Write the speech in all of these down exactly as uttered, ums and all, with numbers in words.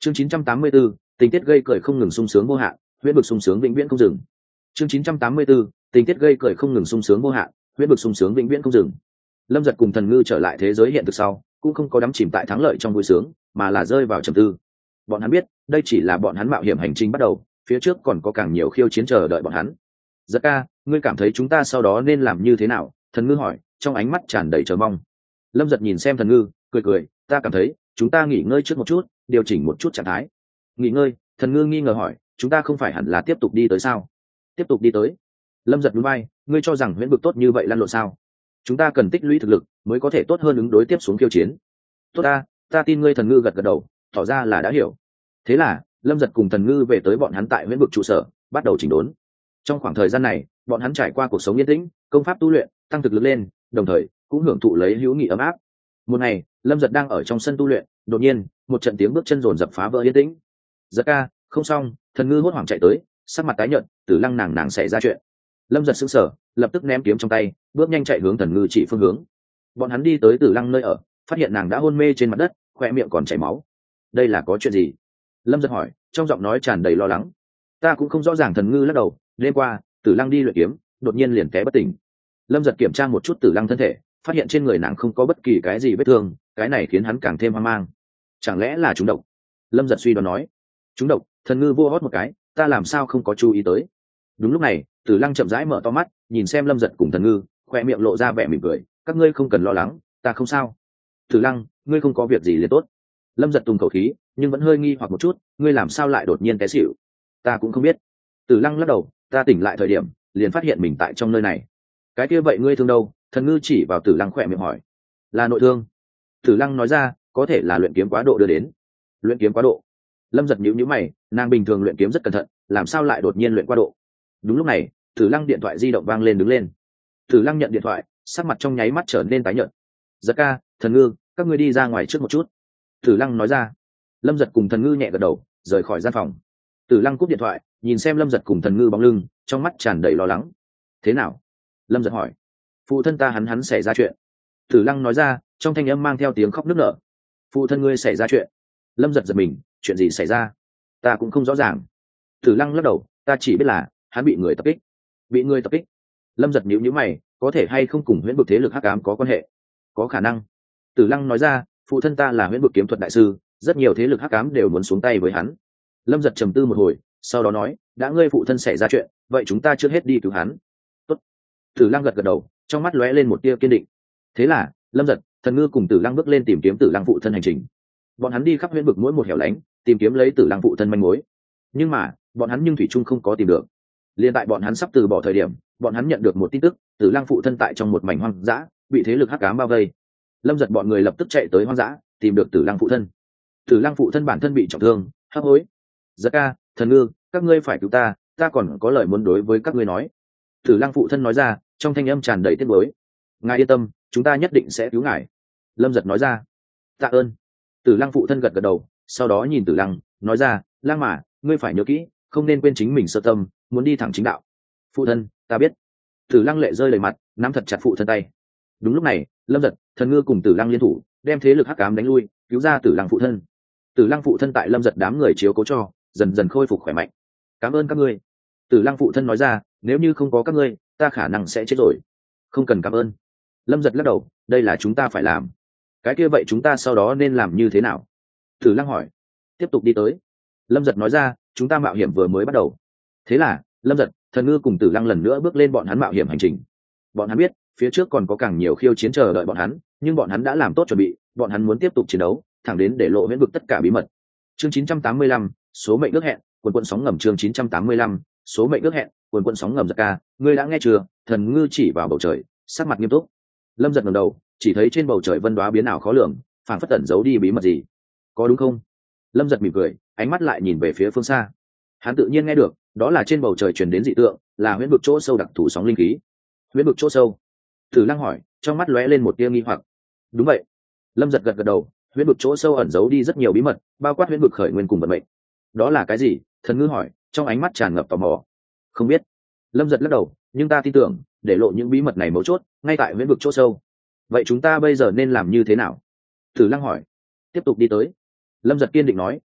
chương chín trăm tám mươi 984, tình tiết gây cười không ngừng sung sướng vô hạn, huyễn vực sung sướng vĩnh viễn không dừng. chương chín trăm tám mươi 984, tình tiết gây cười không ngừng sung sướng vô hạn, huyễn vực sung sướng vĩnh viễn không dừng. Lâm Giật cùng Thần Ngư trở lại thế giới hiện thực sau, cũng không có đắm chìm tại thắng lợi trong vui sướng, mà là rơi vào trầm tư. Bọn hắn biết, đây chỉ là bọn hắn mạo hiểm hành trình bắt đầu, phía trước còn có càng nhiều khiêu chiến chờ đợi bọn hắn. Giật ca, ngươi cảm thấy chúng ta sau đó nên làm như thế nào? Thần Ngư hỏi, trong ánh mắt tràn đầy chờ mong. Lâm Giật nhìn xem Thần Ngư, cười cười, ta cảm thấy chúng ta nghỉ ngơi trước một chút, điều chỉnh một chút trạng thái. Nghỉ ngơi? Thần Ngư nghi ngờ hỏi, chúng ta không phải hẳn là tiếp tục đi tới sao? Tiếp tục đi tới? Lâm Giật nhún vai, ngươi cho rằng huyễn vực tốt như vậy lăn lộn sao? Chúng ta cần tích lũy thực lực mới có thể tốt hơn ứng đối tiếp xuống khiêu chiến. Tốt ta, ta tin ngươi. Thần Ngư gật gật đầu, tỏ ra là đã hiểu. Thế là Lâm Giật cùng Thần Ngư về tới bọn hắn tại huyễn vực trụ sở, bắt đầu chỉnh đốn. Trong khoảng thời gian này, bọn hắn trải qua cuộc sống yên tĩnh, công pháp tu luyện, tăng thực lực lên, đồng thời cũng hưởng thụ lấy hữu nghị ấm áp. Một ngày, Lâm Giật đang ở trong sân tu luyện, đột nhiên một trận tiếng bước chân rồn rập phá vỡ yên tĩnh. Giật ca, không xong! Thần Ngư hốt hoảng chạy tới, sắc mặt tái nhợt, Tử Lăng nàng nàng xảy ra chuyện. Lâm Giật sững sờ, lập tức ném kiếm trong tay, bước nhanh chạy hướng Thần Ngư chỉ phương hướng. Bọn hắn đi tới Tử Lăng nơi ở, phát hiện nàng đã hôn mê trên mặt đất, khoe miệng còn chảy máu. Đây là có chuyện gì? Lâm Giật hỏi, trong giọng nói tràn đầy lo lắng. Ta cũng không rõ ràng. Thần Ngư lắc đầu, đêm qua Tử Lăng đi luyện kiếm, đột nhiên liền té bất tỉnh. Lâm Giật kiểm tra một chút Tử Lăng thân thể, phát hiện trên người nàng không có bất kỳ cái gì vết thương, cái này khiến hắn càng thêm hoang mang. Chẳng lẽ là trúng độc? Lâm Giật suy đoán nói. Trúng độc? Thần Ngư vô hót một cái, ta làm sao không có chú ý tới. Đúng lúc này, Tử Lăng chậm rãi mở to mắt, nhìn xem Lâm Giật cùng Thần Ngư, khoe miệng lộ ra vẻ mỉm cười, các ngươi không cần lo lắng, ta không sao. Tử Lăng, ngươi không có việc gì liền tốt. Lâm Giật tùng khẩu khí, nhưng vẫn hơi nghi hoặc một chút, ngươi làm sao lại đột nhiên té xỉu? Ta cũng không biết. Tử Lăng lắc đầu, ta tỉnh lại thời điểm liền phát hiện mình tại trong nơi này. Cái kia vậy ngươi thương đâu? Thần Ngư chỉ vào Tử Lăng khỏe miệng hỏi. Là nội thương. Tử Lăng nói ra, có thể là luyện kiếm quá độ đưa đến. Luyện kiếm quá độ? Lâm Giật nhíu nhíu mày, nàng bình thường luyện kiếm rất cẩn thận, làm sao lại đột nhiên luyện quá độ? Đúng lúc này, Tử Lăng điện thoại di động vang lên, đứng lên. Tử Lăng nhận điện thoại, sắc mặt trong nháy mắt trở nên tái nhợt. Giật ca, Thần Ngư, các ngươi đi ra ngoài trước một chút. Tử Lăng nói ra. Lâm Giật cùng Thần Ngư nhẹ gật đầu, rời khỏi gian phòng. Tử Lăng cúp điện thoại, nhìn xem Lâm Giật cùng Thần Ngư bóng lưng, trong mắt tràn đầy lo lắng. Thế nào? Lâm Giật hỏi. Phụ thân ta hắn hắn xảy ra chuyện. Tử Lăng nói ra, trong thanh âm mang theo tiếng khóc nức nở. Phụ thân ngươi xảy ra chuyện? Lâm Giật giật mình, chuyện gì xảy ra? Ta cũng không rõ ràng. Tử Lăng lắc đầu, ta chỉ biết là hắn bị người tập kích. Bị người tập kích? Lâm Giật nhíu nhíu mày, có thể hay không cùng huyễn vực thế lực hắc ám có quan hệ? Có khả năng. Tử Lăng nói ra, phụ thân ta là huyễn vực kiếm thuật đại sư, rất nhiều thế lực hắc ám đều muốn xuống tay với hắn. Lâm Giật trầm tư một hồi, sau đó nói, đã ngươi phụ thân xảy ra chuyện, vậy chúng ta trước hết đi cứu hắn. Tốt. Tử Lăng gật gật đầu, trong mắt lóe lên một tia kiên định. Thế là Lâm Giật, Thần Ngư cùng Tử Lăng bước lên tìm kiếm Tử Lăng phụ thân hành trình. Bọn hắn đi khắp huyễn vực mỗi một hẻo lánh, tìm kiếm lấy Tử Lăng phụ thân manh mối. Nhưng mà bọn hắn nhưng thủy chung không có tìm được. Liên tại bọn hắn sắp từ bỏ thời điểm, bọn hắn nhận được một tin tức, Tử Lăng phụ thân tại trong một mảnh hoang dã, bị thế lực hắc ám bao vây. Lâm Giật bọn người lập tức chạy tới hoang dã, tìm được Tử Lăng phụ thân. Tử Lăng phụ thân bản thân bị trọng thương, hấp hối. Giật ca, Thần Ngư, các ngươi phải cứu ta, ta còn có lời muốn đối với các ngươi nói. Tử Lăng phụ thân nói ra, trong thanh âm tràn đầy tiếc nuối. Ngài yên tâm, chúng ta nhất định sẽ cứu ngài. Lâm Giật nói ra. Tạ ơn. Tử Lăng phụ thân gật gật đầu, sau đó nhìn Tử Lăng, nói ra, Lăng mà, ngươi phải nhớ kỹ, không nên quên chính mình sơ tâm, muốn đi thẳng chính đạo. Phụ thân, ta biết. Tử Lăng lệ rơi đầy mặt, nắm thật chặt phụ thân tay. Đúng lúc này, Lâm Giật, Thần Ngư cùng Tử Lăng liên thủ, đem thế lực hắc ám đánh lui, cứu ra Tử Lăng phụ thân. Tử Lăng phụ thân tại Lâm Giật đám người chiếu cố cho, dần dần khôi phục khỏe mạnh. Cảm ơn các ngươi. Tử Lăng phụ thân nói ra, nếu như không có các ngươi, ta khả năng sẽ chết rồi. Không cần cảm ơn. Lâm Giật lắc đầu, đây là chúng ta phải làm. Cái kia vậy chúng ta sau đó nên làm như thế nào? Tử Lăng hỏi. Tiếp tục đi tới. Lâm Giật nói ra, chúng ta mạo hiểm vừa mới bắt đầu. Thế là Lâm Giật, Thần Ngư cùng Tử Lăng lần nữa bước lên bọn hắn mạo hiểm hành trình. Bọn hắn biết phía trước còn có càng nhiều khiêu chiến chờ đợi bọn hắn, nhưng bọn hắn đã làm tốt chuẩn bị, bọn hắn muốn tiếp tục chiến đấu, thẳng đến để lộ huyễn vực tất cả bí mật. Chương chín trăm tám mươi lăm, số mệnh ước hẹn, quần quần sóng ngầm. Chương chín trăm tám mươi lăm, số mệnh ước hẹn, quần quần sóng ngầm. Giật ca, ngươi đã nghe chưa? Thần Ngư chỉ vào bầu trời, sắc mặt nghiêm túc. Lâm Giật ngẩng đầu, chỉ thấy trên bầu trời vân đoá biến ảo khó lường, phảng phất tẩn giấu đi bí mật gì. Có đúng không? Lâm Giật mỉm cười, ánh mắt lại nhìn về phía phương xa. Hắn tự nhiên nghe được, đó là trên bầu trời truyền đến dị tượng, là huyễn vực chỗ sâu đặc thù sóng linh khí. Huyễn vực chỗ sâu? Tử Lăng hỏi, trong mắt lóe lên một tia nghi hoặc. Đúng vậy. Lâm Giật gật gật đầu, huyễn vực chỗ sâu ẩn giấu đi rất nhiều bí mật, bao quát huyễn vực khởi nguyên cùng vận mệnh. Đó là cái gì? Thần Ngư hỏi, trong ánh mắt tràn ngập tò mò. Không biết. Lâm Giật lắc đầu, nhưng ta tin tưởng, để lộ những bí mật này mấu chốt ngay tại huyễn vực chỗ sâu. Vậy chúng ta bây giờ nên làm như thế nào? Tử Lăng hỏi. Tiếp tục đi tới. Lâm Giật kiên định nói,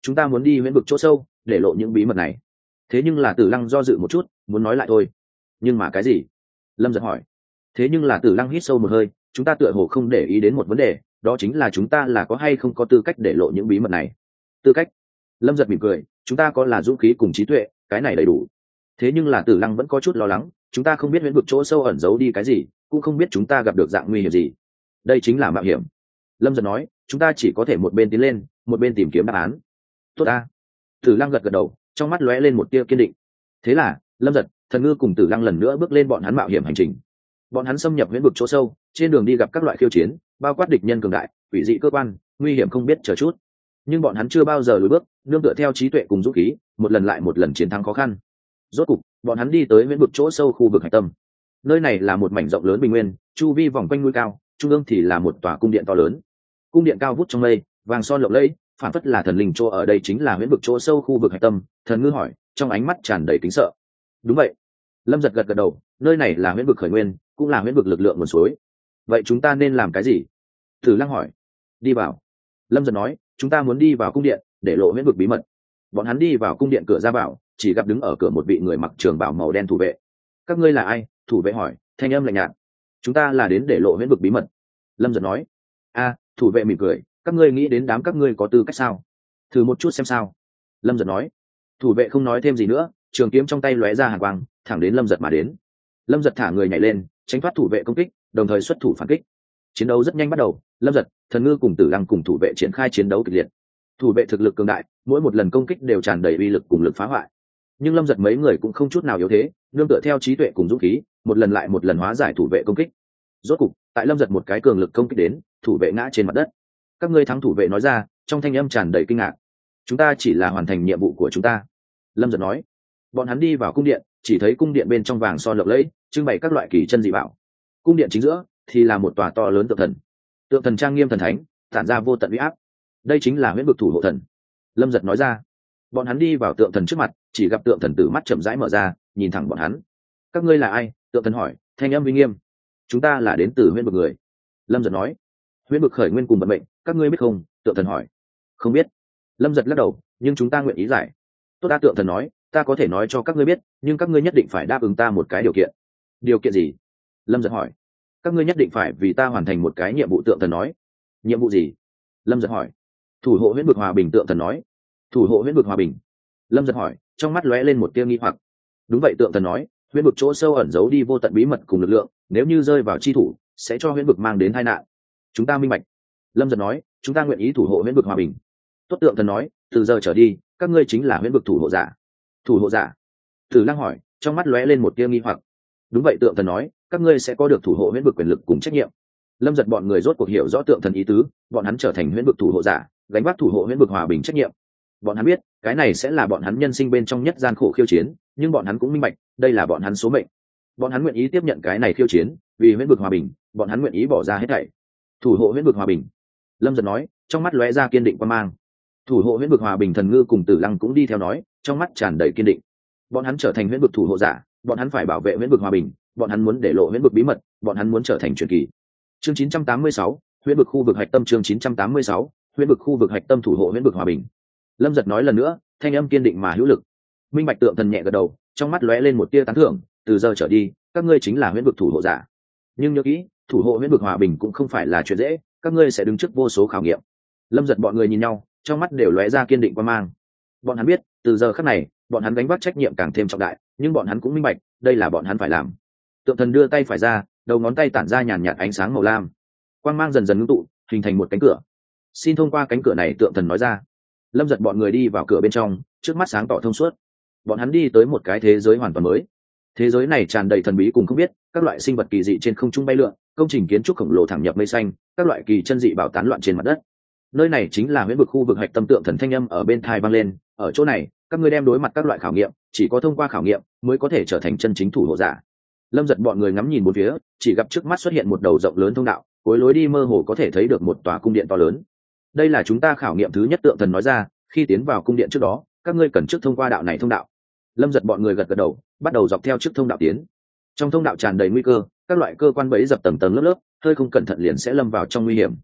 chúng ta muốn đi huyễn vực chỗ sâu để lộ những bí mật này. Thế nhưng là Tử Lăng do dự một chút, muốn nói lại thôi. Nhưng mà cái gì? Lâm Giật hỏi. Thế nhưng là Tử Lăng hít sâu một hơi, chúng ta tựa hồ không để ý đến một vấn đề, đó chính là chúng ta là có hay không có tư cách để lộ những bí mật này. Tư cách? Lâm Giật mỉm cười, chúng ta có là dũng khí cùng trí tuệ, cái này đầy đủ. Thế nhưng là Tử Lăng vẫn có chút lo lắng, chúng ta không biết huyễn vực chỗ sâu ẩn giấu đi cái gì, cũng không biết chúng ta gặp được dạng nguy hiểm gì. Đây chính là mạo hiểm. Lâm Giật nói, chúng ta chỉ có thể một bên tiến lên, một bên tìm kiếm đáp án. Tốt a. Tử Lăng gật gật đầu, trong mắt lóe lên một tia kiên định. Thế là Lâm Giật, Thần Ngư cùng Tử Lăng lần nữa bước lên bọn hắn mạo hiểm hành trình. Bọn hắn xâm nhập huyễn vực chỗ sâu, trên đường đi gặp các loại khiêu chiến, bao quát địch nhân cường đại, quỷ dị cơ quan, nguy hiểm không biết chờ chút. Nhưng bọn hắn chưa bao giờ lùi bước, nương tựa theo trí tuệ cùng dũng khí, một lần lại một lần chiến thắng khó khăn. Rốt cục, bọn hắn đi tới huyễn vực chỗ sâu khu vực hải tâm. Nơi này là một mảnh rộng lớn bình nguyên, chu vi vòng quanh núi cao, trung ương thì là một tòa cung điện to lớn. Cung điện cao vút trong mây, vàng son lộng lẫy, phản phất là thần linh chỗ ở đây chính là huyễn vực chỗ sâu khu vực hải tâm. Thần Ngư hỏi, trong ánh mắt tràn đầy kính sợ. Đúng vậy. Lâm Giật gật gật đầu, nơi này là huyễn vực khởi nguyên, cũng là huyễn vực lực lượng nguồn suối. Vậy chúng ta nên làm cái gì? Tử Lăng hỏi. Đi vào. Lâm Giật nói, chúng ta muốn đi vào cung điện để lộ huyễn vực bí mật. Bọn hắn đi vào cung điện cửa ra vào, chỉ gặp đứng ở cửa một vị người mặc trường bào màu đen thủ vệ. Các ngươi là ai? Thủ vệ hỏi, thanh âm lạnh nhạt. Chúng ta là đến để lộ huyễn vực bí mật. Lâm Giật nói. A, thủ vệ mỉm cười, các ngươi nghĩ đến đám các ngươi có tư cách sao? Thử một chút xem sao. Lâm Giật nói. Thủ vệ không nói thêm gì nữa, trường kiếm trong tay lóe ra hàn quang, thẳng đến Lâm Giật mà đến. Lâm Giật thả người nhảy lên, tránh thoát thủ vệ công kích, đồng thời xuất thủ phản kích. Chiến đấu rất nhanh bắt đầu, Lâm Giật, Thần Ngư cùng Tử Lăng cùng thủ vệ triển khai chiến đấu kịch liệt. Thủ vệ thực lực cường đại, mỗi một lần công kích đều tràn đầy uy lực cùng lực phá hoại. Nhưng Lâm Giật mấy người cũng không chút nào yếu thế, nương tựa theo trí tuệ cùng dũng khí, một lần lại một lần hóa giải thủ vệ công kích. Rốt cục, tại Lâm Giật một cái cường lực công kích đến, thủ vệ ngã trên mặt đất. Các ngươi thắng, thủ vệ nói ra, trong thanh âm tràn đầy kinh ngạc. Chúng ta chỉ là hoàn thành nhiệm vụ của chúng ta. Lâm Giật nói. Bọn hắn đi vào cung điện, chỉ thấy cung điện bên trong vàng son lộng lẫy, trưng bày các loại kỳ chân dị bảo. Cung điện chính giữa thì là một tòa to lớn tượng thần. Tượng thần trang nghiêm thần thánh, tản ra vô tận uy áp. Đây chính là huyễn vực thủ hộ thần. Lâm Giật nói ra. Bọn hắn đi vào tượng thần trước mặt, chỉ gặp tượng thần tử mắt chậm rãi mở ra, nhìn thẳng bọn hắn. Các ngươi là ai? Tượng thần hỏi, thanh âm uy nghiêm. Chúng ta là đến từ huyễn vực người. Lâm Giật nói. Huyễn vực khởi nguyên cùng vận mệnh, các ngươi biết không? Tượng thần hỏi. Không biết. Lâm Giật lắc đầu, nhưng chúng ta nguyện ý giải. Tốt đã, tượng thần nói, ta có thể nói cho các ngươi biết, nhưng các ngươi nhất định phải đáp ứng ta một cái điều kiện. Điều kiện gì? Lâm Giật hỏi. Các ngươi nhất định phải vì ta hoàn thành một cái nhiệm vụ, tượng thần nói. Nhiệm vụ gì? Lâm Giật hỏi. Thủ hộ huyễn vực hòa bình, tượng thần nói. Thủ hộ huyễn vực hòa bình. Lâm Giật hỏi, trong mắt lóe lên một tia nghi hoặc. Đúng vậy, tượng thần nói, huyễn vực chỗ sâu ẩn giấu đi vô tận bí mật cùng lực lượng, nếu như rơi vào chi thủ, sẽ cho huyễn vực mang đến tai nạn. Chúng ta minh bạch. Lâm Giật nói, chúng ta nguyện ý thủ hộ huyễn vực hòa bình. Tốt, tượng thần nói, từ giờ trở đi, các ngươi chính là huyễn vực thủ hộ giả. Thủ hộ giả? Tử Lăng hỏi, trong mắt lóe lên một tia nghi hoặc. Đúng vậy, tượng thần nói, các ngươi sẽ có được thủ hộ huyễn vực quyền lực cùng trách nhiệm. Lâm Giật bọn người rốt cuộc hiểu rõ tượng thần ý tứ, bọn hắn trở thành huyễn vực thủ hộ giả, gánh vác thủ hộ huyễn vực hòa bình trách nhiệm. Bọn hắn biết, cái này sẽ là bọn hắn nhân sinh bên trong nhất gian khổ khiêu chiến, nhưng bọn hắn cũng minh bạch, đây là bọn hắn số mệnh. Bọn hắn nguyện ý tiếp nhận cái này khiêu chiến, vì huyễn vực hòa bình, bọn hắn nguyện ý bỏ ra hết thảy. Thủ hộ huyễn vực hòa bình. Lâm Giật nói, trong mắt lóe ra kiên định quan mang. Thủ hộ huyễn vực hòa bình, Thần Ngư cùng Tử Lăng cũng đi theo nói, trong mắt tràn đầy kiên định. Bọn hắn trở thành huyễn vực thủ hộ giả, bọn hắn phải bảo vệ huyễn vực hòa bình, bọn hắn muốn để lộ huyễn vực bí mật, bọn hắn muốn trở thành truyền kỳ. Chương chín trăm tám mươi sáu, huyễn vực khu vực hạch tâm. Chương chín trăm tám mươi sáu, huyễn vực khu vực hạch tâm, thủ hộ huyễn vực hòa bình. Lâm Giật nói lần nữa, thanh âm kiên định mà hữu lực. Minh Bạch tượng thần nhẹ gật đầu, trong mắt lóe lên một tia tán thưởng, từ giờ trở đi, các ngươi chính là huyễn vực thủ hộ giả. Nhưng nhớ kỹ, thủ hộ huyễn vực hòa bình cũng không phải là chuyện dễ, các ngươi sẽ đứng trước vô số khảo nghiệm. Lâm Giật bọn người nhìn nhau, trong mắt đều lóe ra kiên định quan mang. Bọn hắn biết, từ giờ khắc này, bọn hắn gánh vác trách nhiệm càng thêm trọng đại, nhưng bọn hắn cũng minh bạch, đây là bọn hắn phải làm. Tượng thần đưa tay phải ra, đầu ngón tay tản ra nhàn nhạt ánh sáng màu lam, quang mang dần dần ngưng tụ, hình thành một cánh cửa. Xin thông qua cánh cửa này, tượng thần nói ra. Lâm Giật bọn người đi vào cửa bên trong, trước mắt sáng tỏ thông suốt. Bọn hắn đi tới một cái thế giới hoàn toàn mới. Thế giới này tràn đầy thần bí cùng không biết, các loại sinh vật kỳ dị trên không trung bay lượn, công trình kiến trúc khổng lồ thẳng nhập mây xanh, các loại kỳ chân dị bảo tán loạn trên mặt đất. Nơi này chính là huyễn vực khu vực hạch tâm, tượng thần thanh âm ở bên tai vang lên, ở chỗ này, các ngươi đem đối mặt các loại khảo nghiệm, chỉ có thông qua khảo nghiệm mới có thể trở thành chân chính thủ hộ giả. Lâm Giật bọn người ngắm nhìn bốn phía, chỉ gặp trước mắt xuất hiện một đầu rộng lớn thông đạo, cuối lối đi mơ hồ có thể thấy được một tòa cung điện to lớn. Đây là chúng ta khảo nghiệm thứ nhất, tượng thần nói ra, khi tiến vào cung điện trước đó, các ngươi cần trước thông qua đạo này thông đạo. Lâm Giật bọn người gật gật đầu, bắt đầu dọc theo trước thông đạo tiến. Trong thông đạo tràn đầy nguy cơ, các loại cơ quan bẫy dập tầng tầng lớp lớp, hơi không cẩn thận liền sẽ lâm vào trong nguy hiểm.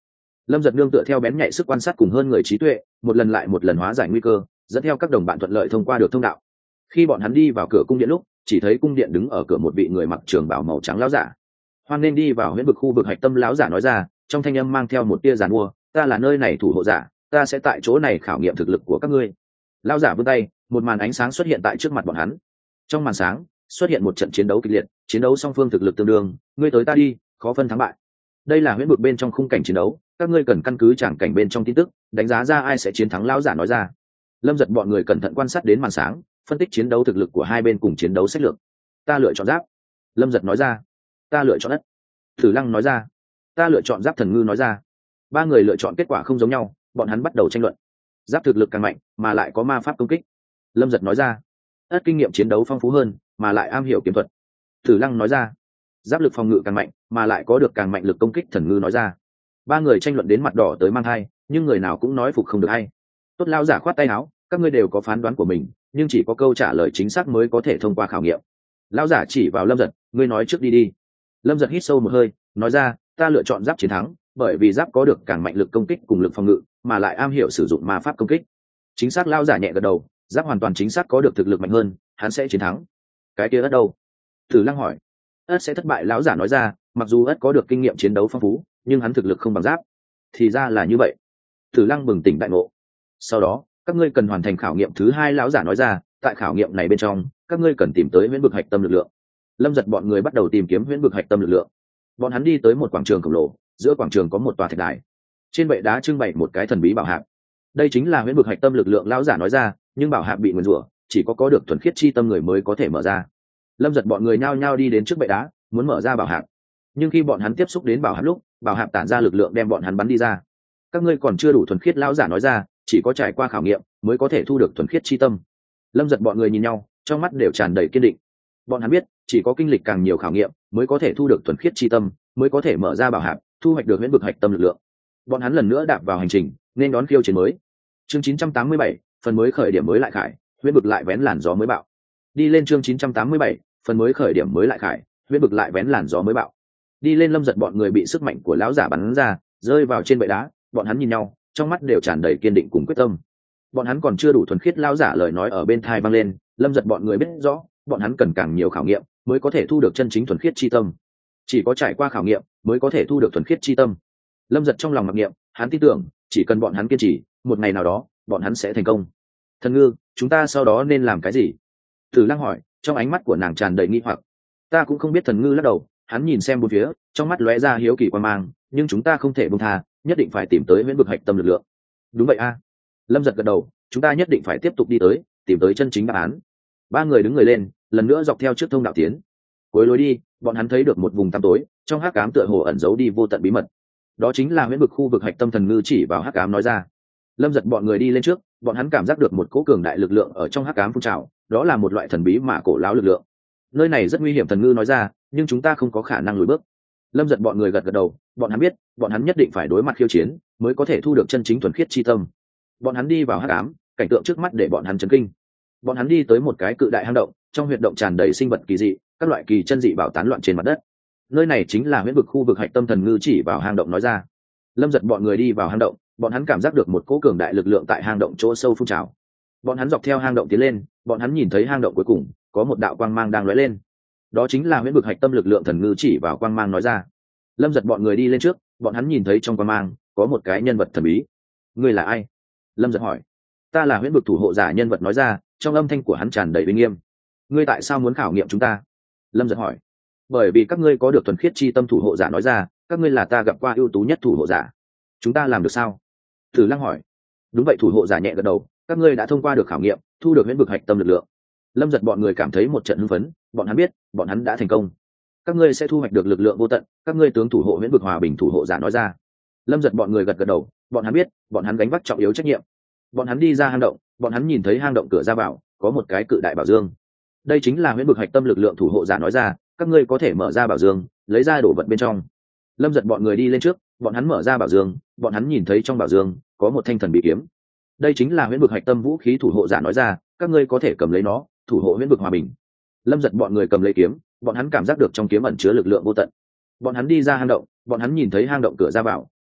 Lâm Giật nương tựa theo bén nhạy sức quan sát cùng hơn người trí tuệ, một lần lại một lần hóa giải nguy cơ, dẫn theo các đồng bạn thuận lợi thông qua được thông đạo. Khi bọn hắn đi vào cửa cung điện lúc, chỉ thấy cung điện đứng ở cửa một vị người mặc trường bào màu trắng lão giả. Hoan nên đi vào huyễn vực khu vực hạch tâm, lão giả nói ra, trong thanh âm mang theo một tia giàn mua, ta là nơi này thủ hộ giả, ta sẽ tại chỗ này khảo nghiệm thực lực của các ngươi. Lão giả vươn tay, một màn ánh sáng xuất hiện tại trước mặt bọn hắn. Trong màn sáng xuất hiện một trận chiến đấu kịch liệt, chiến đấu song phương thực lực tương đương, ngươi tới ta đi, khó phân thắng bại. Đây là huyễn vực bên trong khung cảnh chiến đấu, các ngươi cần căn cứ tràng cảnh bên trong tin tức, đánh giá ra ai sẽ chiến thắng, lão giả nói ra. Lâm Giật bọn người cẩn thận quan sát đến màn sáng, phân tích chiến đấu thực lực của hai bên cùng chiến đấu sách lược. Ta lựa chọn giáp. Lâm Giật nói ra. Ta lựa chọn đất. Thử Lăng nói ra. Ta lựa chọn giáp. Thần Ngư nói ra. Ba người lựa chọn kết quả không giống nhau, bọn hắn bắt đầu tranh luận. Giáp thực lực càng mạnh, mà lại có ma pháp công kích. Lâm Giật nói ra. Ất kinh nghiệm chiến đấu phong phú hơn, mà lại am hiểu kiếm thuật. Thử Lăng nói ra. Giáp lực phòng ngự càng mạnh, mà lại có được càng mạnh lực công kích. Thần Ngư nói ra. Ba người tranh luận đến mặt đỏ tới mang hai, nhưng người nào cũng nói phục không được hay. Tốt, lao giả khoát tay áo, các ngươi đều có phán đoán của mình, nhưng chỉ có câu trả lời chính xác mới có thể thông qua khảo nghiệm. Lao giả chỉ vào Lâm Giật, ngươi nói trước đi đi. Lâm Giật hít sâu một hơi, nói ra, ta lựa chọn giáp chiến thắng, bởi vì giáp có được càng mạnh lực công kích cùng lực phòng ngự, mà lại am hiểu sử dụng ma pháp công kích. Chính xác. Lao giả nhẹ gật đầu, giáp hoàn toàn chính xác có được thực lực mạnh hơn, hắn sẽ chiến thắng. Cái kia ất đâu? Thử Lăng hỏi. Ất sẽ thất bại. Lão giả nói ra, mặc dù ất có được kinh nghiệm chiến đấu phong phú, nhưng hắn thực lực không bằng giáp. Thì ra là như vậy. Thử Lăng bừng tỉnh đại ngộ. Sau đó các ngươi cần hoàn thành khảo nghiệm thứ hai. Lão giả nói ra, tại khảo nghiệm này bên trong các ngươi cần tìm tới huyễn vực hạch tâm lực lượng. Lâm Giật bọn người bắt đầu tìm kiếm huyễn vực hạch tâm lực lượng. Bọn hắn đi tới một quảng trường khổng lồ, giữa quảng trường có một tòa thạch đài, trên bệ đá trưng bày một cái thần bí bảo hạp. Đây chính là huyễn vực hạch tâm lực lượng. Lão giả nói ra, nhưng bảo hạp bị nguyền rủa, chỉ có có được thuần khiết chi tâm người mới có thể mở ra. Lâm Giật bọn người nhao nhao đi đến trước bệ đá, muốn mở ra bảo hạp, nhưng khi bọn hắn tiếp xúc đến bảo hạp lúc, bảo hạp tản ra lực lượng đem bọn hắn bắn đi ra. Các ngươi còn chưa đủ thuần khiết. Lão giả nói ra, chỉ có trải qua khảo nghiệm mới có thể thu được thuần khiết chi tâm. Lâm Giật bọn người nhìn nhau, trong mắt đều tràn đầy kiên định. Bọn hắn biết, chỉ có kinh lịch càng nhiều khảo nghiệm mới có thể thu được thuần khiết chi tâm, mới có thể mở ra bảo hạp, thu hoạch được huyễn vực hạch tâm lực lượng. Bọn hắn lần nữa đạp vào hành trình, nên đón khiêu chiến mới. Chương chín trăm tám mươi bảy, phần mới khởi điểm mới lại khải, huyễn vực lại vén làn gió mới bạo. Đi lên. Chương chín trăm tám mươi bảy, phần mới khởi điểm mới lại khải, huyễn vực lại vén làn gió mới bạo. Đi lên. Lâm Giật bọn người bị sức mạnh của lão giả bắn ra, rơi vào trên bệ đá. Bọn hắn nhìn nhau, trong mắt đều tràn đầy kiên định cùng quyết tâm. Bọn hắn còn chưa đủ thuần khiết. Lão giả lời nói ở bên tai vang lên, Lâm Giật bọn người biết rõ, bọn hắn cần càng nhiều khảo nghiệm mới có thể thu được chân chính thuần khiết chi tâm. Chỉ có trải qua khảo nghiệm mới có thể thu được thuần khiết chi tâm. Lâm Giật trong lòng mặc niệm, hắn tin tưởng, chỉ cần bọn hắn kiên trì, một ngày nào đó bọn hắn sẽ thành công. Thần Ngư, chúng ta sau đó nên làm cái gì? Thử Lăng hỏi, trong ánh mắt của nàng tràn đầy nghi hoặc. Ta cũng không biết. Thần Ngư lắc đầu, hắn nhìn xem bốn phía, trong mắt lóe ra hiếu kỳ quan mang, nhưng chúng ta không thể buông tha, nhất định phải tìm tới huyễn vực hạch tâm lực lượng. Đúng vậy a. Lâm Giật gật đầu, chúng ta nhất định phải tiếp tục đi tới, tìm tới chân chính đáp án. Ba người đứng người lên, lần nữa dọc theo trước thông đạo tiến. Cuối lối đi, bọn hắn thấy được một vùng tăm tối, trong hắc ám tựa hồ ẩn giấu đi vô tận bí mật. Đó chính là huyễn vực khu vực hạch tâm. Thần Ngư chỉ vào hắc ám nói ra. Lâm Giật bọn người đi lên trước, bọn hắn cảm giác được một cỗ cường đại lực lượng ở trong hắc ám phun trào, đó là một loại thần bí mà cổ lão lực lượng. Nơi này rất nguy hiểm. Thần Ngư nói ra, nhưng chúng ta không có khả năng lùi bước. Lâm Giật bọn người gật gật đầu, bọn hắn biết, bọn hắn nhất định phải đối mặt khiêu chiến, mới có thể thu được chân chính thuần khiết chi tâm. Bọn hắn đi vào hắc ám, cảnh tượng trước mắt để bọn hắn chấn kinh. Bọn hắn đi tới một cái cự đại hang động, trong huyệt động tràn đầy sinh vật kỳ dị, các loại kỳ chân dị bảo tán loạn trên mặt đất. Nơi này chính là huyễn vực khu vực hạch tâm. Thần Ngư chỉ vào hang động nói ra. Lâm Giật bọn người đi vào hang động, bọn hắn cảm giác được một cỗ cường đại lực lượng tại hang động chỗ sâu phun trào. Bọn hắn dọc theo hang động tiến lên, bọn hắn nhìn thấy hang động cuối cùng có một đạo quang mang đang lóe lên. Đó chính là huyễn vực hạch tâm lực lượng. Thần Ngư chỉ vào quang mang nói ra. Lâm Giật bọn người đi lên trước, bọn hắn nhìn thấy trong quang mang có một cái nhân vật thần bí. Ngươi là ai? Lâm Giật hỏi. Ta là huyễn vực thủ hộ giả. Nhân vật nói ra, trong âm thanh của hắn tràn đầy uy nghiêm. Ngươi tại sao muốn khảo nghiệm chúng ta? Lâm Giật hỏi. Bởi vì các ngươi có được thuần khiết chi tâm. Thủ hộ giả nói ra, các ngươi là ta gặp qua ưu tú nhất thủ hộ giả. Chúng ta làm được sao? Thử Lăng hỏi. Đúng vậy. Thủ hộ giả nhẹ gật đầu, các ngươi đã thông qua được khảo nghiệm, thu được huyễn vực hạch tâm lực lượng. Lâm Giật bọn người cảm thấy một trận hưng phấn, bọn hắn biết, bọn hắn đã thành công. Các ngươi sẽ thu hoạch được lực lượng vô tận, các ngươi tướng thủ hộ huyễn vực hòa bình. Thủ hộ giả nói ra. Lâm Giật bọn người gật gật đầu, bọn hắn biết, bọn hắn gánh vác trọng yếu trách nhiệm. Bọn hắn đi ra hang động, bọn hắn nhìn thấy hang động cửa ra vào có một cái cự đại bảo dương. Đây chính là huyễn vực hạch tâm lực lượng. Thủ hộ giả nói ra, các ngươi có thể mở ra bảo dương, lấy ra đồ vật bên trong. Lâm Giật bọn người đi lên trước, bọn hắn mở ra bảo dương, bọn hắn nhìn thấy trong bảo dương có một thanh thần bí kiếm. Đây chính là huyễn vực hạch tâm vũ khí. Thủ hộ giả nói ra, các ngươi có thể cầm lấy nó, thủ hộ huyễn vực hòa bình. Lâm Giật bọn người cầm lấy kiếm, bọn hắn cảm giác được trong kiếm ẩn chứa lực lượng vô tận. Bọn hắn đi ra hang động, bọn hắn nhìn thấy hang động cửa ra vào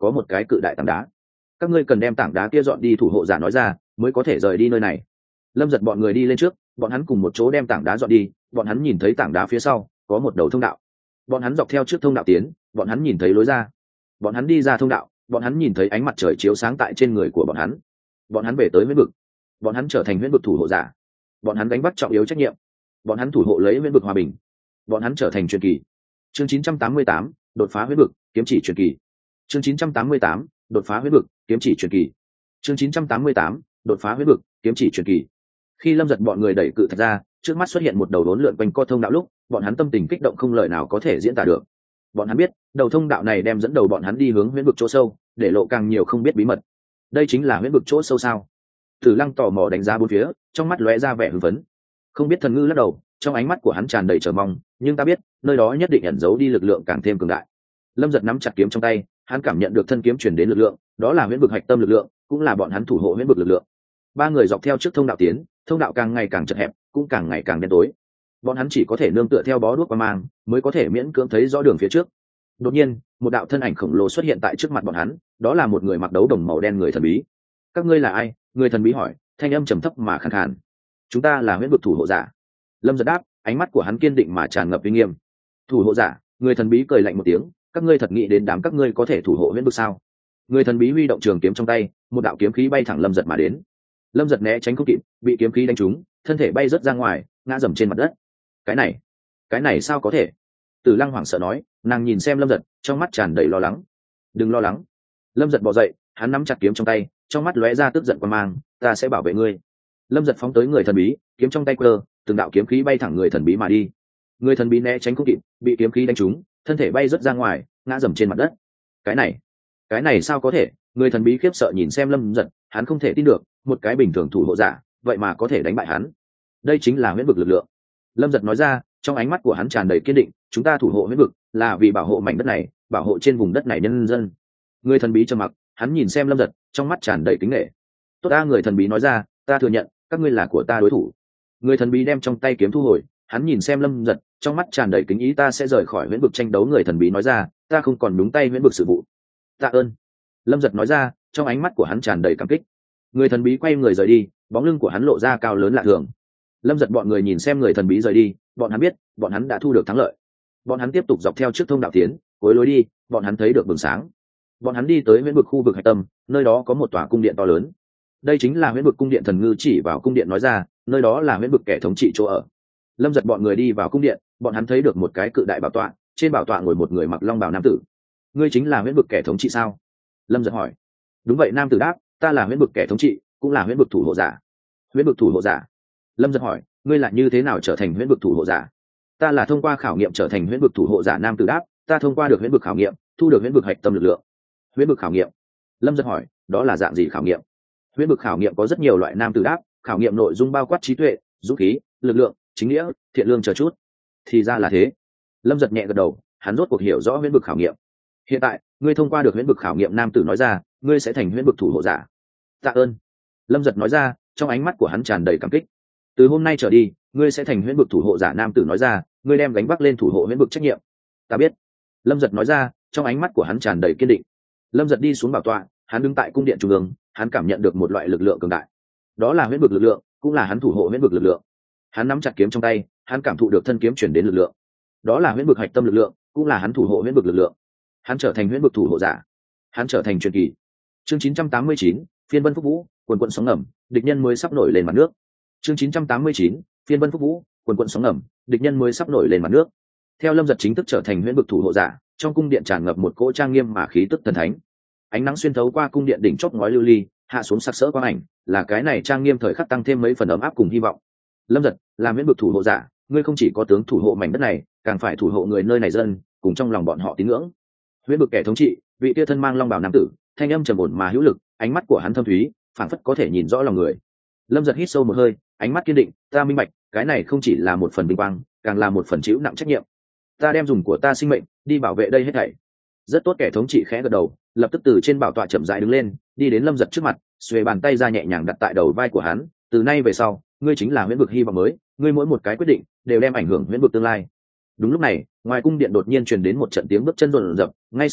có một cái cự đại tảng đá. Các ngươi cần đem tảng đá kia dọn đi, thủ hộ giả nói ra, mới có thể rời đi nơi này. Lâm Giật bọn người đi lên trước, bọn hắn cùng một chỗ đem tảng đá dọn đi. Bọn hắn nhìn thấy tảng đá phía sau có một đầu thông đạo, bọn hắn dọc theo trước thông đạo tiến. Bọn hắn nhìn thấy lối ra, bọn hắn đi ra thông đạo. Bọn hắn nhìn thấy ánh mặt trời chiếu sáng tại trên người của bọn hắn. Bọn hắn về tới huyễn vực, bọn hắn trở thành huyễn vực thủ hộ giả. Bọn hắn gánh vác trọng yếu trách nhiệm, bọn hắn thủ hộ lấy huyễn vực hòa bình. Bọn hắn trở thành truyền kỳ. Chương chín trăm tám mươi tám, đột phá huyễn vực, kiếm chỉ truyền kỳ. Chương chín trăm tám mươi tám, đột phá huyễn vực, kiếm chỉ truyền kỳ. Chương chín trăm tám mươi tám, đột phá huyễn vực, kiếm chỉ truyền kỳ. Khi Lâm Giật bọn người đẩy cự thạch ra, trước mắt xuất hiện một đầu đốn lượn quanh co thông đạo lúc, bọn hắn tâm tình kích động không lời nào có thể diễn tả được. Bọn hắn biết, đầu thông đạo này đem dẫn đầu bọn hắn đi hướng huyễn vực chỗ sâu, để lộ càng nhiều không biết bí mật. Đây chính là huyễn vực chỗ sâu sao? Tử Lăng tò mò đánh giá bốn phía, trong mắt lóe ra vẻ hưng phấn. Không biết Thần Ngư lắc đầu, trong ánh mắt của hắn tràn đầy chờ mong, nhưng ta biết, nơi đó nhất định ẩn giấu đi lực lượng càng thêm cường đại. Lâm Giật nắm chặt kiếm trong tay, hắn cảm nhận được thân kiếm truyền đến lực lượng, đó là huyễn vực hạch tâm lực lượng, cũng là bọn hắn thủ hộ huyễn vực lực lượng. Ba người dọc theo trước thông đạo tiến, thông đạo càng ngày càng chật hẹp, cũng càng ngày càng đen tối. Bọn hắn chỉ có thể nương tựa theo bó đuốc qua mang, mới có thể miễn cưỡng thấy rõ đường phía trước. Đột nhiên, một đạo thân ảnh khổng lồ xuất hiện tại trước mặt bọn hắn, đó là một người mặc đấu đồng màu đen người thần bí. Các ngươi là ai? Người thần bí hỏi, thanh âm trầm thấp mà khàn khàn. Chúng ta là huyễn vực thủ hộ giả. Lâm Giật đáp, ánh mắt của hắn kiên định mà tràn ngập uy nghiêm. Thủ hộ giả? Người thần bí cười lạnh một tiếng, các ngươi thật nghĩ đến đám các ngươi có thể thủ hộ huyễn vực sao? Người thần bí huy động trường kiếm trong tay, một đạo kiếm khí bay thẳng Lâm Giật mà đến. Lâm Giật né tránh không kịp, bị kiếm khí đánh trúng, thân thể bay rớt ra ngoài, ngã dầm trên mặt đất. Cái này, cái này sao có thể? Tử Lăng hoảng sợ nói, nàng nhìn xem Lâm Giật, trong mắt tràn đầy lo lắng. Đừng lo lắng. Lâm Giật bò dậy, hắn nắm chặt kiếm trong tay, trong mắt lóe ra tức giận quan mang, ta sẽ bảo vệ ngươi. Lâm Giật phóng tới người thần bí, kiếm trong tay quơ, từng đạo kiếm khí bay thẳng người thần bí mà đi. Người thần bí né tránh không kịp, bị kiếm khí đánh trúng, thân thể bay rớt ra ngoài, ngã dầm trên mặt đất. Cái này, cái này sao có thể? Người thần bí khiếp sợ nhìn xem Lâm Giật, hắn không thể tin được, một cái bình thường thủ hộ giả, vậy mà có thể đánh bại hắn. Đây chính là huyễn vực lực lượng. Lâm Giật nói ra, trong ánh mắt của hắn tràn đầy kiên định, chúng ta thủ hộ huyễn vực là vì bảo hộ mảnh đất này, bảo hộ trên vùng đất này nhân dân. Người thần bí trầm mặc, hắn nhìn xem Lâm Giật, trong mắt tràn đầy kính nể. Tốt ta, người thần bí nói ra, ta thừa nhận, các ngươi là của ta đối thủ. Người thần bí đem trong tay kiếm thu hồi, hắn nhìn xem Lâm Giật, trong mắt tràn đầy kính ý, ta sẽ rời khỏi huyễn vực tranh đấu. Người thần bí nói ra, ta không còn nhúng tay huyễn vực sự vụ. Tạ ơn. Lâm Giật nói ra, trong ánh mắt của hắn tràn đầy cảm kích. Người thần bí quay người rời đi, bóng lưng của hắn lộ ra cao lớn lạ thường. Lâm Giật bọn người nhìn xem người thần bí rời đi, bọn hắn biết, bọn hắn đã thu được thắng lợi. Bọn hắn tiếp tục dọc theo trước thông đạo tiến, cuối lối đi, bọn hắn thấy được bừng sáng. Bọn hắn đi tới huyễn vực khu vực hạch tâm, nơi đó có một tòa cung điện to lớn. Đây chính là huyễn vực cung điện. Thần Ngư chỉ vào cung điện nói ra, nơi đó là huyễn vực kẻ thống trị chỗ ở. Lâm Giật bọn người đi vào cung điện, bọn hắn thấy được một cái cự đại bảo tọa, trên bảo tọa ngồi một người mặc long bào nam tử. Ngươi chính là huyễn vực kẻ thống trị sao? Lâm Giật hỏi. Đúng vậy, nam tử đáp, ta là huyễn vực kẻ thống trị, cũng là huyễn vực thủ hộ giả. Huyễn vực thủ hộ giả? Lâm Giật hỏi, ngươi là như thế nào trở thành huyễn vực thủ hộ giả? Ta là thông qua khảo nghiệm trở thành huyễn vực thủ hộ giả. Nam tử đáp, ta thông qua được huyễn vực khảo nghiệm, thu được huyễn vực hạch tâm lực lượng. Huyễn vực khảo nghiệm? Lâm Giật hỏi, đó là dạng gì khảo nghiệm? Huyễn vực khảo nghiệm có rất nhiều loại. Nam tử đáp, khảo nghiệm nội dung bao quát trí tuệ, dũng khí, lực lượng, chính nghĩa, thiện lương chờ chút. Thì ra là thế. Lâm Giật nhẹ gật đầu, hắn rốt cuộc hiểu rõ huyễn vực khảo nghiệm. Hiện tại, ngươi thông qua được huyễn vực khảo nghiệm. Nam tử nói ra, ngươi sẽ thành huyễn vực thủ hộ giả. Tạ ơn. Lâm Giật nói ra, trong ánh mắt của hắn tràn đầy cảm kích. Từ hôm nay trở đi, ngươi sẽ thành huyễn vực thủ hộ giả. Nam tử nói ra, ngươi đem gánh vác lên thủ hộ huyễn vực trách nhiệm. Ta biết. Lâm Giật nói ra, trong ánh mắt của hắn tràn đầy kiên định. Lâm Giật đi xuống bảo tọa, hắn đứng tại cung điện trung ương, hắn cảm nhận được một loại lực lượng cường đại. Đó là huyễn vực lực lượng, cũng là hắn thủ hộ huyễn vực lực lượng. Hắn nắm chặt kiếm trong tay, hắn cảm thụ được thân kiếm chuyển đến lực lượng. Đó là huyễn vực hạch tâm lực lượng, cũng là hắn thủ hộ huyễn vực lực lượng. Hắn trở thành huyễn vực thủ hộ giả. Hắn trở thành truyền kỳ. Chương chín trăm tám mươi chín, phiên vân phúc vũ, quần quận sóng ngầm, địch nhân mới sắp nổi lên mặt nước. Chương chín trăm tám mươi chín, phiên vân phúc vũ, quần quận sóng ngầm, địch nhân mới sắp nổi lên mặt nước. Theo Lâm Giật chính thức trở thành huyễn vực thủ hộ giả, trong cung điện tràn ngập một cỗ trang nghiêm mà khí tức thần thánh. Ánh nắng xuyên thấu qua cung điện đỉnh chóp ngói lưu ly, hạ xuống sặc sỡ quang ảnh, là cái này trang nghiêm thời khắc tăng thêm mấy phần ấm áp cùng hy vọng. Lâm Giật, làm huyễn vực thủ hộ giả, ngươi không chỉ có tướng thủ hộ mảnh đất này, càng phải thủ hộ người nơi này dân, cùng trong lòng bọn họ tín ngưỡng. Huyễn vực kẻ thống trị, vị tia thân mang long bào nam tử, thanh âm trầm ổn mà hữu lực, ánh mắt của hắn thâm thúy, phảng phất có thể nhìn rõ lòng người. Lâm Giật hít sâu một hơi, ánh mắt kiên định, ta minh bạch, cái này không chỉ là một phần vinh quang, càng là một phần chịu nặng trách nhiệm. Ta đem dùng của ta sinh mệnh đi bảo vệ đây hết thảy. Rất tốt. Kẻ thống trị khẽ gật đầu, lập tức từ trên bảo tọa chậm rãi đứng lên, đi đến Lâm Giật trước mặt, xuề bàn tay ra nhẹ nhàng đặt tại đầu vai của hắn, từ nay về sau, ngươi chính là huyễn vực hy vọng mới, ngươi mỗi một cái quyết định đều đem ảnh hưởng huyễn vực tương lai. Đúng lúc này, ngoài cung điện đột nhiên truyền đến một trận tiếng bước chân rộn rập, ngay sau đó,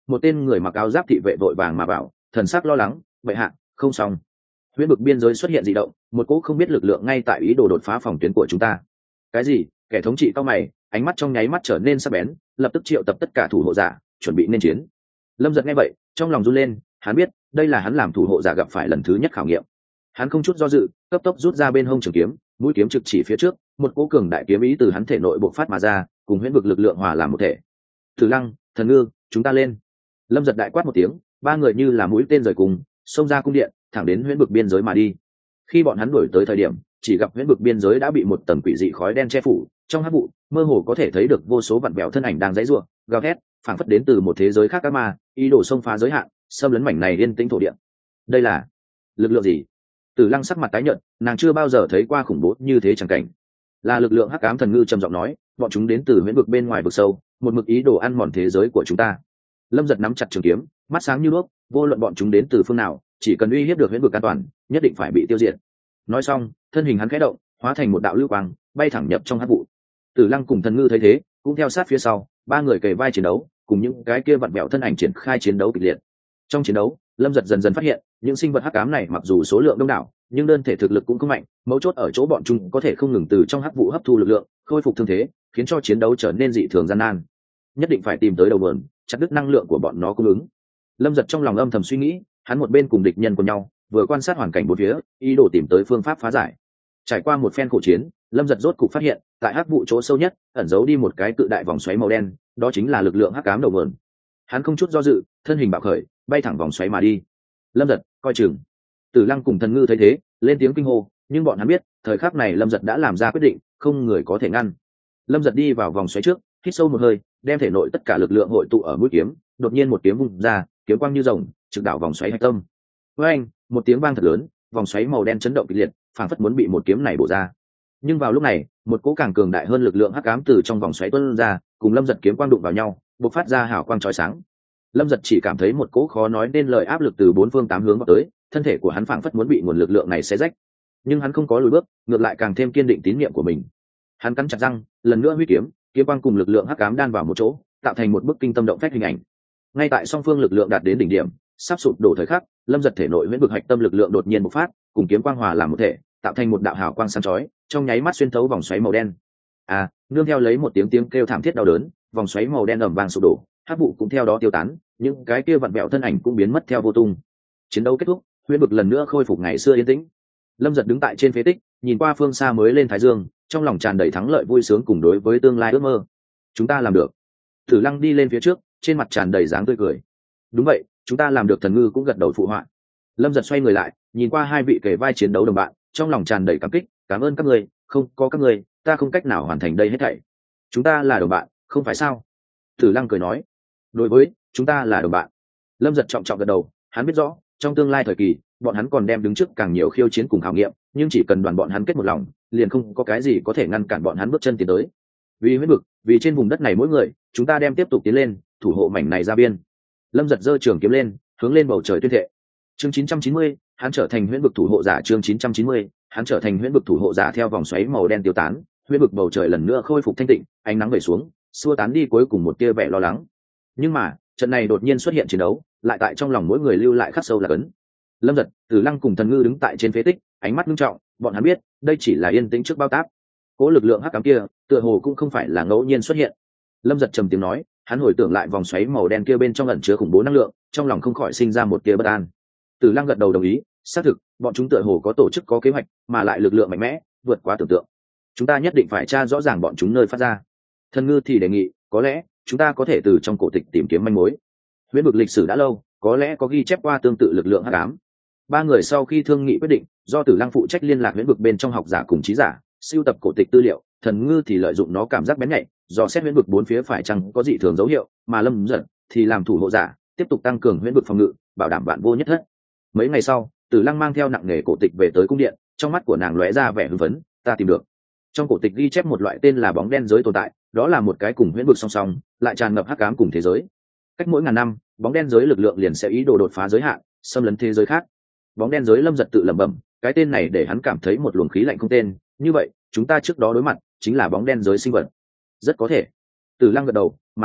một tên người mặc áo giáp thị vệ vội vàng mà bảo, thần sắc lo lắng, vậy hạ, không xong. Huyễn vực biên giới xuất hiện dị động, một cỗ không biết lực lượng ngay tại ý đồ đột phá phòng tuyến của chúng ta. Cái gì? Kẻ thống trị cao mày, ánh mắt trong nháy mắt trở nên sắc bén, lập tức triệu tập tất cả thủ hộ giả, chuẩn bị nên chiến. Lâm Giật nghe vậy, trong lòng run lên, hắn biết, đây là hắn làm thủ hộ giả gặp phải lần thứ nhất khảo nghiệm. Hắn không chút do dự, cấp tốc rút ra bên hông trường kiếm, mũi kiếm trực chỉ phía trước, một cỗ cường đại kiếm ý từ hắn thể nội bộc phát mà ra, cùng huyễn vực lực lượng hòa làm một thể. Tử Lăng, Thần Ngư, chúng ta lên. Lâm Giật đại quát một tiếng, ba người như là mũi tên rời cùng, xông ra cung điện, thẳng đến huyễn vực biên giới mà đi. Khi bọn hắn đuổi tới thời điểm, chỉ gặp huyễn vực biên giới đã bị một tầng quỷ dị khói đen che phủ, trong hắc vụ, mơ hồ có thể thấy được vô số vặn vẹo thân ảnh đang giãy giụa, gào thét, phảng phất đến từ một thế giới khác các ma, ý đồ xông phá giới hạn, xâm lấn mảnh này yên tĩnh thổ địa. Đây là lực lượng gì? Tử Lăng sắc mặt tái nhợt, nàng chưa bao giờ thấy qua khủng bố như thế chẳng cảnh. Là lực lượng hắc ám. Thần Ngư trầm giọng nói, bọn chúng đến từ huyễn vực bên ngoài vực sâu, một mực ý đồ ăn mòn thế giới của chúng ta. Lâm Giật nắm chặt trường kiếm, mắt sáng như đuốc, vô luận bọn chúng đến từ phương nào, chỉ cần uy hiếp được huyễn vực an toàn, nhất định phải bị tiêu diệt. Nói xong, thân hình hắn khẽ động, hóa thành một đạo lưu quang, bay thẳng nhập trong hắc vụ. Tử Lăng cùng Thần Ngư thấy thế, cũng theo sát phía sau, ba người kề vai chiến đấu, cùng những cái kia vặn vẹo thân ảnh triển khai chiến đấu kịch liệt. Trong chiến đấu, Lâm Giật dần dần phát hiện, những sinh vật hắc ám này mặc dù số lượng đông đảo, nhưng đơn thể thực lực cũng không mạnh, mấu chốt ở chỗ bọn chúng có thể không ngừng từ trong hắc vụ hấp thu lực lượng, khôi phục thương thế, khiến cho chiến đấu trở nên dị thường gian nan. Nhất định phải tìm tới đầu nguồn, chặt đứt năng lượng của bọn nó cung ứng. Lâm Giật trong lòng âm thầm suy nghĩ, hắn một bên cùng địch nhân của nhau, vừa quan sát hoàn cảnh bốn phía, ý đồ tìm tới phương pháp phá giải. Trải qua một phen khổ chiến, Lâm Giật rốt cục phát hiện, tại hắc vụ chỗ sâu nhất, ẩn giấu đi một cái cự đại vòng xoáy màu đen, đó chính là lực lượng hắc ám đầu nguồn. Hắn không chút do dự, thân hình bạo khởi, bay thẳng vòng xoáy mà đi. Lâm Giật, coi chừng. Tử Lăng cùng Thần Ngư thấy thế, lên tiếng kinh hô, nhưng bọn hắn biết, thời khắc này Lâm Giật đã làm ra quyết định, không người có thể ngăn. Lâm Giật đi vào vòng xoáy trước, hít sâu một hơi, đem thể nội tất cả lực lượng hội tụ ở mũi kiếm, đột nhiên một kiếm vung ra, kiếm quang như rồng, trực đảo vòng xoáy hạch tâm. Với anh, một tiếng vang thật lớn, vòng xoáy màu đen chấn động kịch liệt, phảng phất muốn bị một kiếm này bổ ra. Nhưng vào lúc này, một cỗ càng cường đại hơn lực lượng hắc ám từ trong vòng xoáy tuôn ra, cùng Lâm Giật kiếm quang đụng vào nhau, bộc phát ra hào quang chói sáng. Lâm Giật chỉ cảm thấy một cỗ khó nói nên lời áp lực từ bốn phương tám hướng vào tới, thân thể của hắn phảng phất muốn bị nguồn lực lượng này xé rách. Nhưng hắn không có lùi bước, ngược lại càng thêm kiên định tín nhiệm của mình. Hắn cắn chặt răng, lần nữa huy kiếm, kiếm quang cùng lực lượng hắc ám đan vào một chỗ, tạo thành một bức kinh tâm động phách hình ảnh. Ngay tại song phương lực lượng đạt đến đỉnh điểm, sắp sụp đổ thời khắc, Lâm Giật thể nội huyễn vực hạch tâm lực lượng đột nhiên bộc phát, cùng kiếm quang hòa làm một thể, tạo thành một đạo hào quang sáng chói, trong nháy mắt xuyên thấu vòng xoáy màu đen. À, nương theo lấy một tiếng tiếng kêu thảm thiết đau đớn, vòng xoáy màu đen ầm vang sụp đổ, hắc vụ cũng theo đó tiêu tán, những cái kia vặn vẹo thân ảnh cũng biến mất theo vô tung. Chiến đấu kết thúc, huyễn vực lần nữa khôi phục ngày xưa yên tĩnh. Lâm Giật đứng tại trên phế tích, nhìn qua phương xa mới lên thái dương, trong lòng tràn đầy thắng lợi vui sướng cùng đối với tương lai ước mơ. Chúng ta làm được. Tử Lăng đi lên phía trước, trên mặt tràn đầy dáng tươi cười. Đúng vậy, chúng ta làm được. Thần Ngư cũng gật đầu phụ họa. Lâm Giật xoay người lại, nhìn qua hai vị kể vai chiến đấu đồng bạn, trong lòng tràn đầy cảm kích, cảm ơn các người, không có các người, ta không cách nào hoàn thành đây hết thảy. Chúng ta là đồng bạn, không phải sao? Tử Lăng cười nói. Đối với, chúng ta là đồng bạn. Lâm Giật trọng trọng gật đầu, hắn biết rõ, trong tương lai thời kỳ, bọn hắn còn đem đứng trước càng nhiều khiêu chiến cùng khảo nghiệm, nhưng chỉ cần đoàn bọn hắn kết một lòng, liền không có cái gì có thể ngăn cản bọn hắn bước chân tiến tới. Vì huyết vực, vì trên vùng đất này mỗi người, chúng ta đem tiếp tục tiến lên, thủ hộ mảnh này ra biên. Lâm Giật giơ trường kiếm lên, hướng lên bầu trời tuyên thệ. Chương chín trăm chín mươi, hắn trở thành huyễn vực thủ hộ giả. Chương chín trăm chín mươi, hắn trở thành huyễn vực thủ hộ giả. Theo vòng xoáy màu đen tiêu tán, huyễn vực bầu trời lần nữa khôi phục thanh tịnh, ánh nắng về xuống, xua tán đi cuối cùng một tia vẻ lo lắng. Nhưng mà, trận này đột nhiên xuất hiện chiến đấu, lại tại trong lòng mỗi người lưu lại khắc sâu là cấn. Lâm Giật, Tử Lăng cùng Thần Ngư đứng tại trên phế tích, ánh mắt nghiêm trọng, bọn hắn biết, đây chỉ là yên tĩnh trước bao táp. Cố lực lượng hắc ám kia, tựa hồ cũng không phải là ngẫu nhiên xuất hiện. Lâm Giật trầm tiếng nói, hắn hồi tưởng lại vòng xoáy màu đen kia bên trong ẩn chứa khủng bố năng lượng, trong lòng không khỏi sinh ra một tia bất an. Tử Lăng gật đầu đồng ý, xác thực, bọn chúng tựa hồ có tổ chức, có kế hoạch, mà lại lực lượng mạnh mẽ, vượt quá tưởng tượng. Chúng ta nhất định phải tra rõ ràng bọn chúng nơi phát ra. Thần Ngư thì đề nghị, có lẽ chúng ta có thể từ trong cổ tịch tìm kiếm manh mối. Huyễn vực lịch sử đã lâu, có lẽ có ghi chép qua tương tự lực lượng hắc ám. Ba người sau khi thương nghị quyết định, do Tử Lăng phụ trách liên lạc huyễn vực bên trong học giả cùng trí giả, sưu tập cổ tịch tư liệu, Thần Ngư thì lợi dụng nó cảm giác bén nhạy, dò xét huyễn vực bốn phía phải chăng có dị thường dấu hiệu, mà Lâm Giật thì làm thủ hộ giả, tiếp tục tăng cường huyễn vực phòng ngự, bảo đảm vạn vô nhất thất. Mấy ngày sau, Tử Lăng mang theo nặng nghề cổ tịch về tới cung điện, trong mắt của nàng lóe ra vẻ hưng phấn, ta tìm được. Trong cổ tịch ghi chép một loại tên là bóng đen giới tồn tại, đó là một cái cùng huyễn vực song song, lại tràn ngập hắc ám cùng thế giới. Cách mỗi ngàn năm, bóng đen giới lực lượng liền sẽ ý đồ đột phá giới hạn, xâm lấn thế giới khác. Bóng đen giới. Lâm Giật tự lẩm bẩm, cái tên này để hắn cảm thấy một luồng khí lạnh không tên, như vậy, chúng ta trước đó đối mặt chính là bóng đen giới sinh vật. Rất có thể. Tử Lăng gật đầu, mà lại,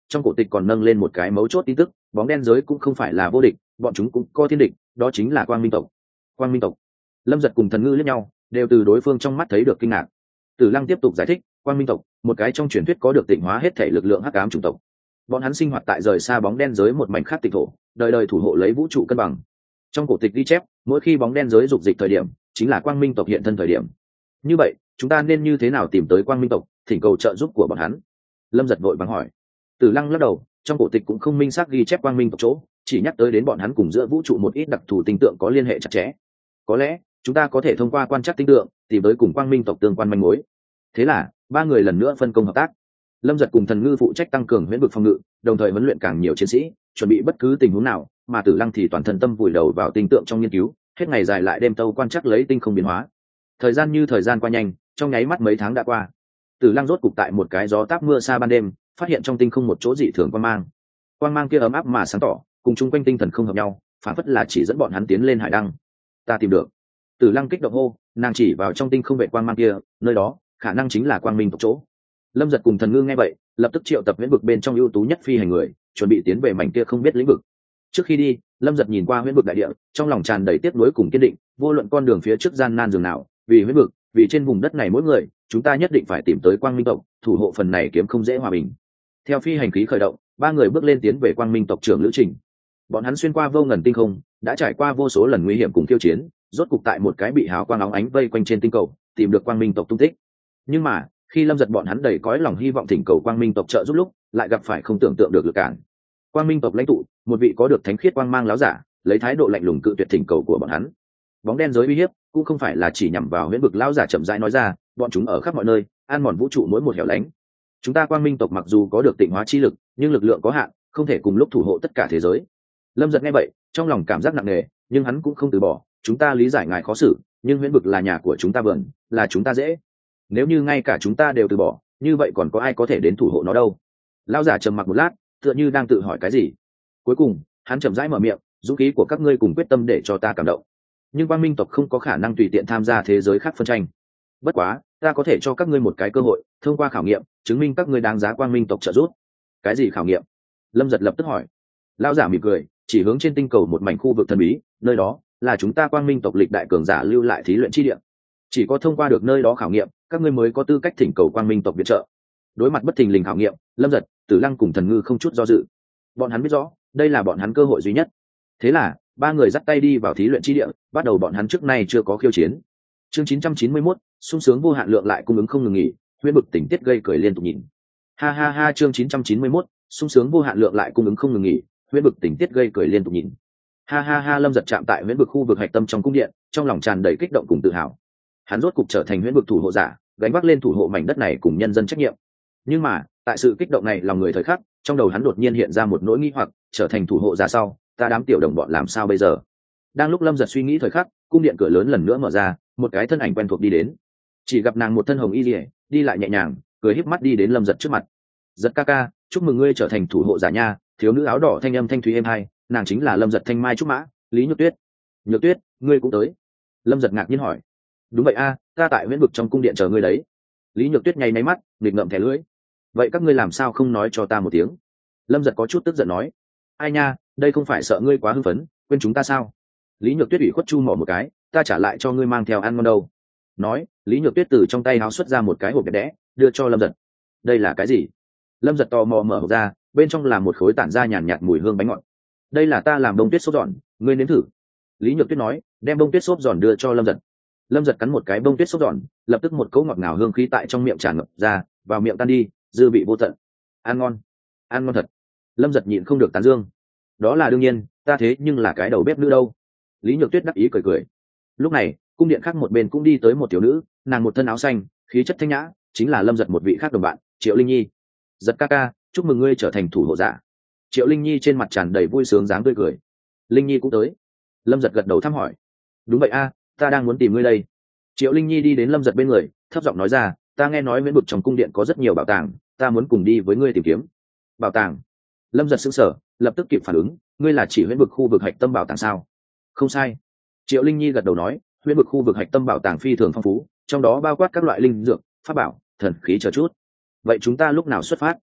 trong cổ tịch còn nâng lên một cái mấu chốt tin tức, bóng đen giới cũng không phải là vô địch, bọn chúng cũng có thiên địch, đó chính là quang minh tộc. Quang minh tộc. Lâm Giật cùng Thần Ngư liếc nhau, đều từ đối phương trong mắt thấy được kinh ngạc. Tử Lăng tiếp tục giải thích, quang minh tộc, một cái trong truyền thuyết có được tịnh hóa hết thể lực lượng hắc ám chủng tộc. Bọn hắn sinh hoạt tại rời xa bóng đen giới một mảnh khác tịch thổ, đời đời thủ hộ lấy vũ trụ cân bằng. Trong cổ tịch ghi chép, mỗi khi bóng đen giới dục dịch thời điểm, chính là quang minh tộc hiện thân thời điểm. Như vậy, chúng ta nên như thế nào tìm tới quang minh tộc, thỉnh cầu trợ giúp của bọn hắn? Lâm Giật vội vàng hỏi. Tử Lăng lắc đầu, trong cổ tịch cũng không minh xác ghi chép quang minh tộc chỗ, chỉ nhắc tới đến bọn hắn cùng giữa vũ trụ một ít đặc thù tinh tượng có liên hệ chặt chẽ. Có lẽ chúng ta có thể thông qua quan trắc tinh tượng tìm tới cùng quang minh tộc tương quan manh mối. Thế là ba người lần nữa phân công hợp tác. Lâm Giật cùng Thần Ngư phụ trách tăng cường huyễn vực phòng ngự, đồng thời huấn luyện càng nhiều chiến sĩ, chuẩn bị bất cứ tình huống nào, mà Tử Lăng thì toàn thân tâm vùi đầu vào tinh tượng trong nghiên cứu, hết ngày dài lại đêm tâu quan trắc lấy tinh không biến hóa. Thời gian như thời gian qua nhanh, trong nháy mắt mấy tháng đã qua. Tử Lăng rốt cục tại một cái gió táp mưa xa ban đêm, phát hiện trong tinh không một chỗ dị thường quang mang. Quang mang kia ấm áp mà sáng tỏ, cùng chung quanh tinh thần không hợp nhau, phản phất là chỉ dẫn bọn hắn tiến lên hải đăng. Ta tìm được. Tử Lăng kích động hô, nàng chỉ vào trong tinh không vệ quang mang kia, nơi đó khả năng chính là quang minh tộc chỗ. Lâm Giật cùng Thần Ngư nghe vậy, lập tức triệu tập huyễn vực bên trong ưu tú nhất phi hành người, chuẩn bị tiến về mảnh kia không biết lĩnh vực. Trước khi đi, Lâm Giật nhìn qua huyễn vực đại địa, trong lòng tràn đầy tiếc nuối cùng kiên định, vô luận con đường phía trước gian nan dường nào, vì huyễn vực, vì trên vùng đất này mỗi người, chúng ta nhất định phải tìm tới quang minh tộc, thủ hộ phần này kiếm không dễ hòa bình. Theo phi hành khí khởi động, ba người bước lên tiến về quang minh tộc trưởng lữ trình. Bọn hắn xuyên qua vô ngần tinh không, đã trải qua vô số lần nguy hiểm cùng khiêu chiến, rốt cục tại một cái bị hào quang óng ánh vây quanh trên tinh cầu, tìm được quang minh tộc tung tích. Nhưng mà, khi Lâm Giật bọn hắn đầy cõi lòng hy vọng thỉnh cầu quang minh tộc trợ giúp lúc, lại gặp phải không tưởng tượng được lực cản. Quang minh tộc lãnh tụ, một vị có được thánh khiết quang mang láo giả, lấy thái độ lạnh lùng cự tuyệt thỉnh cầu của bọn hắn. Bóng đen giới uy hiếp cũng không phải là chỉ nhằm vào huyễn vực láo giả chậm rãi nói ra, bọn chúng ở khắp mọi nơi, ăn mòn vũ trụ mỗi một hẻo lánh. Chúng ta quang minh tộc mặc dù có được tịnh hóa chi lực, nhưng lực lượng có hạn, không thể cùng lúc thủ hộ tất cả thế giới. Lâm Giật nghe vậy, trong lòng cảm giác nặng nề, nhưng hắn cũng không từ bỏ. Chúng ta lý giải ngài khó xử, nhưng huyễn vực là nhà của chúng ta vườn, là chúng ta dễ. Nếu như ngay cả chúng ta đều từ bỏ, như vậy còn có ai có thể đến thủ hộ nó đâu? Lão giả trầm mặc một lát, tựa như đang tự hỏi cái gì. Cuối cùng, hắn chậm rãi mở miệng, dũng khí của các ngươi cùng quyết tâm để cho ta cảm động. Nhưng quang minh tộc không có khả năng tùy tiện tham gia thế giới khác phân tranh. Bất quá, ta có thể cho các ngươi một cái cơ hội, thông qua khảo nghiệm, chứng minh các ngươi đáng giá quang minh tộc trợ giúp. Cái gì khảo nghiệm? Lâm Giật lập tức hỏi. Lão giả mỉm cười, chỉ hướng trên tinh cầu một mảnh khu vực thần bí, nơi đó là chúng ta quang minh tộc lịch đại cường giả lưu lại thí luyện chi địa. Chỉ có thông qua được nơi đó khảo nghiệm, các ngươi mới có tư cách thỉnh cầu quang minh tộc viện trợ. Đối mặt bất thình lình khảo nghiệm, Lâm Giật, Tử Lăng cùng Thần Ngư không chút do dự. Bọn hắn biết rõ, đây là bọn hắn cơ hội duy nhất. Thế là, ba người dắt tay đi vào thí luyện chi địa, bắt đầu bọn hắn trước nay chưa có khiêu chiến. Chương chín trăm chín mươi mốt, sung sướng vô hạn lượng lại cung ứng không ngừng nghỉ, huyễn bực tình tiết gây cười liên tục nhìn. Ha ha ha, chương chín trăm chín mươi mốt, sung sướng vô hạn lượng lại cung ứng không ngừng nghỉ, huyễn bực tình tiết gây cười liên tục nhìn. Ha ha ha, Lâm Giật chạm tại huyễn bực khu vực hạch tâm trong cung điện, trong lòng tràn đầy kích động cùng tự hào. Hắn rốt cục trở thành huyễn bực thủ hộ giả, gánh vác lên thủ hộ mảnh đất này cùng nhân dân trách nhiệm. Nhưng mà, tại sự kích động này lòng người thời khắc, trong đầu hắn đột nhiên hiện ra một nỗi nghi hoặc, trở thành thủ hộ giả sau, ta đám tiểu đồng bọn làm sao bây giờ? Đang lúc Lâm Giật suy nghĩ thời khắc, cung điện cửa lớn lần nữa mở ra, một cái thân ảnh quen thuộc đi đến. Chỉ gặp nàng một thân hồng y liễu, đi lại nhẹ nhàng, cười híp mắt đi đến Lâm Giật trước mặt. "Giật ca ca, chúc mừng ngươi trở thành thủ hộ giả nha." Thiếu nữ áo đỏ thanh âm thanh thúy êm hai, nàng chính là Lâm Giật thanh mai trúc mã, Lý Nhược Tuyết. "Nhược Tuyết, ngươi cũng tới?" Lâm Giật ngạc nhiên hỏi. "Đúng vậy a, ta tại huyễn vực trong cung điện chờ ngươi đấy." Lý Nhược Tuyết nháy máy mắt, nghịch ngợm thẻ lưỡi. "Vậy các ngươi làm sao không nói cho ta một tiếng?" Lâm Giật có chút tức giận nói. "Ai nha, đây không phải sợ ngươi quá hưng phấn, quên chúng ta sao?" Lý Nhược Tuyết ủy khuất chu mỏ một cái, "Ta trả lại cho ngươi mang theo ăn ngon đâu." Nói, Lý Nhược Tuyết từ trong tay háo xuất ra một cái hộp đẹp đẽ, đưa cho Lâm Giật. "Đây là cái gì?" Lâm Giật tò mò mở hộp ra, bên trong là một khối tản ra nhàn nhạt mùi hương bánh ngọt. "Đây là ta làm bông tuyết xốp giòn, ngươi nếm thử." Lý Nhược Tuyết nói, đem bông tuyết xốp giòn đưa cho Lâm Giật. Lâm Giật cắn một cái bông tuyết xốp giòn, lập tức một cỗ ngọt ngào hương khí tại trong miệng tràn ngập ra, vào miệng tan đi, dư vị vô tận. "Ăn ngon, ăn ngon thật." Lâm Giật nhịn không được tán dương. "Đó là đương nhiên, ta thế nhưng là cái đầu bếp nữ đâu." Lý Nhược Tuyết đắc ý cười cười. Lúc này, cung điện khác một bên cũng đi tới một thiếu nữ, nàng một thân áo xanh, khí chất thanh nhã, chính là Lâm Giật một vị khác đồng bạn, Triệu Linh Nhi. "Giật ca ca, chúc mừng ngươi trở thành thủ hộ giả." Triệu Linh Nhi trên mặt tràn đầy vui sướng dáng tươi cười. "Linh Nhi cũng tới?" Lâm Giật gật đầu thăm hỏi. "Đúng vậy a, ta đang muốn tìm ngươi đây." Triệu Linh Nhi đi đến Lâm Giật bên người, thấp giọng nói ra, "Ta nghe nói viễn vực trong cung điện có rất nhiều bảo tàng, ta muốn cùng đi với ngươi tìm kiếm." "Bảo tàng?" Lâm Giật sững sờ, lập tức kịp phản ứng, "Ngươi là chỉ huyễn vực khu vực hạch tâm bảo tàng sao?" "Không sai." Triệu Linh Nhi gật đầu nói, "huyễn vực khu vực hạch tâm bảo tàng phi thường phong phú, trong đó bao quát các loại linh dược, pháp bảo, thần khí chờ chút." "Vậy chúng ta lúc nào xuất phát?"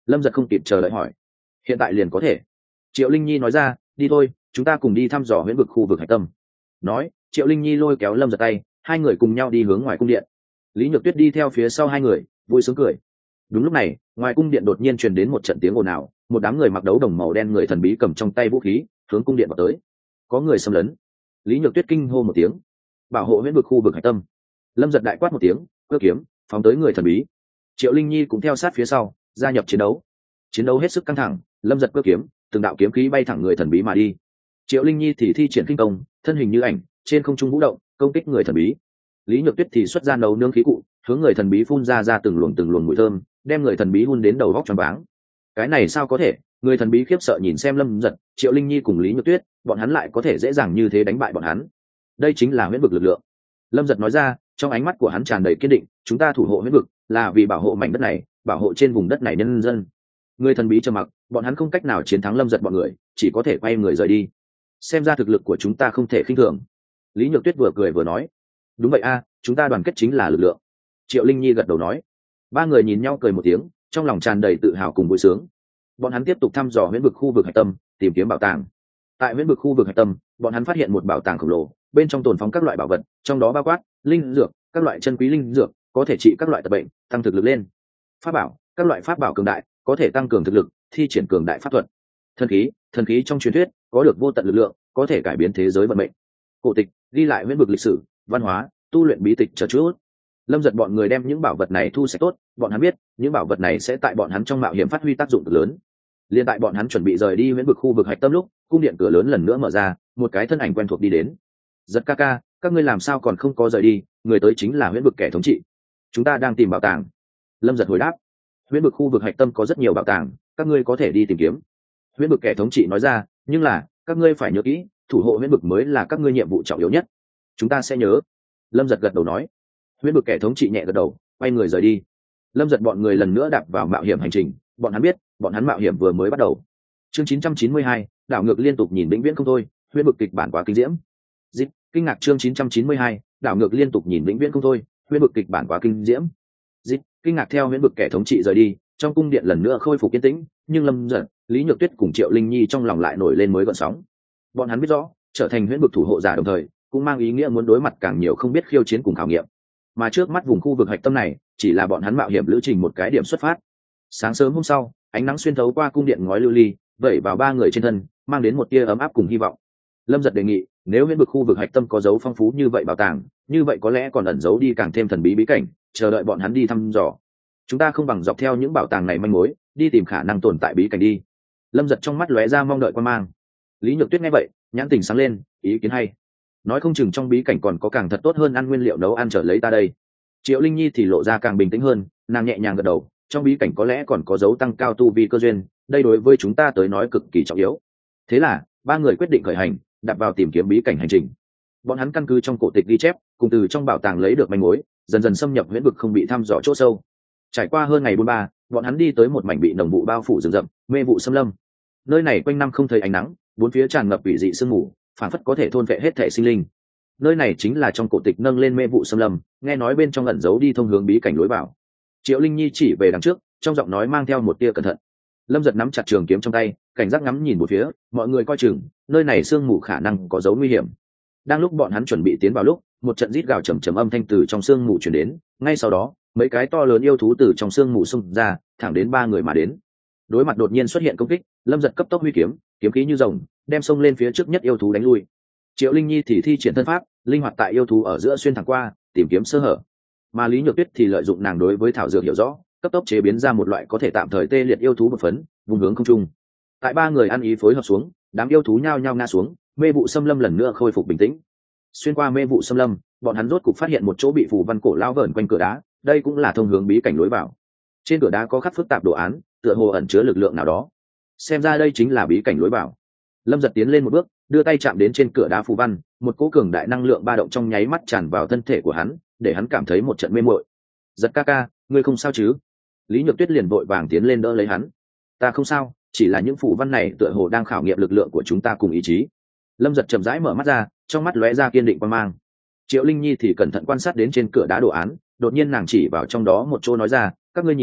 Lâm Giật không kịp chờ đợi hỏi. Hiện tại liền có thể. Triệu Linh Nhi nói ra, đi thôi, chúng ta cùng đi thăm dò huyễn vực khu vực hạch tâm. Nói, Triệu Linh Nhi lôi kéo Lâm Giật tay, hai người cùng nhau đi hướng ngoài cung điện. Lý Nhược Tuyết đi theo phía sau hai người, vui sướng cười. Đúng lúc này, ngoài cung điện đột nhiên truyền đến một trận tiếng ồn ào, một đám người mặc đấu đồng màu đen người thần bí cầm trong tay vũ khí, hướng cung điện vào tới. Có người xâm lấn. Lý Nhược Tuyết kinh hô một tiếng. Bảo hộ huyễn vực khu vực hạch tâm. Lâm Giật đại quát một tiếng, cơ kiếm phóng tới người thần bí. Triệu Linh Nhi cũng theo sát phía sau, gia nhập chiến đấu. Chiến đấu hết sức căng thẳng, Lâm Giật cơ kiếm, từng đạo kiếm khí bay thẳng người thần bí mà đi. Triệu Linh Nhi thì thi triển kinh công, thân hình như ảnh, trên không trung vũ động, công kích người thần bí. Lý Nhược Tuyết thì xuất ra nấu nướng khí cụ, hướng người thần bí phun ra ra từng luồng từng luồng mùi thơm, đem người thần bí hun đến đầu vóc choáng váng. Cái này sao có thể? Người thần bí khiếp sợ nhìn xem Lâm Giật, Triệu Linh Nhi cùng Lý Nhược Tuyết, bọn hắn lại có thể dễ dàng như thế đánh bại bọn hắn. Đây chính là huyễn vực lực lượng. Lâm Giật nói ra, trong ánh mắt của hắn tràn đầy kiên định, chúng ta thủ hộ huyễn vực là vì bảo hộ mảnh đất này, bảo hộ trên vùng đất này nhân dân. Người thần bí trầm mặc, bọn hắn không cách nào chiến thắng Lâm Giật bọn người, chỉ có thể quay người rời đi. Xem ra thực lực của chúng ta không thể khinh thường. Lý Nhược Tuyết vừa cười vừa nói, đúng vậy a, chúng ta đoàn kết chính là lực lượng. Triệu Linh Nhi gật đầu nói. Ba người nhìn nhau cười một tiếng, trong lòng tràn đầy tự hào cùng vui sướng. Bọn hắn tiếp tục thăm dò huyễn vực khu vực hạch tâm, tìm kiếm bảo tàng. Tại huyễn vực khu vực hạch tâm, bọn hắn phát hiện một bảo tàng khổng lồ, bên trong tồn phóng các loại bảo vật, trong đó bao quát linh dược, các loại chân quý linh dược, có thể trị các loại tật bệnh, tăng thực lực lên. Pháp bảo, các loại pháp bảo cường đại, có thể tăng cường thực lực, thi triển cường đại pháp thuật. Thần khí, thần khí trong truyền thuyết có được vô tận lực lượng, có thể cải biến thế giới vận mệnh. Cổ tịch, ghi lại huyễn vực lịch sử, văn hóa, tu luyện bí tịch chờ chút. Lâm Giật bọn người đem những bảo vật này thu sạch tốt, bọn hắn biết những bảo vật này sẽ tại bọn hắn trong mạo hiểm phát huy tác dụng cực lớn. Liên tại bọn hắn chuẩn bị rời đi huyễn vực khu vực hạch tâm lúc, cung điện cửa lớn lần nữa mở ra, một cái thân ảnh quen thuộc đi đến. Giật ca ca, các ngươi làm sao còn không có rời đi? Người tới chính là huyễn vực kẻ thống trị. Chúng ta đang tìm bảo tàng. Lâm Giật hồi đáp. Huyễn vực khu vực hạch tâm có rất nhiều bảo tàng, các ngươi có thể đi tìm kiếm. Huyễn vực kẻ thống trị nói ra, nhưng là các ngươi phải nhớ kỹ, thủ hộ huyễn vực mới là các ngươi nhiệm vụ trọng yếu nhất. Chúng ta sẽ nhớ. Lâm Giật gật đầu nói. Huyễn vực kẻ thống trị nhẹ gật đầu, quay người rời đi. Lâm Giật bọn người lần nữa đạp vào mạo hiểm hành trình, bọn hắn biết bọn hắn mạo hiểm vừa mới bắt đầu. Chương chín trăm chín mươi hai, đảo ngược liên tục nhìn vĩnh viễn không thôi, huyễn vực kịch bản quá kinh diễm. Dịch, kinh ngạc chương chín trăm chín mươi hai, đảo ngược liên tục nhìn vĩnh viễn không thôi, huyễn vực kịch bản quá kinh diễm. Dịch, kinh ngạc theo huyễn vực kẻ thống trị rời đi, trong cung điện lần nữa khôi phục yên tĩnh, nhưng Lâm Giật, Lý Nhược Tuyết cùng Triệu Linh Nhi trong lòng lại nổi lên mới gợn sóng. Bọn hắn biết rõ, trở thành huyễn vực thủ hộ giả đồng thời, cũng mang ý nghĩa muốn đối mặt càng nhiều không biết khiêu chiến cùng khảo nghiệm. Mà trước mắt vùng khu vực hạch tâm này, chỉ là bọn hắn mạo hiểm lữ trình một cái điểm xuất phát. Sáng sớm hôm sau, ánh nắng xuyên thấu qua cung điện ngói lưu ly, vẩy vào ba người trên thân, mang đến một tia ấm áp cùng hy vọng. Lâm Giật đề nghị, nếu huyễn vực khu vực hạch tâm có dấu phong phú như vậy bảo tàng, như vậy có lẽ còn ẩn giấu đi càng thêm thần bí bí cảnh, chờ đợi bọn hắn đi thăm dò. Chúng ta không bằng dọc theo những bảo tàng này manh mối, đi tìm khả năng tồn tại bí cảnh đi. Lâm Giật trong mắt lóe ra mong đợi quan mang. Lý Nhược Tuyết nghe vậy, nhãn tình sáng lên, ý kiến hay. Nói không chừng trong bí cảnh còn có càng thật tốt hơn ăn nguyên liệu nấu ăn trở lấy ta đây. Triệu Linh Nhi thì lộ ra càng bình tĩnh hơn, nàng nhẹ nhàng gật đầu, trong bí cảnh có lẽ còn có dấu tăng cao tu vi cơ duyên, đây đối với chúng ta tới nói cực kỳ trọng yếu. Thế là ba người quyết định khởi hành, đặt vào tìm kiếm bí cảnh hành trình. Bọn hắn căn cứ trong cổ tịch ghi chép, cùng từ trong bảo tàng lấy được manh mối, dần dần xâm nhập huyễn vực không bị thăm dò chỗ sâu. Trải qua hơn ngày buôn ba, bọn hắn đi tới một mảnh bị nồng vụ bao phủ rừng rậm, mê vụ xâm lâm. Nơi này quanh năm không thấy ánh nắng, bốn phía tràn ngập quỷ dị sương mù, phản phất có thể thôn vệ hết thể sinh linh. Nơi này chính là trong cổ tịch nâng lên mê vụ xâm lâm, nghe nói bên trong ẩn giấu đi thông hướng bí cảnh lối vào. Triệu Linh Nhi chỉ về đằng trước, trong giọng nói mang theo một tia cẩn thận. Lâm Giật nắm chặt trường kiếm trong tay, cảnh giác ngắm nhìn một phía, mọi người coi chừng, nơi này sương mù khả năng có dấu nguy hiểm. Đang lúc bọn hắn chuẩn bị tiến vào lúc, một trận rít gào trầm trầm âm thanh từ trong sương mù truyền đến, ngay sau đó, mấy cái to lớn yêu thú từ trong sương mù xông ra, thẳng đến ba người mà đến. Đối mặt đột nhiên xuất hiện công kích, Lâm Giật cấp tốc huy kiếm, kiếm khí như rồng, đem xông lên phía trước nhất yêu thú đánh lui. Triệu Linh Nhi thì thi triển thân pháp, linh hoạt tại yêu thú ở giữa xuyên thẳng qua, tìm kiếm sơ hở. Mà Lý Nhược Tuyết thì lợi dụng nàng đối với thảo dược hiểu rõ, cấp tốc chế biến ra một loại có thể tạm thời tê liệt yêu thú một phấn, vùng hướng không trung. Tại ba người ăn ý phối hợp xuống, đám yêu thú nhao nhao ngã xuống, mê vụ xâm lâm lần nữa khôi phục bình tĩnh. Xuyên qua mê vụ xâm lâm, bọn hắn rốt cục phát hiện một chỗ bị phù văn cổ lao vờn quanh cửa đá, đây cũng là thông hướng bí cảnh lối vào. Trên cửa đá có khắc phức tạp đồ án, tựa hồ ẩn chứa lực lượng nào đó. Xem ra đây chính là bí cảnh lối vào. Lâm Giật tiến lên một bước, đưa tay chạm đến trên cửa đá phù văn, một cỗ cường đại năng lượng ba động trong nháy mắt tràn vào thân thể của hắn, để hắn cảm thấy một trận mê muội. Giật ca ca, ngươi không sao chứ? Lý Nhược Tuyết liền vội vàng tiến lên đỡ lấy hắn. Ta không sao, chỉ là những phù văn này tựa hồ đang khảo nghiệm lực lượng của chúng ta cùng ý chí. Lâm Giật chậm rãi mở mắt ra, trong mắt lóe ra kiên định quan mang. Triệu Linh Nhi thì cẩn thận quan sát đến trên cửa đá đồ án, đột nhiên nàng chỉ vào trong đó một chỗ nói ra, các ngươi nhìn,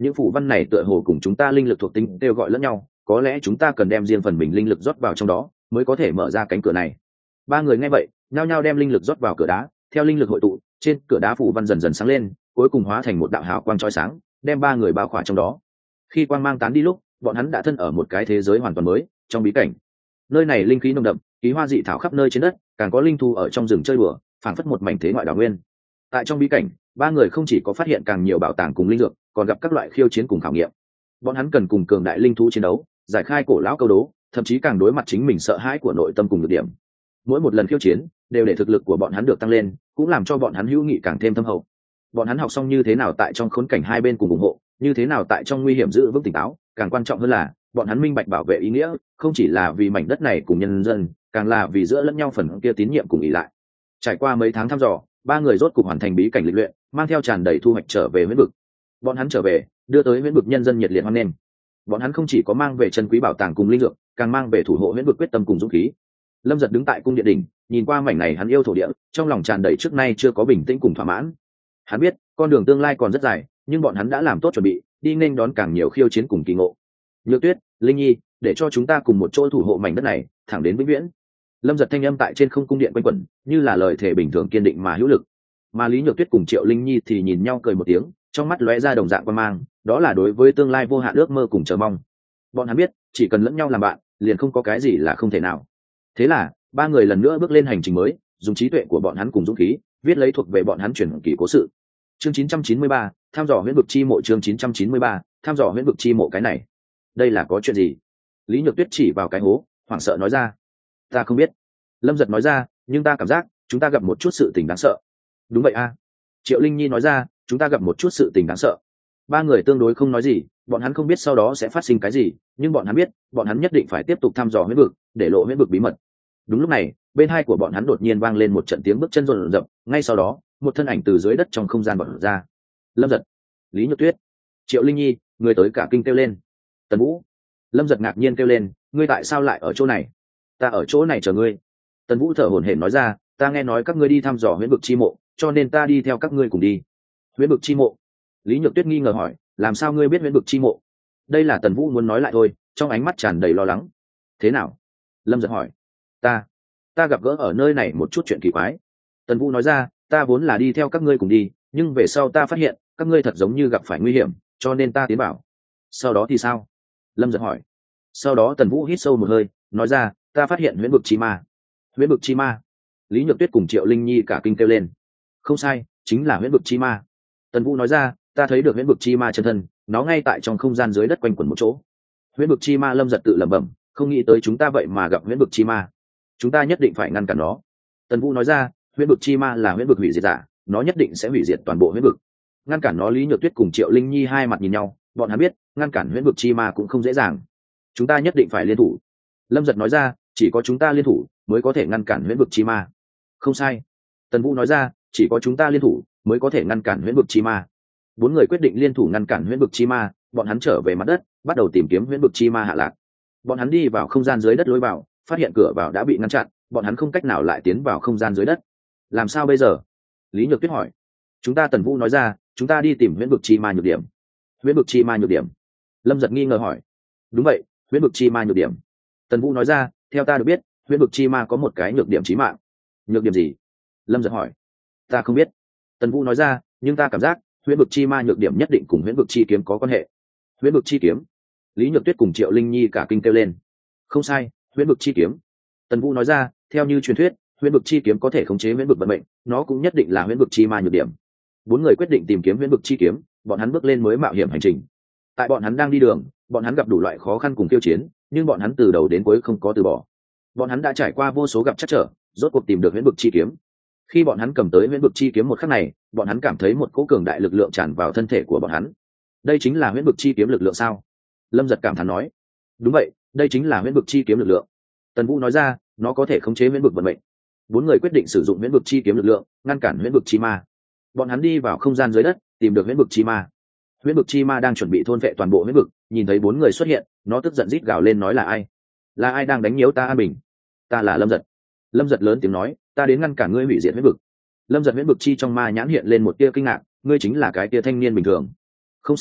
những phù văn này tựa hồ cùng chúng ta linh lực thuộc tính kêu gọi lẫn nhau, có lẽ chúng ta cần đem riêng phần mình linh lực rót vào trong đó mới có thể mở ra cánh cửa này. Ba người nghe vậy nhao nhao đem linh lực rót vào cửa đá, theo linh lực hội tụ, trên cửa đá phù văn dần dần sáng lên, cuối cùng hóa thành một đạo hào quang chói sáng, đem ba người bao khỏa trong đó. Khi quang mang tán đi lúc, bọn hắn đã thân ở một cái thế giới hoàn toàn mới, trong bí cảnh. Nơi này linh khí nồng đậm, ký hoa dị thảo khắp nơi trên đất, càng có linh thu ở trong rừng chơi đùa, phảng phất một mảnh thế ngoại đảo nguyên. Tại trong bí cảnh, ba người không chỉ có phát hiện càng nhiều bảo tàng cùng linh dược, còn gặp các loại khiêu chiến cùng khảo nghiệm. Bọn hắn cần cùng cường đại linh thú chiến đấu, giải khai cổ lão câu đố, thậm chí càng đối mặt chính mình sợ hãi của nội tâm cùng nhược điểm. Mỗi một lần khiêu chiến đều để thực lực của bọn hắn được tăng lên, cũng làm cho bọn hắn hữu nghị càng thêm thâm hậu. Bọn hắn học xong như thế nào tại trong khốn cảnh hai bên cùng ủng hộ, như thế nào tại trong nguy hiểm giữ vững tỉnh táo, càng quan trọng hơn là bọn hắn minh bạch bảo vệ ý nghĩa, không chỉ là vì mảnh đất này cùng nhân dân, càng là vì giữa lẫn nhau phần kia tín nhiệm cùng ỷ lại. Trải qua mấy tháng thăm dò, ba người rốt cục hoàn thành bí cảnh lịch luyện, mang theo tràn đầy thu hoạch trở về huyễn vực. Bọn hắn trở về, đưa tới huyễn vực nhân dân nhiệt liệt hoan nghênh. Bọn hắn không chỉ có mang về chân quý bảo tàng cùng linh dược, càng mang về thủ hộ huyễn vực quyết tâm cùng dũng khí. Lâm Giật đứng tại cung điện đỉnh, nhìn qua mảnh này hắn yêu thổ địa, trong lòng tràn đầy trước nay chưa có bình tĩnh cùng thỏa mãn. Hắn biết, con đường tương lai còn rất dài, nhưng bọn hắn đã làm tốt chuẩn bị, đi nên đón càng nhiều khiêu chiến cùng kỳ ngộ. Nhược Tuyết, Linh Nhi, để cho chúng ta cùng một chỗ thủ hộ mảnh đất này, thẳng đến vĩnh viễn. Lâm Giật thanh âm tại trên không cung điện quanh quẩn, như là lời thề bình thường kiên định mà hữu lực. Mà Lý Nhược Tuyết cùng Triệu Linh Nhi thì nhìn nhau cười một tiếng, trong mắt lóe ra đồng dạng quan mang, đó là đối với tương lai vô hạn ước mơ cùng chờ mong. Bọn hắn biết, chỉ cần lẫn nhau làm bạn, liền không có cái gì là không thể nào. Thế là, ba người lần nữa bước lên hành trình mới, dùng trí tuệ của bọn hắn cùng dũng khí, viết lấy thuộc về bọn hắn truyền kỳ cố sự. Chương chín trăm chín mươi ba, tham dò huyễn vực chi mộ. Chương chín trăm chín mươi ba, tham dò huyễn vực chi mộ. Cái này, đây là có chuyện gì? Lý Nhược Tuyết chỉ vào cái hố, hoảng sợ nói ra. Ta không biết. Lâm Giật nói ra, nhưng ta cảm giác chúng ta gặp một chút sự tình đáng sợ. Đúng vậy a. Triệu Linh Nhi nói ra, chúng ta gặp một chút sự tình đáng sợ. Ba người tương đối không nói gì, bọn hắn không biết sau đó sẽ phát sinh cái gì, nhưng bọn hắn biết, bọn hắn nhất định phải tiếp tục thăm dò huyễn vực, để lộ huyễn vực bí mật. Đúng lúc này, bên hai của bọn hắn đột nhiên vang lên một trận tiếng bước chân rộn rập, ngay sau đó, một thân ảnh từ dưới đất trong không gian bật ra. Lâm Giật, Lý Nhược Tuyết, Triệu Linh Nhi, người tới cả kinh kêu lên. Tần Vũ. Lâm Giật ngạc nhiên kêu lên, ngươi tại sao lại ở chỗ này? Ta ở chỗ này chờ ngươi. Tần Vũ thở hổn hển nói ra, ta nghe nói các ngươi đi thăm dò huyễn vực chi mộ, cho nên ta đi theo các ngươi cùng đi. Huyễn vực chi mộ? Lý Nhược Tuyết nghi ngờ hỏi, làm sao ngươi biết huyễn vực chi mộ? Đây là Tần Vũ muốn nói lại thôi, trong ánh mắt tràn đầy lo lắng. Thế nào? Lâm Giật hỏi. Ta, ta gặp gỡ ở nơi này một chút chuyện kỳ quái. Tần Vũ nói ra, ta vốn là đi theo các ngươi cùng đi, nhưng về sau ta phát hiện các ngươi thật giống như gặp phải nguy hiểm, cho nên ta tiến bảo. Sau đó thì sao? Lâm Giật hỏi. Sau đó Tần Vũ hít sâu một hơi, nói ra, ta phát hiện huyễn vực chi ma. Huyễn vực chi ma? Lý Nhược Tuyết cùng Triệu Linh Nhi cả kinh kêu lên. Không sai, chính là huyễn vực chi ma. Tần Vũ nói ra, ta thấy được huyễn vực chi ma chân thân, nó ngay tại trong không gian dưới đất quanh quẩn một chỗ. Huyễn vực chi ma. Lâm Giật tự lẩm bẩm, không nghĩ tới chúng ta vậy mà gặp huyễn vực chi ma. Chúng ta nhất định phải ngăn cản nó. Tần Vũ nói ra, huyễn vực chi ma là huyễn vực hủy diệt giả, nó nhất định sẽ hủy diệt toàn bộ huyễn vực. Ngăn cản nó. Lý Nhược Tuyết cùng Triệu Linh Nhi hai mặt nhìn nhau, bọn hắn biết ngăn cản huyễn vực chi ma cũng không dễ dàng. Chúng ta nhất định phải liên thủ. Lâm Giật nói ra, chỉ có chúng ta liên thủ mới có thể ngăn cản huyễn vực chi ma. Không sai. Tần Vũ nói ra, chỉ có chúng ta liên thủ mới có thể ngăn cản huyễn vực chi ma. Bốn người quyết định liên thủ ngăn cản huyễn vực chi ma, bọn hắn trở về mặt đất, bắt đầu tìm kiếm huyễn vực chi ma hạ lạc. Bọn hắn đi vào không gian dưới đất lối vào, phát hiện cửa vào đã bị ngăn chặn, bọn hắn không cách nào lại tiến vào không gian dưới đất. Làm sao bây giờ? Lý Nhược Tuyết hỏi. Chúng ta. Tần Vũ nói ra, chúng ta đi tìm huyễn vực chi ma nhược điểm. Huyễn vực chi ma nhược điểm? Lâm Giật nghi ngờ hỏi. Đúng vậy, huyễn vực chi ma nhược điểm. Tần Vũ nói ra, theo ta được biết, huyễn vực chi ma có một cái nhược điểm chí mạng. Nhược điểm gì? Lâm Giật hỏi. Ta không biết. Tần Vũ nói ra, nhưng ta cảm giác huyễn vực chi ma nhược điểm nhất định cùng huyễn vực chi kiếm có quan hệ. Huyễn vực chi kiếm? Lý Nhược Tuyết cùng Triệu Linh Nhi cả kinh kêu lên. Không sai, huyễn vực chi kiếm. Tần Vũ nói ra, theo như truyền thuyết, huyễn vực chi kiếm có thể khống chế huyễn vực vận mệnh, nó cũng nhất định là huyễn vực chi ma nhược điểm. Bốn người quyết định tìm kiếm huyễn vực chi kiếm, bọn hắn bước lên mới mạo hiểm hành trình. Tại bọn hắn đang đi đường, bọn hắn gặp đủ loại khó khăn cùng tiêu chiến, nhưng bọn hắn từ đầu đến cuối không có từ bỏ. Bọn hắn đã trải qua vô số gặp trắc trở, rốt cuộc tìm được huyễn vực chi kiếm. Khi bọn hắn cầm tới huyễn vực chi kiếm một khắc này, bọn hắn cảm thấy một cỗ cường đại lực lượng tràn vào thân thể của bọn hắn. Đây chính là huyễn vực chi kiếm lực lượng sao? Lâm Giật cảm thán nói. Đúng vậy, đây chính là huyễn vực chi kiếm lực lượng. Tần Vũ nói ra, nó có thể khống chế huyễn vực vận mệnh. Bốn người quyết định sử dụng huyễn vực chi kiếm lực lượng ngăn cản huyễn vực chi ma. Bọn hắn đi vào không gian dưới đất, tìm được huyễn vực chi ma. Huyễn vực chi ma đang chuẩn bị thôn vệ toàn bộ huyễn vực, nhìn thấy bốn người xuất hiện, nó tức giận rít gào lên nói, là ai? Là ai đang đánh nhiễu ta an bình? Ta là Lâm Giật. Lâm Giật lớn tiếng nói, ta đến ngăn cản ngươi hủy diệt huyễn vực. Lâm Giật huyễn vực chi trong ma nhãn hiện lên một tia kinh ngạc, ngươi chính là cái tia thanh niên bình thường. Không sai,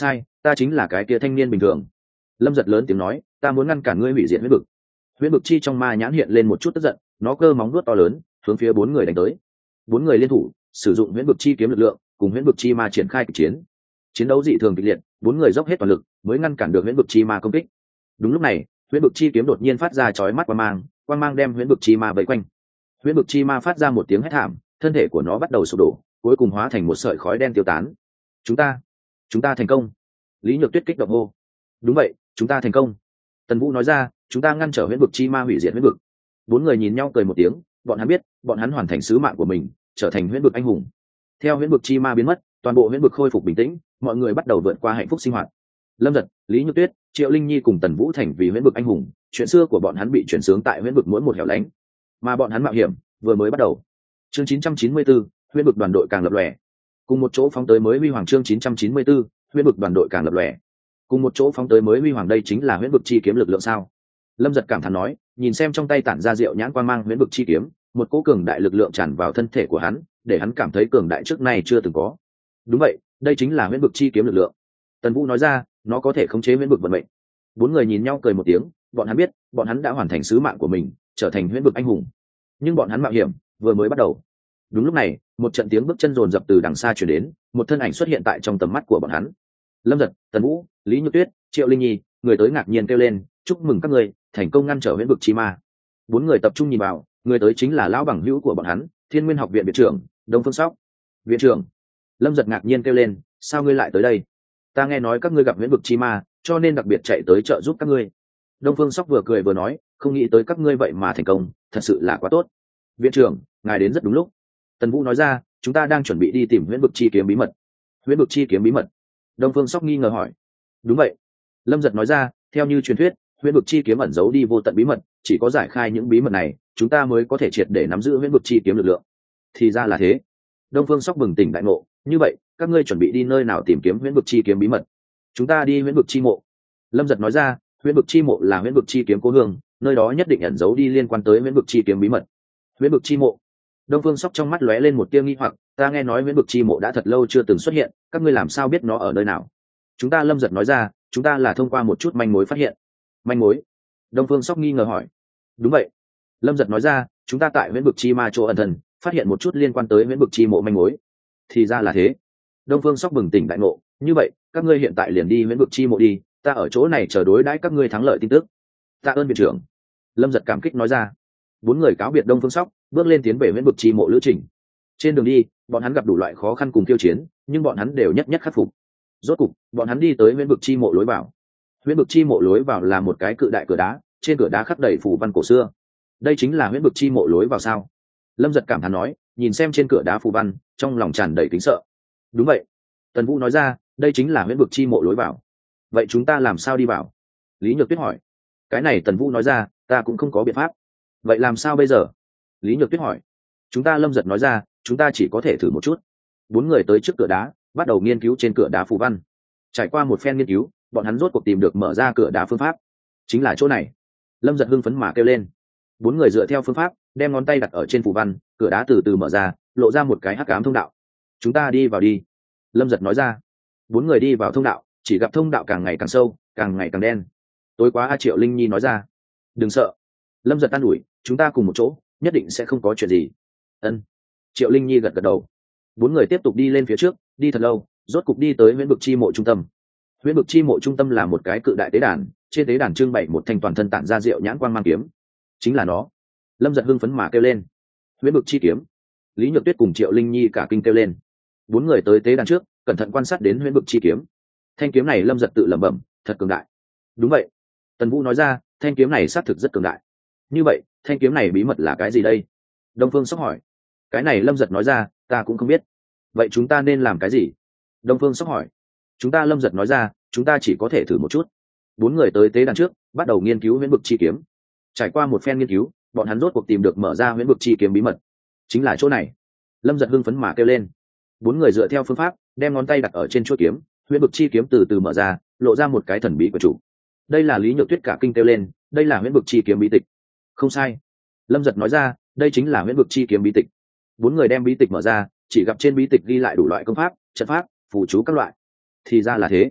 ta chính là cái kia thanh niên bình thường. Lâm Giật lớn tiếng nói, ta muốn ngăn cản ngươi hủy diệt huyễn vực. Huyễn vực chi trong ma nhãn hiện lên một chút tức giận, nó cơ móng vuốt to lớn hướng phía bốn người đánh tới. Bốn người liên thủ sử dụng huyễn vực chi kiếm lực lượng cùng huyễn vực chi ma triển khai kịch chiến. Chiến đấu dị thường kịch liệt, bốn người dốc hết toàn lực mới ngăn cản được huyễn vực chi ma công kích. Đúng lúc này, huyễn vực chi kiếm đột nhiên phát ra chói mắt quang mang, quang mang đem huyễn vực chi ma vây quanh. Huyễn vực chi ma phát ra một tiếng hét thảm, thân thể của nó bắt đầu sụp đổ, cuối cùng hóa thành một sợi khói đen tiêu tán. Chúng ta, chúng ta thành công. Lý Nhược Tuyết kích động hô. Đúng vậy, chúng ta thành công. Tần Vũ nói ra, chúng ta ngăn trở huyễn vực chi ma hủy diệt huyễn vực. Bốn người nhìn nhau cười một tiếng, bọn hắn biết, bọn hắn hoàn thành sứ mạng của mình, trở thành huyễn vực anh hùng. Theo huyễn vực chi ma biến mất, toàn bộ huyễn vực khôi phục bình tĩnh, mọi người bắt đầu vượt qua hạnh phúc sinh hoạt. Lâm Giật, Lý Nhược Tuyết, Triệu Linh Nhi cùng Tần Vũ thành vì huyễn vực anh hùng, chuyện xưa của bọn hắn bị chuyển sướng tại huyễn vực mỗi một hẻo lánh, mà bọn hắn mạo hiểm vừa mới bắt đầu. Chương chín trăm chín mươi tư, huyễn vực đoàn đội càng lập lòe. Cùng một chỗ phóng tới mới huy hoàng. Chương chín trăm chín mươi tư, huyễn vực đoàn đội càng lập lòe. Cùng một chỗ phóng tới mới huy hoàng, đây chính là huyễn vực chi kiếm lực lượng sao? Lâm Giật cảm thán nói, nhìn xem trong tay tản ra rượu nhãn quang mang huyễn vực chi kiếm, một cỗ cường đại lực lượng tràn vào thân thể của hắn, để hắn cảm thấy cường đại trước nay chưa từng có. Đúng vậy, đây chính là huyễn vực chi kiếm lực lượng. Tần Vũ nói ra, nó có thể khống chế huyễn vực vận mệnh. Bốn người nhìn nhau cười một tiếng, bọn hắn biết, bọn hắn đã hoàn thành sứ mạng của mình, trở thành huyễn vực anh hùng. Nhưng bọn hắn mạo hiểm vừa mới bắt đầu. Đúng lúc này, một trận tiếng bước chân rồn rập từ đằng xa truyền đến, một thân ảnh xuất hiện tại trong tầm mắt của bọn hắn. Lâm Giật, Tần Vũ, Lý Nhược Tuyết, Triệu Linh Nhi, người tới ngạc nhiên kêu lên, chúc mừng các người thành công ngăn trở huyễn vực chi ma. Bốn người tập trung nhìn vào, người tới chính là lão bằng hữu của bọn hắn, Thiên Nguyên học viện viện trưởng Đông Phương Sóc. Viện trưởng. Lâm Giật ngạc nhiên kêu lên, sao ngươi lại tới đây? Ta nghe nói các ngươi gặp huyễn vực chi ma, cho nên đặc biệt chạy tới trợ giúp các ngươi. Đông Phương Sóc vừa cười vừa nói, không nghĩ tới các ngươi vậy mà thành công, thật sự là quá tốt. Viện trưởng, ngài đến rất đúng lúc. Tần Vũ nói ra, chúng ta đang chuẩn bị đi tìm huyễn vực chi kiếm bí mật. Huyễn vực chi kiếm bí mật? Đông Phương Sóc nghi ngờ hỏi. Đúng vậy. Lâm Giật nói ra, theo như truyền thuyết, huyễn vực chi kiếm ẩn giấu đi vô tận bí mật, chỉ có giải khai những bí mật này, chúng ta mới có thể triệt để nắm giữ huyễn vực chi kiếm lực lượng. Thì ra là thế. Đông Phương Sóc bừng tỉnh đại ngộ, như vậy, các ngươi chuẩn bị đi nơi nào tìm kiếm huyễn vực chi kiếm bí mật? Chúng ta đi huyễn vực chi mộ. Lâm Giật nói ra, huyễn vực chi mộ là huyễn vực chi kiếm cố hương, nơi đó nhất định ẩn giấu đi liên quan tới huyễn vực chi kiếm bí mật. Huyễn vực chi mộ? Đông Phương Sóc trong mắt lóe lên một tia nghi hoặc, ta nghe nói huyễn vực chi mộ đã thật lâu chưa từng xuất hiện, các ngươi làm sao biết nó ở nơi nào? Chúng ta, Lâm Giật nói ra, chúng ta là thông qua một chút manh mối phát hiện. Manh mối? Đông Phương Sóc nghi ngờ hỏi. Đúng vậy. Lâm Giật nói ra, chúng ta tại huyễn vực chi ma chỗ ẩn thần, phát hiện một chút liên quan tới huyễn vực chi mộ manh mối. Thì ra là thế. Đông Phương Sóc bừng tỉnh đại ngộ, như vậy, các ngươi hiện tại liền đi huyễn vực chi mộ đi, ta ở chỗ này chờ đối đãi các ngươi thắng lợi tin tức. Tạ ơn viện trưởng. Lâm Giật cảm kích nói ra. Bốn người cáo biệt Đông Phương Sóc, bước lên tiến về huyễn vực chi mộ lữ trình. Trên đường đi, bọn hắn gặp đủ loại khó khăn cùng tiêu chiến, nhưng bọn hắn đều nhất nhất khắc phục. Rốt cục, bọn hắn đi tới huyễn vực chi mộ lối vào. Huyễn vực chi mộ lối vào là một cái cự đại cửa đá, trên cửa đá khắc đầy phù văn cổ xưa. Đây chính là huyễn vực chi mộ lối vào sao? Lâm Giật cảm thán nói, nhìn xem trên cửa đá phù văn, trong lòng tràn đầy kính sợ. Đúng vậy. Tần Vũ nói ra, đây chính là huyễn vực chi mộ lối vào. Vậy chúng ta làm sao đi vào? Lý Nhược Tuyết hỏi. Cái này Tần Vũ nói ra, ta cũng không có biện pháp. Vậy làm sao bây giờ? Lý Nhược Tuyết hỏi. Chúng ta, Lâm Giật nói ra, chúng ta chỉ có thể thử một chút. Bốn người tới trước cửa đá, bắt đầu nghiên cứu trên cửa đá phù văn. Trải qua một phen nghiên cứu, bọn hắn rốt cuộc tìm được mở ra cửa đá phương pháp. Chính là chỗ này. Lâm Giật hưng phấn mà kêu lên. Bốn người dựa theo phương pháp, đem ngón tay đặt ở trên phù văn, cửa đá từ từ mở ra, lộ ra một cái hắc ám thông đạo. Chúng ta đi vào đi. Lâm Giật nói ra. Bốn người đi vào thông đạo, chỉ gặp thông đạo càng ngày càng sâu, càng ngày càng đen. Tối quá, A Triệu Linh Nhi nói ra. Đừng sợ. Lâm Giật an ủi, chúng ta cùng một chỗ, nhất định sẽ không có chuyện gì. Ân. Triệu Linh Nhi gật gật đầu. Bốn người tiếp tục đi lên phía trước, đi thật lâu, rốt cục đi tới huyễn vực chi mộ trung tâm. Huyễn vực chi mộ trung tâm là một cái cự đại tế đàn, trên tế đàn trưng bày một thanh toàn thân tản ra rượu nhãn quang mang kiếm. Chính là nó. Lâm Giật hưng phấn mà kêu lên. Huyễn vực chi kiếm. Lý Nhược Tuyết cùng Triệu Linh Nhi cả kinh kêu lên. Bốn người tới tế đàn trước, cẩn thận quan sát đến huyễn vực chi kiếm. Thanh kiếm này, Lâm Giật tự lẩm bẩm, thật cường đại. Đúng vậy. Tần Vũ nói ra, thanh kiếm này xác thực rất cường đại. Như vậy, thanh kiếm này bí mật là cái gì đây? Đông Phương Sóc hỏi. Cái này, Lâm Giật nói ra, ta cũng không biết. Vậy chúng ta nên làm cái gì? Đông Phương Sóc hỏi. Chúng ta, Lâm Giật nói ra, chúng ta chỉ có thể thử một chút. Bốn người tới tế đàn trước, bắt đầu nghiên cứu huyễn vực chi kiếm. Trải qua một phen nghiên cứu, bọn hắn rốt cuộc tìm được mở ra huyễn vực chi kiếm bí mật. Chính là chỗ này. Lâm Giật hưng phấn mà kêu lên. Bốn người dựa theo phương pháp, đem ngón tay đặt ở trên chuôi kiếm, huyễn vực chi kiếm từ từ mở ra, lộ ra một cái thần bí của chủ. Đây là Lý Nhược Tuyết cả kinh kêu lên, đây là huyễn vực chi kiếm bí tịch. Không sai. Lâm Giật nói ra, đây chính là huyễn vực chi kiếm bí tịch. Bốn người đem bí tịch mở ra, chỉ gặp trên bí tịch ghi lại đủ loại công pháp, trận pháp, phù chú các loại. Thì ra là thế.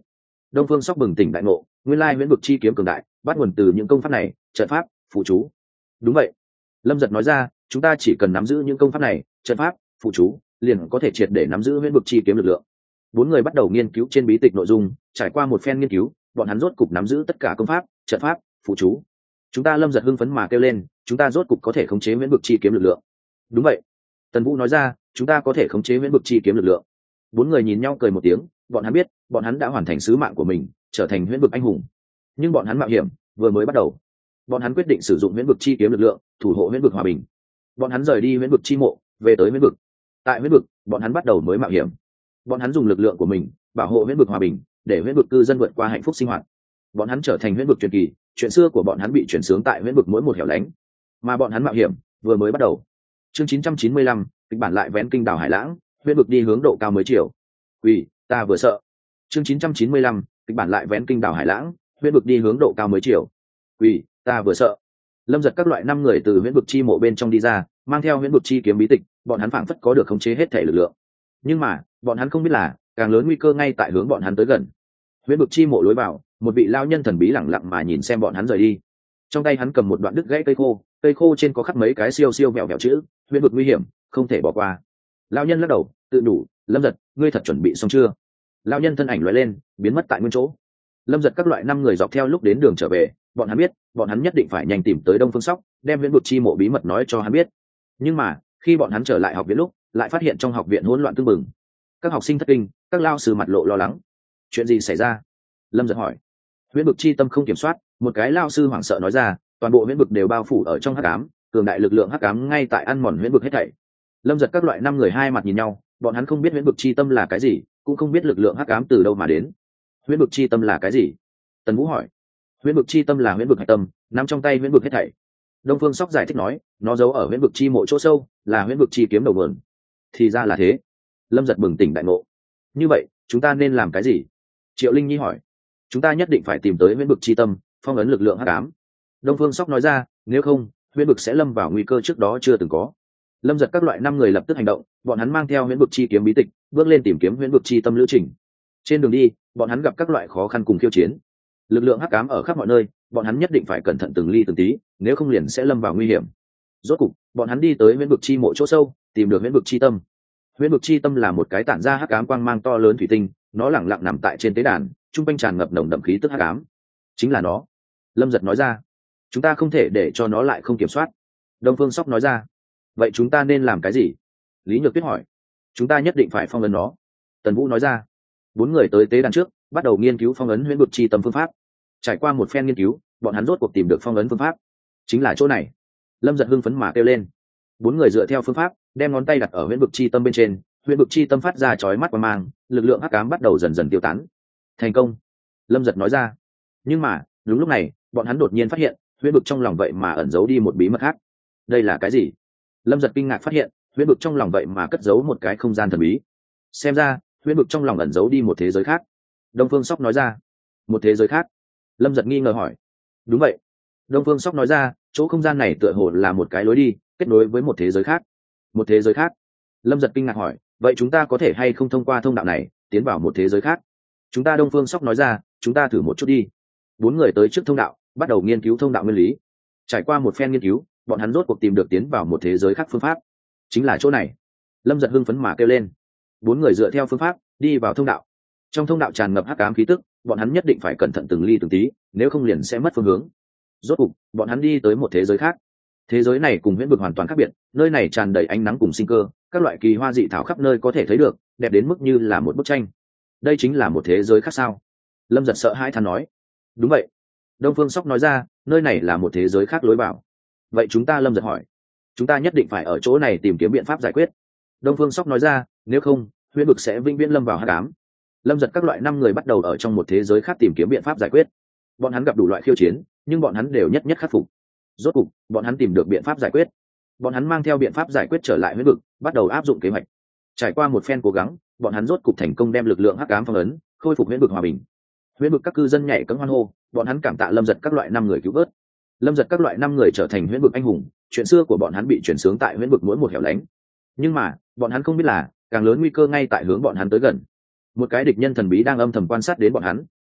Đông Phương Sóc bừng tỉnh đại ngộ, nguyên lai huyễn vực chi kiếm cường đại bắt nguồn từ những công pháp này, trận pháp, phụ chú. Đúng vậy, Lâm Giật nói ra, chúng ta chỉ cần nắm giữ những công pháp này, trận pháp, phụ chú, liền có thể triệt để nắm giữ huyễn vực chi kiếm lực lượng. Bốn người bắt đầu nghiên cứu trên bí tịch nội dung, trải qua một phen nghiên cứu, bọn hắn rốt cục nắm giữ tất cả công pháp, trận pháp, phụ chú. Chúng ta Lâm Giật hưng phấn mà kêu lên, chúng ta rốt cục có thể khống chế huyễn vực chi kiếm lực lượng. Đúng vậy, Tần Vũ nói ra, chúng ta có thể khống chế huyễn vực chi kiếm lực lượng. Bốn người nhìn nhau cười một tiếng, bọn hắn biết, bọn hắn đã hoàn thành sứ mạng của mình, trở thành huyễn vực anh hùng. Nhưng bọn hắn mạo hiểm vừa mới bắt đầu. Bọn hắn quyết định sử dụng huyễn vực chi kiếm lực lượng, thủ hộ huyễn vực hòa bình. Bọn hắn rời đi huyễn vực chi mộ, về tới huyễn vực. Tại huyễn vực, bọn hắn bắt đầu mới mạo hiểm. Bọn hắn dùng lực lượng của mình bảo hộ huyễn vực hòa bình, để huyễn vực cư dân vượt qua hạnh phúc sinh hoạt. Bọn hắn trở thành huyễn vực truyền kỳ, chuyện xưa của bọn hắn bị chuyển sướng tại huyễn vực mỗi một hẻo lánh. Mà bọn hắn mạo hiểm vừa mới bắt đầu. Chương chín trăm chín mươi lăm, kịch bản lại vén kinh đảo hải lãng, huyễn vực đi hướng độ cao mới chiều. Quỷ, ta vừa sợ. Chương chín trăm chín mươi lăm, kịch bản lại vén kinh đảo hải lãng, huyễn vực đi hướng độ cao mới chiều. Quỷ, ta vừa sợ. Lâm Giật các loại năm người từ huyễn vực chi mộ bên trong đi ra, mang theo huyễn vực chi kiếm bí tịch, bọn hắn phảng phất có được khống chế hết thể lực lượng. Nhưng mà, bọn hắn không biết là, càng lớn nguy cơ ngay tại hướng bọn hắn tới gần. Huyễn vực chi mộ lối vào, một vị lao nhân thần bí lẳng lặng mà nhìn xem bọn hắn rời đi. Trong tay hắn cầm một đoạn đứt gãy cây khô, cây khô trên có khắc mấy cái siêu siêu vẹo vẹo chữ, huyễn vực nguy hiểm, không thể bỏ qua. Lao nhân lắc đầu, tự đủ, Lâm Giật, ngươi thật chuẩn bị xong chưa? Lao nhân thân ảnh lóe lên, biến mất tại nguyên chỗ. Lâm Giật các loại năm người dọc theo lúc đến đường trở về, bọn hắn biết, bọn hắn nhất định phải nhanh tìm tới Đông Phương Sóc, đem huyễn vực chi mộ bí mật nói cho hắn biết. Nhưng mà, khi bọn hắn trở lại học viện lúc, lại phát hiện trong học viện hỗn loạn tương bừng. Các học sinh thất kinh, các lao sư mặt lộ lo lắng. Chuyện gì xảy ra? Lâm Giật hỏi. Huyễn vực chi tâm không kiểm soát, một cái lao sư hoảng sợ nói ra, toàn bộ huyễn vực đều bao phủ ở trong hắc ám, cường đại lực lượng hắc ám ngay tại ăn mòn huyễn vực hết thảy. Lâm Giật các loại năm người hai mặt nhìn nhau, bọn hắn không biết huyễn vực chi tâm là cái gì, cũng không biết lực lượng hắc ám từ đâu mà đến. Huyễn vực chi tâm là cái gì? Tần Vũ hỏi. Huyễn vực chi tâm là huyễn vực hạch tâm, nằm trong tay huyễn vực hết thảy. Đông Phương Sóc giải thích nói, nó giấu ở huyễn vực chi mộ chỗ sâu, là huyễn vực chi kiếm đầu nguồn. Thì ra là thế. Lâm Giật bừng tỉnh đại ngộ. Như vậy, chúng ta nên làm cái gì? Triệu Linh Nhi hỏi. Chúng ta nhất định phải tìm tới huyễn vực chi tâm, phong ấn lực lượng hắc ám. Đông Phương Sóc nói ra, nếu không, huyễn vực sẽ lâm vào nguy cơ trước đó chưa từng có. Lâm Giật các loại năm người lập tức hành động, bọn hắn mang theo huyễn vực chi kiếm bí tịch, bước lên tìm kiếm huyễn vực chi tâm lữ trình. Trên đường đi, bọn hắn gặp các loại khó khăn cùng khiêu chiến. Lực lượng hắc ám ở khắp mọi nơi, bọn hắn nhất định phải cẩn thận từng ly từng tí, nếu không liền sẽ lâm vào nguy hiểm. Rốt cục, bọn hắn đi tới huyễn vực chi mộ chỗ sâu, tìm được huyễn vực chi tâm. Huyễn vực chi tâm là một cái tản ra hắc ám quang mang to lớn thủy tinh, nó lẳng lặng nằm tại trên tế đàn, trung quanh tràn ngập nồng đậm khí tức hắc ám. Chính là nó. Lâm Giật nói ra. Chúng ta không thể để cho nó lại không kiểm soát. Đông Phương Sóc nói ra. Vậy chúng ta nên làm cái gì? Lý Nhược Tuyết hỏi. Chúng ta nhất định phải phong ấn nó. Tần Vũ nói ra. Bốn người tới tế đàn trước, bắt đầu nghiên cứu phong ấn huyễn vực chi tâm phương pháp. Trải qua một phen nghiên cứu, bọn hắn rốt cuộc tìm được phong ấn phương pháp. Chính là chỗ này. Lâm Giật hưng phấn mà kêu lên. Bốn người dựa theo phương pháp, đem ngón tay đặt ở huyễn vực chi tâm bên trên, huyễn vực chi tâm phát ra chói mắt quang mang, lực lượng hắc ám bắt đầu dần dần tiêu tán. Thành công. Lâm Giật nói ra. Nhưng mà, đúng lúc này, bọn hắn đột nhiên phát hiện, huyễn vực trong lòng vậy mà ẩn giấu đi một bí mật khác. Đây là cái gì? Lâm Giật kinh ngạc phát hiện, huyễn vực trong lòng vậy mà cất giấu một cái không gian thần bí. Xem ra, huyễn vực trong lòng ẩn giấu đi một thế giới khác. Đông Phương Sóc nói ra. Một thế giới khác? Lâm Giật nghi ngờ hỏi. Đúng vậy. Đông Phương Sóc nói ra, chỗ không gian này tựa hồ là một cái lối đi, kết nối với một thế giới khác. Một thế giới khác? Lâm Giật kinh ngạc hỏi, vậy chúng ta có thể hay không thông qua thông đạo này tiến vào một thế giới khác? Chúng ta Đông Phương Sóc nói ra, chúng ta thử một chút đi. Bốn người tới trước thông đạo, bắt đầu nghiên cứu thông đạo nguyên lý. Trải qua một phen nghiên cứu, bọn hắn rốt cuộc tìm được tiến vào một thế giới khác phương pháp. Chính là chỗ này. Lâm Giật hưng phấn mà kêu lên. Bốn người dựa theo phương pháp đi vào thông đạo. Trong thông đạo tràn ngập hắc ám khí tức, bọn hắn nhất định phải cẩn thận từng ly từng tí, nếu không liền sẽ mất phương hướng. Rốt cuộc, bọn hắn đi tới một thế giới khác. Thế giới này cùng huyễn vực hoàn toàn khác biệt, nơi này tràn đầy ánh nắng cùng sinh cơ, các loại kỳ hoa dị thảo khắp nơi có thể thấy được, đẹp đến mức như là một bức tranh. Đây chính là một thế giới khác sao? Lâm Giật sợ hãi than nói. Đúng vậy. Đông Phương Sóc nói ra, nơi này là một thế giới khác lối vào. Vậy chúng ta, Lâm Giật hỏi, chúng ta nhất định phải ở chỗ này tìm kiếm biện pháp giải quyết. Đông Phương Sóc nói ra, nếu không, huyễn vực sẽ vĩnh viễn lâm vào hắc ám. Lâm Giật các loại năm người bắt đầu ở trong một thế giới khác tìm kiếm biện pháp giải quyết. Bọn hắn gặp đủ loại khiêu chiến, nhưng bọn hắn đều nhất nhất khắc phục. Rốt cục, bọn hắn tìm được biện pháp giải quyết. Bọn hắn mang theo biện pháp giải quyết trở lại huyễn vực, bắt đầu áp dụng kế hoạch. Trải qua một phen cố gắng, bọn hắn rốt cục thành công đem lực lượng hắc ám phong ấn, khôi phục huyễn vực hòa bình. Huyễn vực các cư dân nhảy cẫng hoan hô, bọn hắn cảm tạ Lâm Giật các loại năm người cứu vớt. Lâm Giật các loại năm người trở thành huyễn vực anh hùng, chuyện xưa của bọn hắn bị truyền sướng tại huyễn vực mỗi một hẻo lánh. Nhưng mà, bọn hắn không biết là, càng lớn nguy cơ ngay tại hướng bọn hắn tới gần. Một cái địch nhân thần bí đang âm thầm quan sát đến bọn hắn,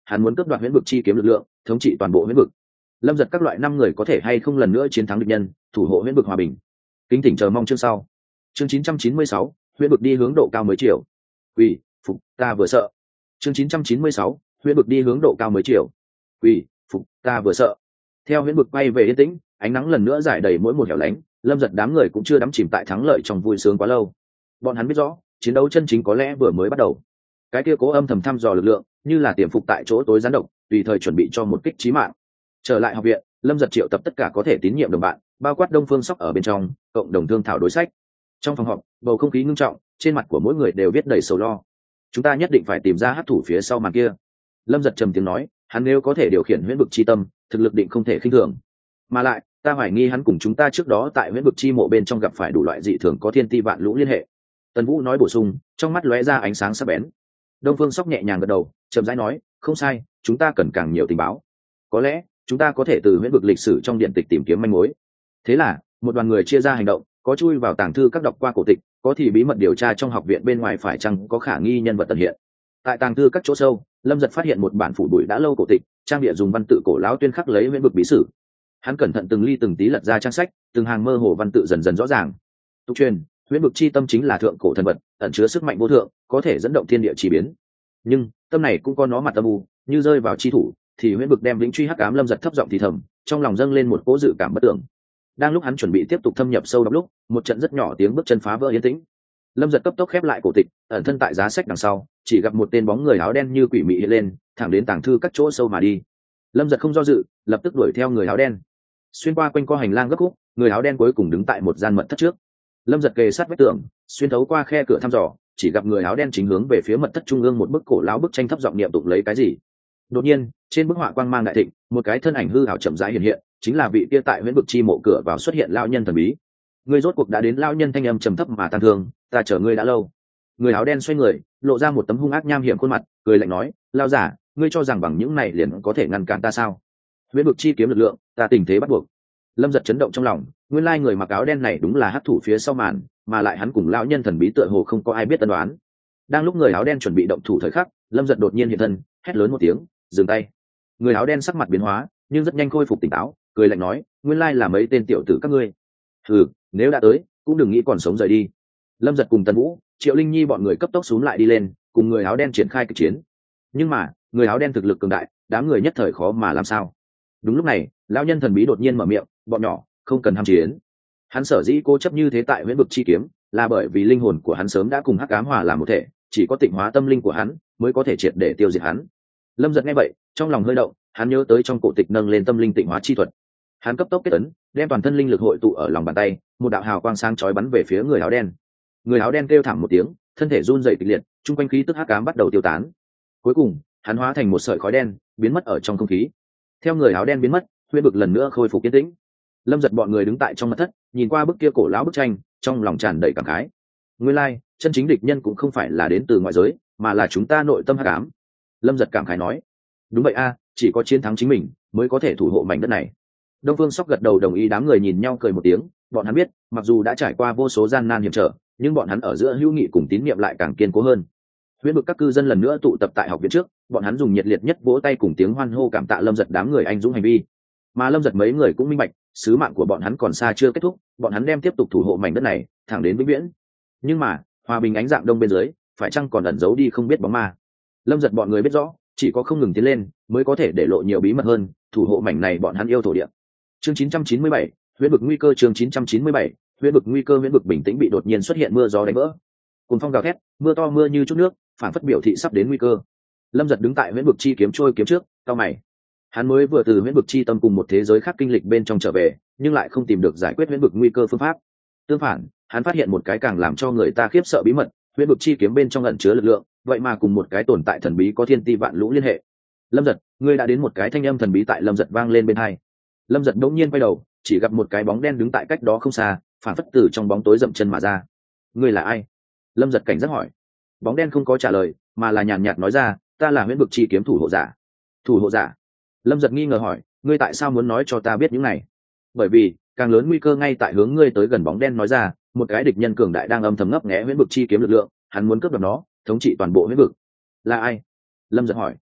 hắn muốn cướp đoạt huyễn vực chi kiếm lực lượng, thống trị toàn bộ huyễn vực. Lâm Giật các loại năm người có thể hay không lần nữa chiến thắng địch nhân, thủ hộ huyễn vực hòa bình. Kính thỉnh chờ mong chương sau. Chương chín trăm chín mươi sáu, huyễn vực đi hướng độ cao mới chiều. Quỷ, phục, ta vừa sợ. Chương chín trăm chín mươi sáu, huyễn vực đi hướng độ cao mới chiều. Quỷ, phục, ta vừa sợ. Theo huyễn vực bay về yên tĩnh, ánh nắng lần nữa rải đầy mỗi một hẻo lánh, Lâm Giật đám người cũng chưa đắm chìm tại thắng lợi trong vui sướng quá lâu. Bọn hắn biết rõ, chiến đấu chân chính có lẽ vừa mới bắt đầu. Cái kia cố âm thầm thăm dò lực lượng, như là tiềm phục tại chỗ tối gián độc, tùy thời chuẩn bị cho một kích chí mạng. Trở lại học viện, Lâm Giật triệu tập tất cả có thể tín nhiệm đồng bạn, bao quát Đông Phương Sóc ở bên trong, cộng đồng thương thảo đối sách. Trong phòng họp, bầu không khí ngưng trọng, trên mặt của mỗi người đều viết đầy sầu lo. Chúng ta nhất định phải tìm ra hắc thủ phía sau màn kia. Lâm Giật trầm tiếng nói, hắn nếu có thể điều khiển huyễn vực chi tâm, thực lực định không thể khinh thường. Mà lại, ta hoài nghi hắn cùng chúng ta trước đó tại huyễn vực chi mộ bên trong gặp phải đủ loại dị thường có thiên ti vạn lũ liên hệ. Tần Vũ nói bổ sung, trong mắt lóe ra ánh sáng sắc bén. Đông Phương Sóc nhẹ nhàng gật đầu, chậm rãi nói, không sai, chúng ta cần càng nhiều tình báo. Có lẽ chúng ta có thể từ huyễn vực lịch sử trong điện tịch tìm kiếm manh mối. Thế là một đoàn người chia ra hành động, có chui vào tàng thư các đọc qua cổ tịch, có thì bí mật điều tra trong học viện bên ngoài phải chăng có khả nghi nhân vật tận hiện. Tại tàng thư các chỗ sâu, Lâm Giật phát hiện một bản phủ bụi đã lâu cổ tịch, trang địa dùng văn tự cổ lão tuyên khắc lấy huyễn vực bí sử. Hắn cẩn thận từng ly từng tí lật ra trang sách, từng hàng mơ hồ văn tự dần dần rõ ràng. Tục truyền, huyễn vực chi tâm chính là thượng cổ thần vật, ẩn chứa sức mạnh vô thượng, có thể dẫn động thiên địa chi biến. Nhưng tâm này cũng có nó mặt âm u, như rơi vào chi thủ, thì huyễn vực đem vĩnh truy hắc ám. Lâm Giật thấp giọng thì thầm, trong lòng dâng lên một cỗ dự cảm bất tưởng. Đang lúc hắn chuẩn bị tiếp tục thâm nhập sâu đọc lúc, một trận rất nhỏ tiếng bước chân phá vỡ yên tĩnh. Lâm Giật cấp tốc khép lại cổ tịch, ẩn thân tại giá sách đằng sau, chỉ gặp một tên bóng người áo đen như quỷ mị hiện lên, thẳng đến tàng thư các chỗ sâu mà đi. Lâm Giật không do dự, lập tức đuổi theo người áo đen. Xuyên qua quanh co hành lang gấp khúc, người áo đen cuối cùng đứng tại một gian mật thất trước. Lâm Giật kề sát vách tường, xuyên thấu qua khe cửa thăm dò, chỉ gặp người áo đen chính hướng về phía mật thất trung ương một bức cổ lão bức tranh thấp giọng niệm tụng lấy cái gì. Đột nhiên, trên bức họa quang mang đại thịnh, một cái thân ảnh hư ảo chậm rãi hiện hiện, chính là vị kia tại huyễn vực chi mộ cửa vào xuất hiện lão nhân thần bí. Ngươi rốt cuộc đã đến. Lão nhân thanh âm trầm thấp mà tàn thương, ta chờ ngươi đã lâu. Người áo đen xoay người, lộ ra một tấm hung ác nham hiểm khuôn mặt, cười lạnh nói, lão giả, ngươi cho rằng bằng những này liền có thể ngăn cản ta sao? Huyễn vực chi kiếm lực lượng, ta tình thế bắt buộc. Lâm Giật chấn động trong lòng, nguyên lai người mặc áo đen này đúng là hắc thủ phía sau màn, mà lại hắn cùng lão nhân thần bí tựa hồ không có ai biết tân đoán. Đang lúc người áo đen chuẩn bị động thủ thời khắc, Lâm Giật đột nhiên hiện thân, hét lớn một tiếng, dừng tay. Người áo đen sắc mặt biến hóa, nhưng rất nhanh khôi phục tỉnh táo, cười lạnh nói, nguyên lai là mấy tên tiểu tử các ngươi. Ừ, nếu đã tới, cũng đừng nghĩ còn sống rời đi. Lâm Giật cùng Tần Vũ, Triệu Linh Nhi bọn người cấp tốc xuống lại đi lên, cùng người áo đen triển khai kịch chiến. Nhưng mà người áo đen thực lực cường đại, đám người nhất thời khó mà làm sao. Đúng lúc này, lão nhân thần bí đột nhiên mở miệng, bọn nhỏ, không cần ham chiến. Hắn sở dĩ cố chấp như thế tại huyễn vực chi kiếm, là bởi vì linh hồn của hắn sớm đã cùng hắc ám hòa làm một thể, chỉ có tịnh hóa tâm linh của hắn mới có thể triệt để tiêu diệt hắn. Lâm Giật nghe vậy, trong lòng hơi động, hắn nhớ tới trong cổ tịch nâng lên tâm linh tịnh hóa chi thuật. Hắn cấp tốc kết ấn, đem toàn thân linh lực hội tụ ở lòng bàn tay, một đạo hào quang sáng chói bắn về phía người áo đen. Người áo đen kêu thảm một tiếng, thân thể run rẩy kịch liệt, trung quanh khí tức hắc ám bắt đầu tiêu tán. Cuối cùng, hắn hóa thành một sợi khói đen, biến mất ở trong không khí. Theo người áo đen biến mất, huyễn vực lần nữa khôi phục yên tĩnh. Lâm Giật bọn người đứng tại trong mật thất, nhìn qua bức kia cổ lão bức tranh, trong lòng tràn đầy cảm khái. Nguyên lai, chân chính địch nhân cũng không phải là đến từ ngoại giới, mà là chúng ta nội tâm hắc ám. Lâm Giật cảm khái nói, đúng vậy a, chỉ có chiến thắng chính mình mới có thể thủ hộ mảnh đất này. Đông Phương Sóc gật đầu đồng ý, đám người nhìn nhau cười một tiếng, bọn hắn biết, mặc dù đã trải qua vô số gian nan hiểm trở, nhưng bọn hắn ở giữa hữu nghị cùng tín nhiệm lại càng kiên cố hơn. Huyễn vực các cư dân lần nữa tụ tập tại học viện trước, bọn hắn dùng nhiệt liệt nhất vỗ tay cùng tiếng hoan hô cảm tạ Lâm Giật đám người anh dũng hành vi. Mà Lâm Giật mấy người cũng minh bạch, sứ mạng của bọn hắn còn xa chưa kết thúc, bọn hắn đem tiếp tục thủ hộ mảnh đất này, thẳng đến vĩnh viễn. Nhưng mà, hòa bình ánh dạng đông bên dưới, phải chăng còn ẩn giấu đi không biết bóng ma. Lâm Giật bọn người biết rõ, chỉ có không ngừng tiến lên, mới có thể để lộ nhiều bí mật hơn, thủ hộ mảnh này bọn hắn yêu thổ địa. Chương chín trăm chín mươi bảy, huyễn vực nguy cơ. Chương chín trăm chín mươi bảy, huyễn vực nguy cơ. Huyễn vực bình tĩnh bị đột nhiên xuất hiện mưa gió đánh vỡ. Cuồng phong gào thét, mưa to mưa như chút nước, phản phất biểu thị sắp đến nguy cơ. Lâm Giật đứng tại huyễn vực chi kiếm trôi kiếm trước, cau mày. Hắn mới vừa từ huyễn vực chi tâm cùng một thế giới khác kinh lịch bên trong trở về, nhưng lại không tìm được giải quyết huyễn vực nguy cơ phương pháp. Tương phản, hắn phát hiện một cái càng làm cho người ta khiếp sợ bí mật, huyễn vực chi kiếm bên trong ẩn chứa lực lượng, vậy mà cùng một cái tồn tại thần bí có thiên ti vạn lũ liên hệ. Lâm Giật, ngươi đã đến. Một cái thanh âm thần bí tại Lâm Giật vang lên bên tai. Lâm Giật đột nhiên quay đầu, chỉ gặp một cái bóng đen đứng tại cách đó không xa, phản phất từ trong bóng tối dậm chân mà ra. Ngươi là ai? Lâm Giật cảnh giác hỏi. Bóng đen không có trả lời, mà là nhàn nhạt nói ra, ta là huyễn vực chi kiếm thủ hộ giả. Thủ hộ giả? Lâm Giật nghi ngờ hỏi, ngươi tại sao muốn nói cho ta biết những này? Bởi vì càng lớn nguy cơ ngay tại hướng ngươi tới gần. Bóng đen nói ra, một cái địch nhân cường đại đang âm thầm ngấp nghé huyễn vực chi kiếm lực lượng, hắn muốn cướp đoạt nó, thống trị toàn bộ huyễn vực. Là ai? Lâm Giật hỏi.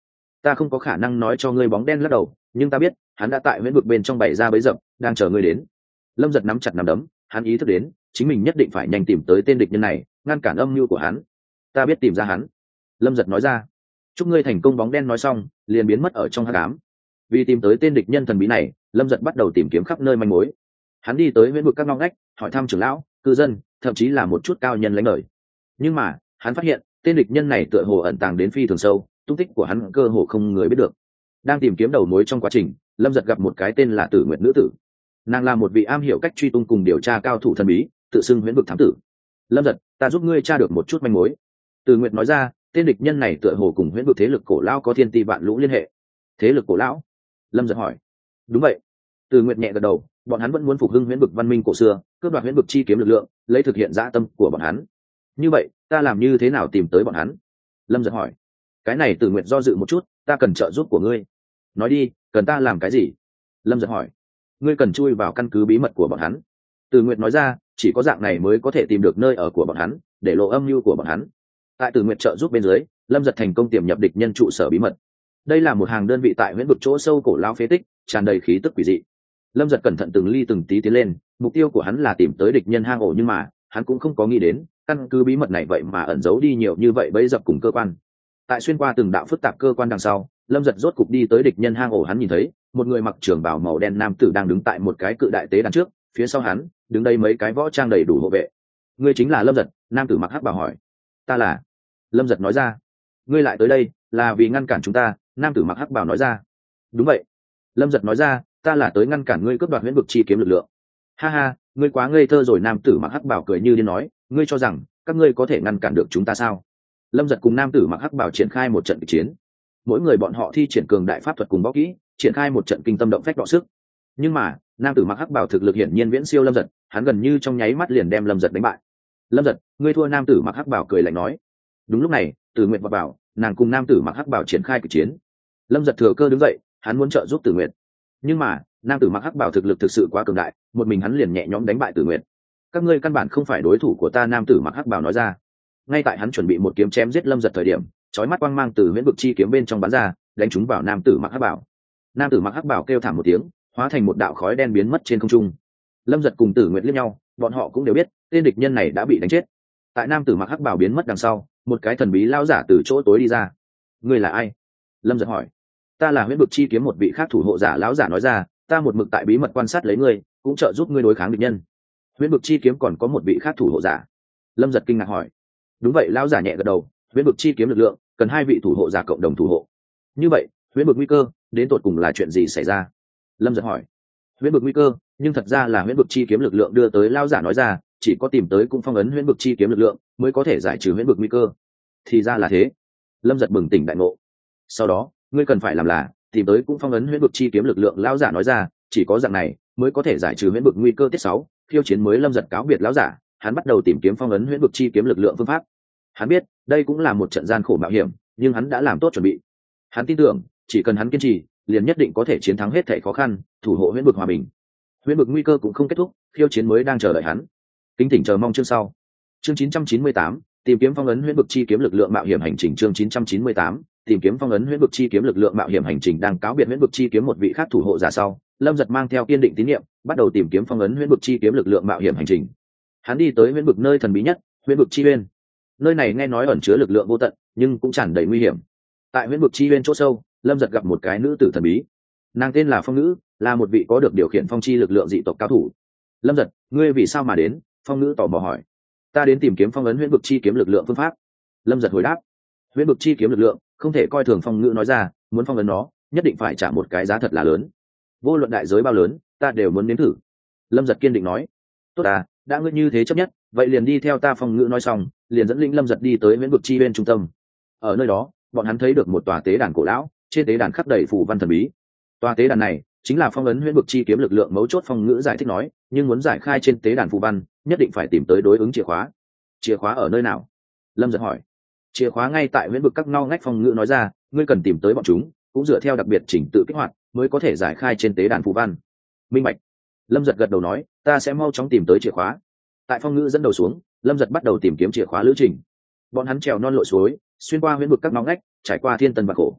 ta không có khả năng nói cho ngươi bóng đen lắc đầu, nhưng ta biết hắn đã tại huyễn vực bên trong bày ra bẫy dập, đang chờ ngươi đến. Lâm Giật nắm chặt nắm đấm, hắn ý thức đến chính mình nhất định phải nhanh tìm tới tên địch nhân này, ngăn cản âm mưu của hắn. Ta biết tìm ra hắn. Lâm Giật nói ra. Chúc ngươi thành công. Bóng đen nói xong liền biến mất ở trong hắc ám. Vì tìm tới tên địch nhân thần bí này, Lâm Giật bắt đầu tìm kiếm khắp nơi manh mối. Hắn đi tới huyễn vực các ngóc ngách, hỏi thăm trưởng lão, cư dân, thậm chí là một chút cao nhân lãnh lời. Nhưng mà hắn phát hiện tên địch nhân này tựa hồ ẩn tàng đến phi thường sâu, tung tích của hắn cơ hồ không người biết được. Đang tìm kiếm đầu mối trong quá trình, Lâm Giật gặp một cái tên là Tử Nguyệt nữ tử. Nàng là một vị am hiểu cách truy tung cùng điều tra cao thủ thần bí, tự xưng huyễn vực thám tử. Lâm Giật, ta giúp ngươi tra được một chút manh mối. Tử Nguyệt nói ra, tên địch nhân này tựa hồ cùng huyễn vực thế lực cổ lão có thiên ti vạn lũ liên hệ. Thế lực cổ lão? Lâm Giật hỏi. Đúng vậy. Tử Nguyệt nhẹ gật đầu, bọn hắn vẫn muốn phục hưng huyễn vực văn minh cổ xưa, cướp đoạt huyễn vực chi kiếm lực lượng, lấy thực hiện dã tâm của bọn hắn. Như vậy ta làm như thế nào tìm tới bọn hắn? Lâm Giật hỏi. Cái này Tử Nguyệt do dự một chút, ta cần trợ giúp của ngươi. Nói đi, cần ta làm cái gì? Lâm Giật hỏi. Ngươi cần chui vào căn cứ bí mật của bọn hắn. Tử Nguyệt nói ra, chỉ có dạng này mới có thể tìm được nơi ở của bọn hắn, để lộ âm mưu của bọn hắn. Tại Tử Nguyệt trợ giúp bên dưới, Lâm Giật thành công tiềm nhập địch nhân trụ sở bí mật. Đây là một hàng đơn vị tại huyễn vực chỗ sâu cổ lao phế tích, tràn đầy khí tức quỷ dị. Lâm Giật cẩn thận từng ly từng tí tiến lên, mục tiêu của hắn là tìm tới địch nhân hang ổ, nhưng mà hắn cũng không có nghĩ đến căn cứ bí mật này vậy mà ẩn giấu đi nhiều như vậy bẫy dập cùng cơ quan. Tại xuyên qua từng đạo phức tạp cơ quan đằng sau, Lâm Giật rốt cục đi tới địch nhân hang ổ. Hắn nhìn thấy một người mặc trường bào màu đen nam tử đang đứng tại một cái cự đại tế đàn trước, phía sau hắn đứng đây mấy cái võ trang đầy đủ hộ vệ. Ngươi chính là Lâm Giật? Nam tử mặc hắc bào hỏi. Ta là. Lâm Giật nói ra. Ngươi lại tới đây là vì ngăn cản chúng ta? Nam tử mặc hắc bào nói ra. Đúng vậy. Lâm Giật nói ra, ta là tới ngăn cản ngươi cướp đoạt huyễn vực chi kiếm lực lượng. Ha ha, ngươi quá ngây thơ rồi. Nam tử mặc hắc bào cười như điên nói, ngươi cho rằng các ngươi có thể ngăn cản được chúng ta sao? Lâm Giật cùng nam tử mặc hắc bào triển khai một trận kịch chiến. Mỗi người bọn họ thi triển cường đại pháp thuật cùng võ kỹ, triển khai một trận kinh tâm động phách đọ sức. Nhưng mà nam tử mặc hắc bào thực lực hiển nhiên viễn siêu Lâm Giật, hắn gần như trong nháy mắt liền đem Lâm Giật đánh bại. Lâm Giật, ngươi thua. Nam tử mặc hắc bào cười lạnh nói. Đúng lúc này Tử Nguyệt vào bảo, nàng cùng nam tử mặc hắc bào triển khai kịch chiến. Lâm Giật thừa cơ đứng dậy, hắn muốn trợ giúp Tử Nguyệt. Nhưng mà nam tử mặc hắc bào thực lực thực sự quá cường đại, một mình hắn liền nhẹ nhõm đánh bại Tử Nguyệt. Các ngươi căn bản không phải đối thủ của ta. Nam tử mặc hắc bào nói ra. Ngay tại hắn chuẩn bị một kiếm chém giết Lâm Giật thời điểm, chói mắt quang mang từ huyễn vực chi kiếm bên trong bắn ra, đánh trúng vào nam tử mặc hắc bảo. Nam tử mặc hắc bảo kêu thảm một tiếng, hóa thành một đạo khói đen biến mất trên không trung. Lâm Giật cùng Tử Nguyệt liếc nhau, bọn họ cũng đều biết tên địch nhân này đã bị đánh chết. Tại nam tử mặc hắc bảo biến mất đằng sau, một cái thần bí lão giả từ chỗ tối đi ra. Ngươi là ai? Lâm Giật hỏi. Ta là huyễn vực chi kiếm một vị khác thủ hộ giả. Lão giả nói ra, ta một mực tại bí mật quan sát lấy ngươi, cũng trợ giúp ngươi đối kháng địch nhân. Huyễn vực chi kiếm còn có một vị khác thủ hộ giả? Lâm Giật kinh ngạc hỏi. Đúng vậy. Lão giả nhẹ gật đầu, huyễn vực chi kiếm lực lượng cần hai vị thủ hộ giả cộng đồng thủ hộ. Như vậy huyễn vực nguy cơ đến tột cùng là chuyện gì xảy ra? Lâm Giật hỏi. Huyễn vực nguy cơ nhưng thật ra là huyễn vực chi kiếm lực lượng đưa tới. Lão giả nói ra, chỉ có tìm tới cũng phong ấn huyễn vực chi kiếm lực lượng mới có thể giải trừ huyễn vực nguy cơ. Thì ra là thế. Lâm Giật bừng tỉnh đại ngộ. Sau đó ngươi cần phải làm là tìm tới cũng phong ấn huyễn vực chi kiếm lực lượng. Lão giả nói ra, chỉ có dạng này mới có thể giải trừ huyễn vực nguy cơ. Tiết sáu, khiêu chiến mới. Lâm Giật cáo biệt lão giả, hắn bắt đầu tìm kiếm phong ấn huyễn vực chi kiếm lực lượng phương pháp. Hắn biết đây cũng là một trận gian khổ mạo hiểm, nhưng hắn đã làm tốt chuẩn bị. Hắn tin tưởng chỉ cần hắn kiên trì, liền nhất định có thể chiến thắng hết thảy khó khăn, thủ hộ huyễn vực hòa bình. Huyễn vực nguy cơ cũng không kết thúc, khiêu chiến mới đang chờ đợi hắn. Kính thỉnh chờ mong chương sau. Chương chín trăm chín mươi tám, tìm kiếm phong ấn huyễn vực chi kiếm lực lượng mạo hiểm hành trình. Chương chín trăm chín mươi tám, tìm kiếm phong ấn huyễn vực chi kiếm lực lượng mạo hiểm hành trình. Đang cáo biệt huyễn vực chi kiếm một vị khác thủ hộ giả sau, Lâm Giật mang theo kiên định tín nhiệm, bắt đầu tìm kiếm phong ấn huyễn vực chi kiếm lực lượng mạo hiểm hành trình. Hắn đi tới huyễn vực nơi thần bí nhất, huyễn vực chi uyên. Nơi này nghe nói ẩn chứa lực lượng vô tận, nhưng cũng tràn đầy nguy hiểm. Tại huyễn vực chi uyên chỗ sâu, Lâm Giật gặp một cái nữ tử thần bí. Nàng tên là Phong Nữ, là một vị có được điều khiển phong chi lực lượng dị tộc cao thủ. Lâm Giật, ngươi vì sao mà đến? Phong Nữ tò mò hỏi. Ta đến tìm kiếm phong ấn huyễn vực chi kiếm lực lượng phương pháp. Lâm Giật hồi đáp. Huyễn vực chi kiếm lực lượng không thể coi thường. Phong Nữ nói ra, muốn phong ấn nó nhất định phải trả một cái giá thật là lớn, vô luận đại giới bao lớn ta đều muốn nếm thử. Lâm Giật kiên định nói. Tốt à, đã ngươi như thế chấp nhất, vậy liền đi theo ta. Phong Nữ nói xong liền dẫn lĩnh Lâm Giật đi tới huyễn vực chi bên trung tâm. Ở nơi đó bọn hắn thấy được một tòa tế đàn cổ lão, trên tế đàn khắc đầy phù văn thần bí. Tòa tế đàn này chính là phong ấn huyễn vực chi kiếm lực lượng mấu chốt. Phong Ngữ giải thích nói, nhưng muốn giải khai trên tế đàn phù văn nhất định phải tìm tới đối ứng chìa khóa. Chìa khóa ở nơi nào? Lâm Giật hỏi. Chìa khóa ngay tại huyễn vực các ngao ngách. Phong Ngữ nói ra, ngươi cần tìm tới bọn chúng, cũng dựa theo đặc biệt chỉnh tự kích hoạt mới có thể giải khai trên tế đàn phù văn. Minh bạch. Lâm Giật gật đầu nói, ta sẽ mau chóng tìm tới chìa khóa. Tại Phong Ngữ dẫn đầu xuống, Lâm Giật bắt đầu tìm kiếm chìa khóa lữ trình. Bọn hắn trèo non lội suối, xuyên qua huyễn vực các ngõ ngách, trải qua thiên tân và khổ.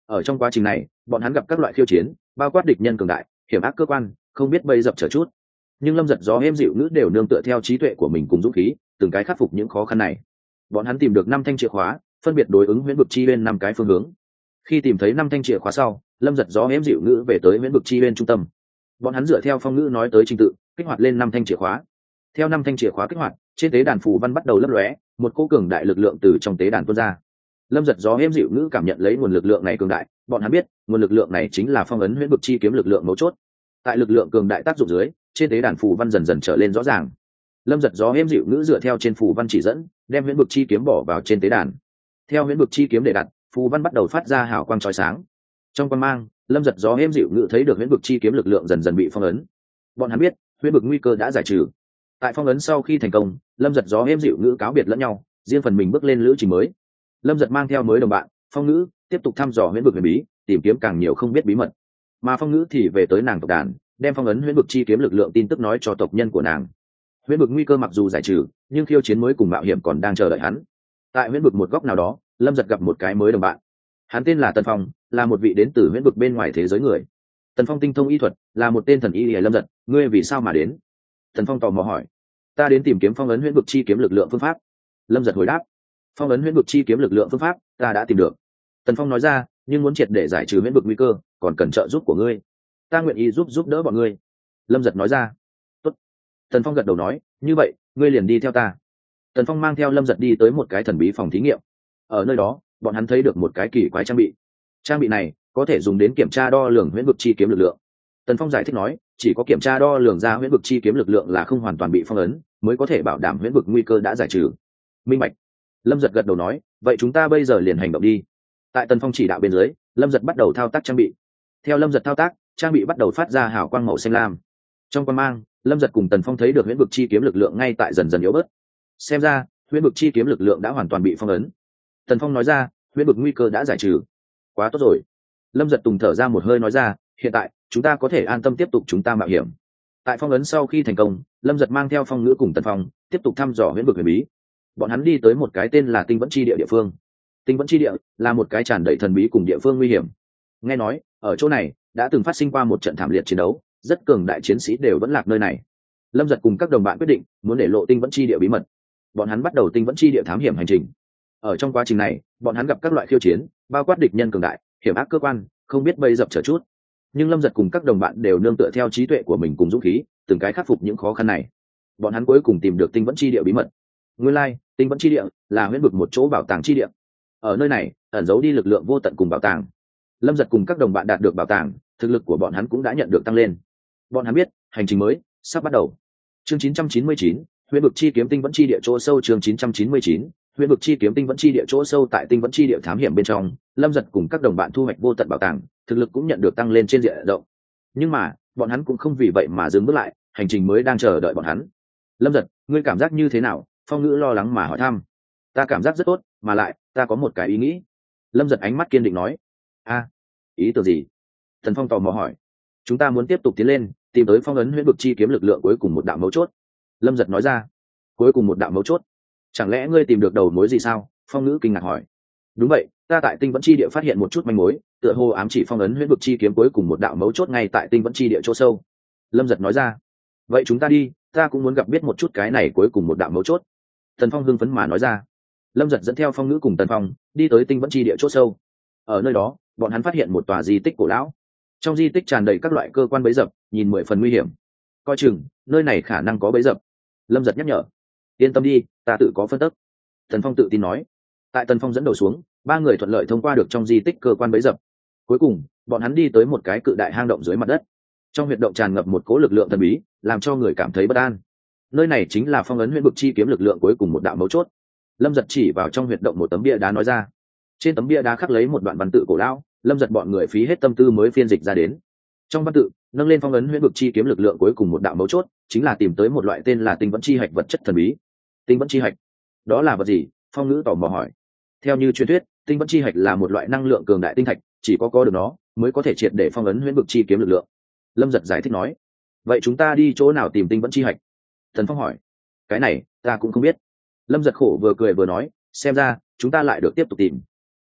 Ở trong quá trình này bọn hắn gặp các loại khiêu chiến, bao quát địch nhân cường đại, hiểm ác cơ quan, không biết bây dập trở chút, nhưng lâm giật gió êm dịu ngữ đều nương tựa theo trí tuệ của mình cùng dũng khí, từng cái khắc phục những khó khăn này. Bọn hắn tìm được năm thanh chìa khóa, phân biệt đối ứng huyễn vực chi bên năm cái phương hướng. Khi tìm thấy năm thanh chìa khóa sau, lâm giật gió êm dịu ngữ về tới huyễn vực chi bên trung tâm. Bọn hắn dựa theo phong ngữ nói tới trình tự, kích hoạt lên năm thanh chìa khóa. Theo năm thanh chìa khóa kích hoạt, trên tế đàn phù văn bắt đầu lấp lóe, một cô cường đại lực lượng từ trong tế đàn tuôn ra. Lâm giật gió êm dịu ngữ cảm nhận lấy nguồn lực lượng này cường đại, bọn hắn biết nguồn lực lượng này chính là phong ấn huyễn vực chi kiếm lực lượng mấu chốt. Tại lực lượng cường đại tác dụng dưới, trên tế đàn phù văn dần dần trở lên rõ ràng. Lâm giật gió êm dịu ngữ dựa theo trên phù văn chỉ dẫn, đem huyễn vực chi kiếm bỏ vào trên tế đàn. Theo huyễn vực chi kiếm để đặt, phù văn bắt đầu phát ra hào quang chói sáng. Trong quang mang, lâm giật gió êm dịu ngữ thấy được huyễn vực chi kiếm lực lượng dần dần bị phong ấn. Bọn hắn biết huyễn vực nguy cơ đã giải trừ. Tại phong ấn sau khi thành công, lâm giật gió êm dịu ngữ cáo biệt lẫn nhau, riêng phần mình bước lên lữ trình mới. Lâm giật mang theo mới đồng bạn phong ngữ tiếp tục thăm dò huyễn vực huyền bí, tìm kiếm càng nhiều không biết bí mật, mà phong ngữ thì về tới nàng tộc đàn, đem phong ấn huyễn vực chi kiếm lực lượng tin tức nói cho tộc nhân của nàng. Huyễn vực nguy cơ mặc dù giải trừ, nhưng khiêu chiến mới cùng mạo hiểm còn đang chờ đợi hắn. Tại huyễn vực một góc nào đó, lâm giật gặp một cái mới đồng bạn. Hắn tên là Tần Phong, là một vị đến từ huyễn vực bên ngoài thế giới người. Tần Phong tinh thông y thuật, là một tên thần y. Lâm giật, ngươi vì sao mà đến? Tần Phong tò mò hỏi. Ta đến tìm kiếm phong ấn huyễn vực chi kiếm lực lượng phương pháp. Lâm giật hồi đáp. Phong ấn huyễn vực chi kiếm lực lượng phương pháp ta đã tìm được. Tần Phong nói ra, nhưng muốn triệt để giải trừ huyễn vực nguy cơ còn cần trợ giúp của ngươi. Ta nguyện ý giúp giúp đỡ bọn ngươi. Lâm giật nói ra. Tốt. Tần Phong gật đầu nói, như vậy ngươi liền đi theo ta. Tần Phong mang theo lâm giật đi tới một cái thần bí phòng thí nghiệm. Ở nơi đó bọn hắn thấy được một cái kỳ quái trang bị. Trang bị này có thể dùng đến kiểm tra đo lường huyễn vực chi kiếm lực lượng. Tần Phong giải thích nói, chỉ có kiểm tra đo lường ra huyễn vực chi kiếm lực lượng là không hoàn toàn bị phong ấn, mới có thể bảo đảm huyễn vực nguy cơ đã giải trừ. Minh bạch. Lâm giật gật đầu nói, vậy chúng ta bây giờ liền hành động đi. Tại Tần Phong chỉ đạo bên dưới, lâm giật bắt đầu thao tác trang bị. Theo lâm giật thao tác, trang bị bắt đầu phát ra hào quang màu xanh lam. Trong quang mang, lâm giật cùng Tần Phong thấy được huyễn vực chi kiếm lực lượng ngay tại dần dần yếu bớt. Xem ra huyễn vực chi kiếm lực lượng đã hoàn toàn bị phong ấn. Tần Phong nói ra, huyễn vực nguy cơ đã giải trừ. Quá tốt rồi. Lâm giật tùng thở ra một hơi nói ra, hiện tại chúng ta có thể an tâm tiếp tục chúng ta mạo hiểm. Tại phong ấn sau khi thành công, lâm giật mang theo phong ngữ cùng Tần Phong tiếp tục thăm dò huyễn vực huyền bí. Bọn hắn đi tới một cái tên là tinh vẫn chi địa địa phương. Tinh vẫn chi địa là một cái tràn đầy thần bí cùng địa phương nguy hiểm. Nghe nói ở chỗ này đã từng phát sinh qua một trận thảm liệt chiến đấu, rất cường đại chiến sĩ đều vẫn lạc nơi này. Lâm giật cùng các đồng bạn quyết định muốn để lộ tinh vẫn chi địa bí mật. Bọn hắn bắt đầu tinh vẫn chi địa thám hiểm hành trình. Ở trong quá trình này, bọn hắn gặp các loại khiêu chiến, bao quát địch nhân cường đại, hiểm ác cơ quan, không biết bây dập trở chút, nhưng lâm giật cùng các đồng bạn đều nương tựa theo trí tuệ của mình cùng dũng khí, từng cái khắc phục những khó khăn này. Bọn hắn cuối cùng tìm được tinh vẫn chi địa bí mật. Nguyên lai, tinh vẫn chi địa là huyễn vực một chỗ bảo tàng chi địa. Ở nơi này ẩn giấu đi lực lượng vô tận cùng bảo tàng. Lâm giật cùng các đồng bạn đạt được bảo tàng, thực lực của bọn hắn cũng đã nhận được tăng lên. Bọn hắn biết hành trình mới sắp bắt đầu. Chương chín trăm chín mươi chín, huyễn vực chi kiếm tinh vẫn chi địa chỗ sâu. Chương chín trăm chín mươi chín, huyễn vực chi kiếm tinh vẫn chi địa chỗ sâu. Tại tinh vẫn chi địa thám hiểm bên trong, lâm giật cùng các đồng bạn thu hoạch vô tận bảo tàng, thực lực cũng nhận được tăng lên trên diện rộng. Nhưng mà bọn hắn cũng không vì vậy mà dừng bước lại, hành trình mới đang chờ đợi bọn hắn. Lâm giật, ngươi cảm giác như thế nào? Phong ngữ lo lắng mà hỏi thăm. Ta cảm giác rất tốt, mà lại ta có một cái ý nghĩ. Lâm giật ánh mắt kiên định nói. A, ý tưởng gì? Thần Phong tò mò hỏi. Chúng ta muốn tiếp tục tiến lên, tìm tới phong ấn huyễn vực chi kiếm lực lượng cuối cùng một đạo mấu chốt. Lâm giật nói ra. Cuối cùng một đạo mấu chốt? Chẳng lẽ ngươi tìm được đầu mối gì sao? Phong ngữ kinh ngạc hỏi. Đúng vậy, ta tại tinh vẫn chi địa phát hiện một chút manh mối, tựa hồ ám chỉ phong ấn huyễn vực chi kiếm cuối cùng một đạo mấu chốt ngay tại tinh vẫn chi địa chỗ sâu. Lâm giật nói ra. Vậy chúng ta đi, ta cũng muốn gặp biết một chút cái này cuối cùng một đạo mấu chốt. Tần Phong hưng phấn mà nói ra. Lâm giật dẫn theo phong ngữ cùng Tần Phong đi tới tinh vẫn chi địa chỗ sâu. Ở nơi đó bọn hắn phát hiện một tòa di tích cổ lão. Trong di tích tràn đầy các loại cơ quan bẫy dập, nhìn mười phần nguy hiểm. Coi chừng nơi này khả năng có bẫy dập. Lâm giật nhắc nhở. Yên tâm đi, ta tự có phân tích. Tần Phong tự tin nói. Tại Tần Phong dẫn đầu xuống, ba người thuận lợi thông qua được trong di tích cơ quan bẫy dập. Cuối cùng bọn hắn đi tới một cái cự đại hang động dưới mặt đất. Trong huyệt động tràn ngập một cỗ lực lượng thần bí, làm cho người cảm thấy bất an. Nơi này chính là phong ấn huyễn vực chi kiếm lực lượng cuối cùng một đạo mấu chốt. Lâm giật chỉ vào trong huyệt động một tấm bia đá nói ra. Trên tấm bia đá khắc lấy một đoạn văn tự cổ lão. Lâm giật bọn người phí hết tâm tư mới phiên dịch ra đến. Trong văn tự nâng lên phong ấn huyễn vực chi kiếm lực lượng cuối cùng một đạo mấu chốt, chính là tìm tới một loại tên là tinh vẫn chi hạch vật chất thần bí. Tinh vẫn chi hạch, đó là vật gì? Phong ngữ tò mò hỏi. Theo như truyền thuyết, tinh vẫn chi hạch là một loại năng lượng cường đại tinh thạch, chỉ có có được nó mới có thể triệt để phong ấn huyễn vực chi kiếm lực lượng. Lâm giật giải thích nói. Vậy chúng ta đi chỗ nào tìm tinh vẫn chi hạch? Thần Phong hỏi. Cái này ta cũng không biết. Lâm giật khổ vừa cười vừa nói, xem ra chúng ta lại được tiếp tục tìm.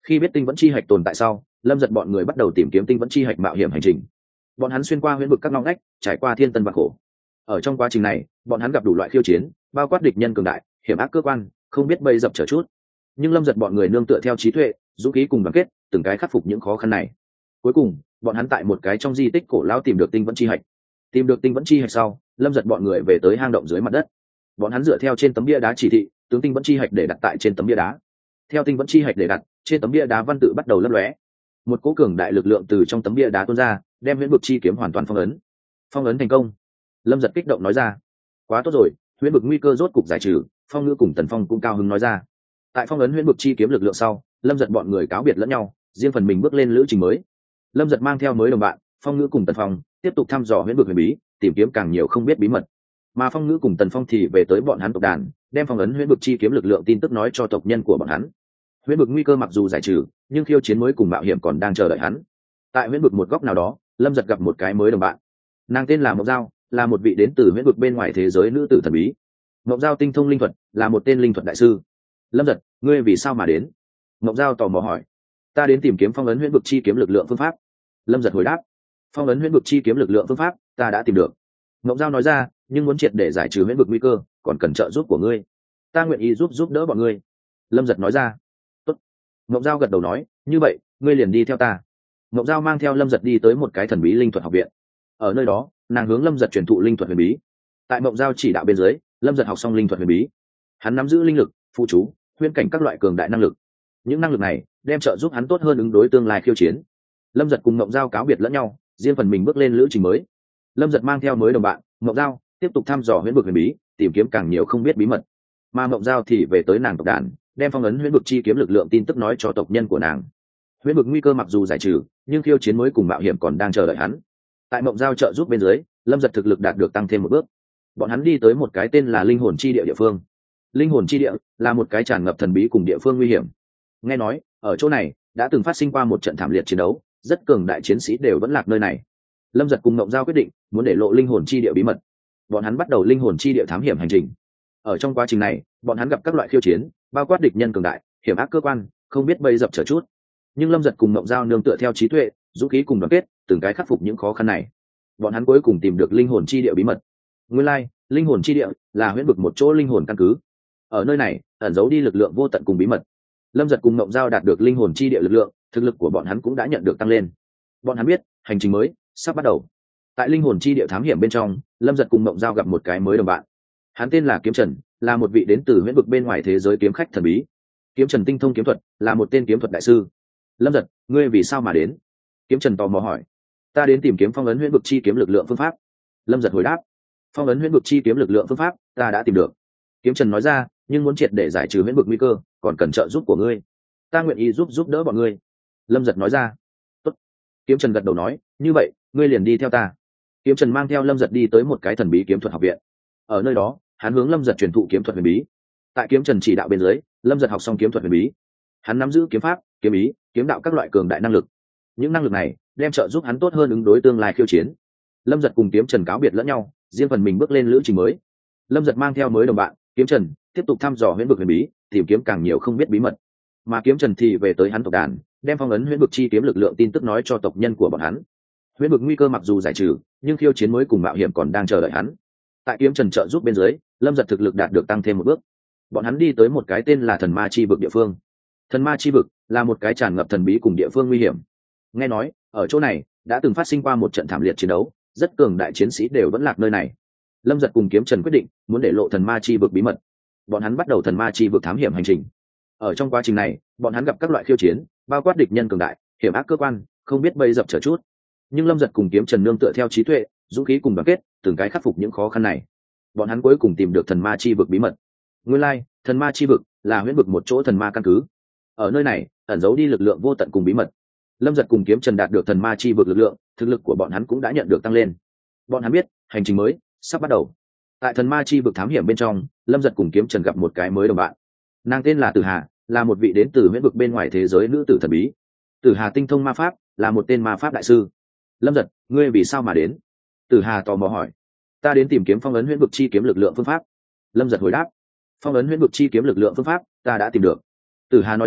Khi biết tinh vẫn chi hạch tồn tại sau, lâm giật bọn người bắt đầu tìm kiếm tinh vẫn chi hạch mạo hiểm hành trình. Bọn hắn xuyên qua huyễn vực các ngóc ngách, trải qua thiên tân vạn khổ. Ở trong quá trình này, bọn hắn gặp đủ loại khiêu chiến, bao quát địch nhân cường đại, hiểm ác cơ quan, không biết bây dập trở chút. Nhưng lâm giật bọn người nương tựa theo trí tuệ, dũng khí cùng đoàn kết, từng cái khắc phục những khó khăn này. Cuối cùng, bọn hắn tại một cái trong di tích cổ lão tìm được tinh vẫn chi hạch. Tìm được tinh vẫn chi hạch sau, lâm giật bọn người về tới hang động dưới mặt đất. Bọn hắn dựa theo trên tấm bia đá chỉ thị, tướng tinh vẫn chi hạch để đặt tại trên tấm bia đá. Theo tinh vẫn chi hạch để đặt, trên tấm bia đá văn tự bắt đầu lấp lóe. Một cỗ cường đại lực lượng từ trong tấm bia đá tuôn ra, đem huyễn vực chi kiếm hoàn toàn phong ấn. Phong ấn thành công. Lâm giật kích động nói ra. Quá tốt rồi, huyễn vực nguy cơ rốt cục giải trừ. Phong ngữ cùng Tần Phong cũng cao hứng nói ra. Tại phong ấn huyễn vực chi kiếm lực lượng sau, lâm giật bọn người cáo biệt lẫn nhau, riêng phần mình bước lên lữ trình mới. Lâm giật mang theo mới đồng bạn, Phong ngữ cùng Tần Phong tiếp tục thăm dò huyễn vực huyền bí, tìm kiếm càng nhiều không biết bí mật. Mà Phong ngữ cùng Tần Phong thì về tới bọn hắn tộc đàn, đem phong ấn huyễn vực chi kiếm lực lượng tin tức nói cho tộc nhân của bọn hắn. Huyễn vực nguy cơ mặc dù giải trừ, nhưng khiêu chiến mới cùng mạo hiểm còn đang chờ đợi hắn. Tại huyễn vực một góc nào đó, lâm giật gặp một cái mới đồng bạn. Nàng tên là Mộc Giao, là một vị đến từ huyễn vực bên ngoài thế giới nữ tử thần bí. Mộc Giao tinh thông linh thuật, là một tên linh thuật đại sư. Lâm giật, ngươi vì sao mà đến? Mộc Giao tò mò hỏi. Ta đến tìm kiếm phong ấn huyễn vực chi kiếm lực lượng phương pháp. Lâm giật hồi đáp. Phong ấn huyễn vực chi kiếm lực lượng phương pháp, ta đã tìm được. Mộc Giao nói ra, nhưng muốn triệt để giải trừ huyễn vực nguy cơ, còn cần trợ giúp của ngươi. Ta nguyện ý giúp giúp đỡ bọn ngươi. Lâm giật nói ra. Tốt. Mộc Giao gật đầu nói, như vậy, ngươi liền đi theo ta. Mộc Giao mang theo lâm giật đi tới một cái thần bí linh thuật học viện. Ở nơi đó, nàng hướng lâm giật truyền thụ linh thuật huyền bí. Tại Mộc Giao chỉ đạo bên dưới, lâm giật học xong linh thuật huyền bí. Hắn nắm giữ linh lực, phụ chú, huyễn cảnh các loại cường đại năng lực. Những năng lực này đem trợ giúp hắn tốt hơn ứng đối tương lai khiêu chiến. Lâm giật cùng Mộc Giao cáo biệt lẫn nhau, riêng phần mình bước lên lữ trình mới. Lâm giật mang theo mới đồng bạn, Mộc Giao tiếp tục thăm dò huyễn vực huyền bí, tìm kiếm càng nhiều không biết bí mật. Mà Mộc Giao thì về tới nàng tộc đàn, đem phong ấn huyễn vực chi kiếm lực lượng tin tức nói cho tộc nhân của nàng. Huyễn vực nguy cơ mặc dù giải trừ, nhưng khiêu chiến mới cùng mạo hiểm còn đang chờ đợi hắn. Tại Mộc Giao trợ giúp bên dưới, lâm giật thực lực đạt được tăng thêm một bước. Bọn hắn đi tới một cái tên là linh hồn chi địa địa phương. Linh hồn chi địa là một cái tràn ngập thần bí cùng địa phương nguy hiểm. Nghe nói ở chỗ này đã từng phát sinh qua một trận thảm liệt chiến đấu, rất cường đại chiến sĩ đều vẫn lạc nơi này. Lâm giật cùng Mộc Giao quyết định muốn để lộ linh hồn chi địa bí mật. Bọn hắn bắt đầu linh hồn chi địa thám hiểm hành trình. Ở trong quá trình này, bọn hắn gặp các loại khiêu chiến, bao quát địch nhân cường đại, hiểm ác cơ quan, không biết bây dập trở chút. Nhưng lâm giật cùng Mộc Giao nương tựa theo trí tuệ, dũng khí cùng đoàn kết, từng cái khắc phục những khó khăn này. Bọn hắn cuối cùng tìm được linh hồn chi địa bí mật. Nguyên lai, linh hồn chi địa là huyễn vực một chỗ linh hồn căn cứ. Ở nơi này ẩn giấu đi lực lượng vô tận cùng bí mật. Lâm giật cùng Mộc Giao đạt được linh hồn chi địa lực lượng, thực lực của bọn hắn cũng đã nhận được tăng lên. Bọn hắn biết hành trình mới sắp bắt đầu. Tại linh hồn chi địa thám hiểm bên trong, lâm giật cùng Mộc Giao gặp một cái mới đồng bạn. Hắn tên là Kiếm Trần, là một vị đến từ huyễn vực bên ngoài thế giới kiếm khách thần bí. Kiếm Trần tinh thông kiếm thuật, là một tên kiếm thuật đại sư. Lâm giật, ngươi vì sao mà đến? Kiếm Trần tò mò hỏi. Ta đến tìm kiếm phong ấn huyễn vực chi kiếm lực lượng phương pháp. Lâm giật hồi đáp. Phong ấn huyễn vực chi kiếm lực lượng phương pháp, ta đã tìm được. Kiếm Trần nói ra, nhưng muốn triệt để giải trừ huyễn vực nguy cơ, còn cần trợ giúp của ngươi. Ta nguyện ý giúp giúp đỡ bọn ngươi. Lâm giật nói ra. Tốt. Kiếm Trần gật đầu nói, như vậy, ngươi liền đi theo ta. Kiếm Trần mang theo lâm giật đi tới một cái thần bí kiếm thuật học viện. Ở nơi đó, hắn hướng lâm giật truyền thụ kiếm thuật huyền bí. Tại Kiếm Trần chỉ đạo bên dưới, lâm giật học xong kiếm thuật huyền bí. Hắn nắm giữ kiếm pháp, kiếm ý, kiếm đạo các loại cường đại năng lực. Những năng lực này đem trợ giúp hắn tốt hơn ứng đối tương lai khiêu chiến. Lâm giật cùng Kiếm Trần cáo biệt lẫn nhau, riêng phần mình bước lên lữ trình mới. Lâm giật mang theo mới đồng bạn, Kiếm Trần tiếp tục thăm dò huyễn vực huyền bí, tìm kiếm càng nhiều không biết bí mật. Mà Kiếm Trần thì về tới hắn tộc đàn, đem phong ấn huyễn vực chi kiếm lực lượng tin tức nói cho tộc nhân của bọn hắn. Huyễn vực nguy cơ mặc dù giải trừ, nhưng khiêu chiến mới cùng mạo hiểm còn đang chờ đợi hắn. Tại Kiếm Trần trợ giúp bên dưới, lâm giật thực lực đạt được tăng thêm một bước. Bọn hắn đi tới một cái tên là thần ma chi vực địa phương. Thần ma chi vực là một cái tràn ngập thần bí cùng địa phương nguy hiểm. Nghe nói ở chỗ này đã từng phát sinh qua một trận thảm liệt chiến đấu, rất cường đại chiến sĩ đều vẫn lạc nơi này. Lâm giật cùng Kiếm Trần quyết định muốn để lộ thần ma chi vực bí mật. Bọn hắn bắt đầu thần ma chi vực thám hiểm hành trình. Ở trong quá trình này, bọn hắn gặp các loại khiêu chiến, bao quát địch nhân cường đại, hiểm ác cơ quan, không biết bây dập trở chút. Nhưng lâm giật cùng Kiếm Trần nương tựa theo trí tuệ, dũng khí cùng đoàn kết, từng cái khắc phục những khó khăn này. Bọn hắn cuối cùng tìm được thần ma chi vực bí mật. Nguyên lai, thần ma chi vực là huyễn vực một chỗ thần ma căn cứ. Ở nơi này ẩn giấu đi lực lượng vô tận cùng bí mật. Lâm giật cùng Kiếm Trần đạt được thần ma chi vực lực lượng, thực lực của bọn hắn cũng đã nhận được tăng lên. Bọn hắn biết hành trình mới sắp bắt đầu. Tại thần ma chi vực thám hiểm bên trong, lâm giật cùng Kiếm Trần gặp một cái mới đồng bạn. Nàng tên là Tử Hà, là một vị đến từ huyễn vực bên ngoài thế giới nữ tử thần bí. Tử Hà tinh thông ma pháp, là một tên ma pháp đại sư. Lâm giật, ngươi vì sao mà đến? Tử Hà tò mò hỏi. Ta đến tìm kiếm phong ấn huyễn vực chi kiếm lực lượng phương pháp. Lâm giật hồi đáp. Phong ấn huyễn vực chi kiếm lực lượng phương pháp, ta đã tìm được. Tử Hà nói ra,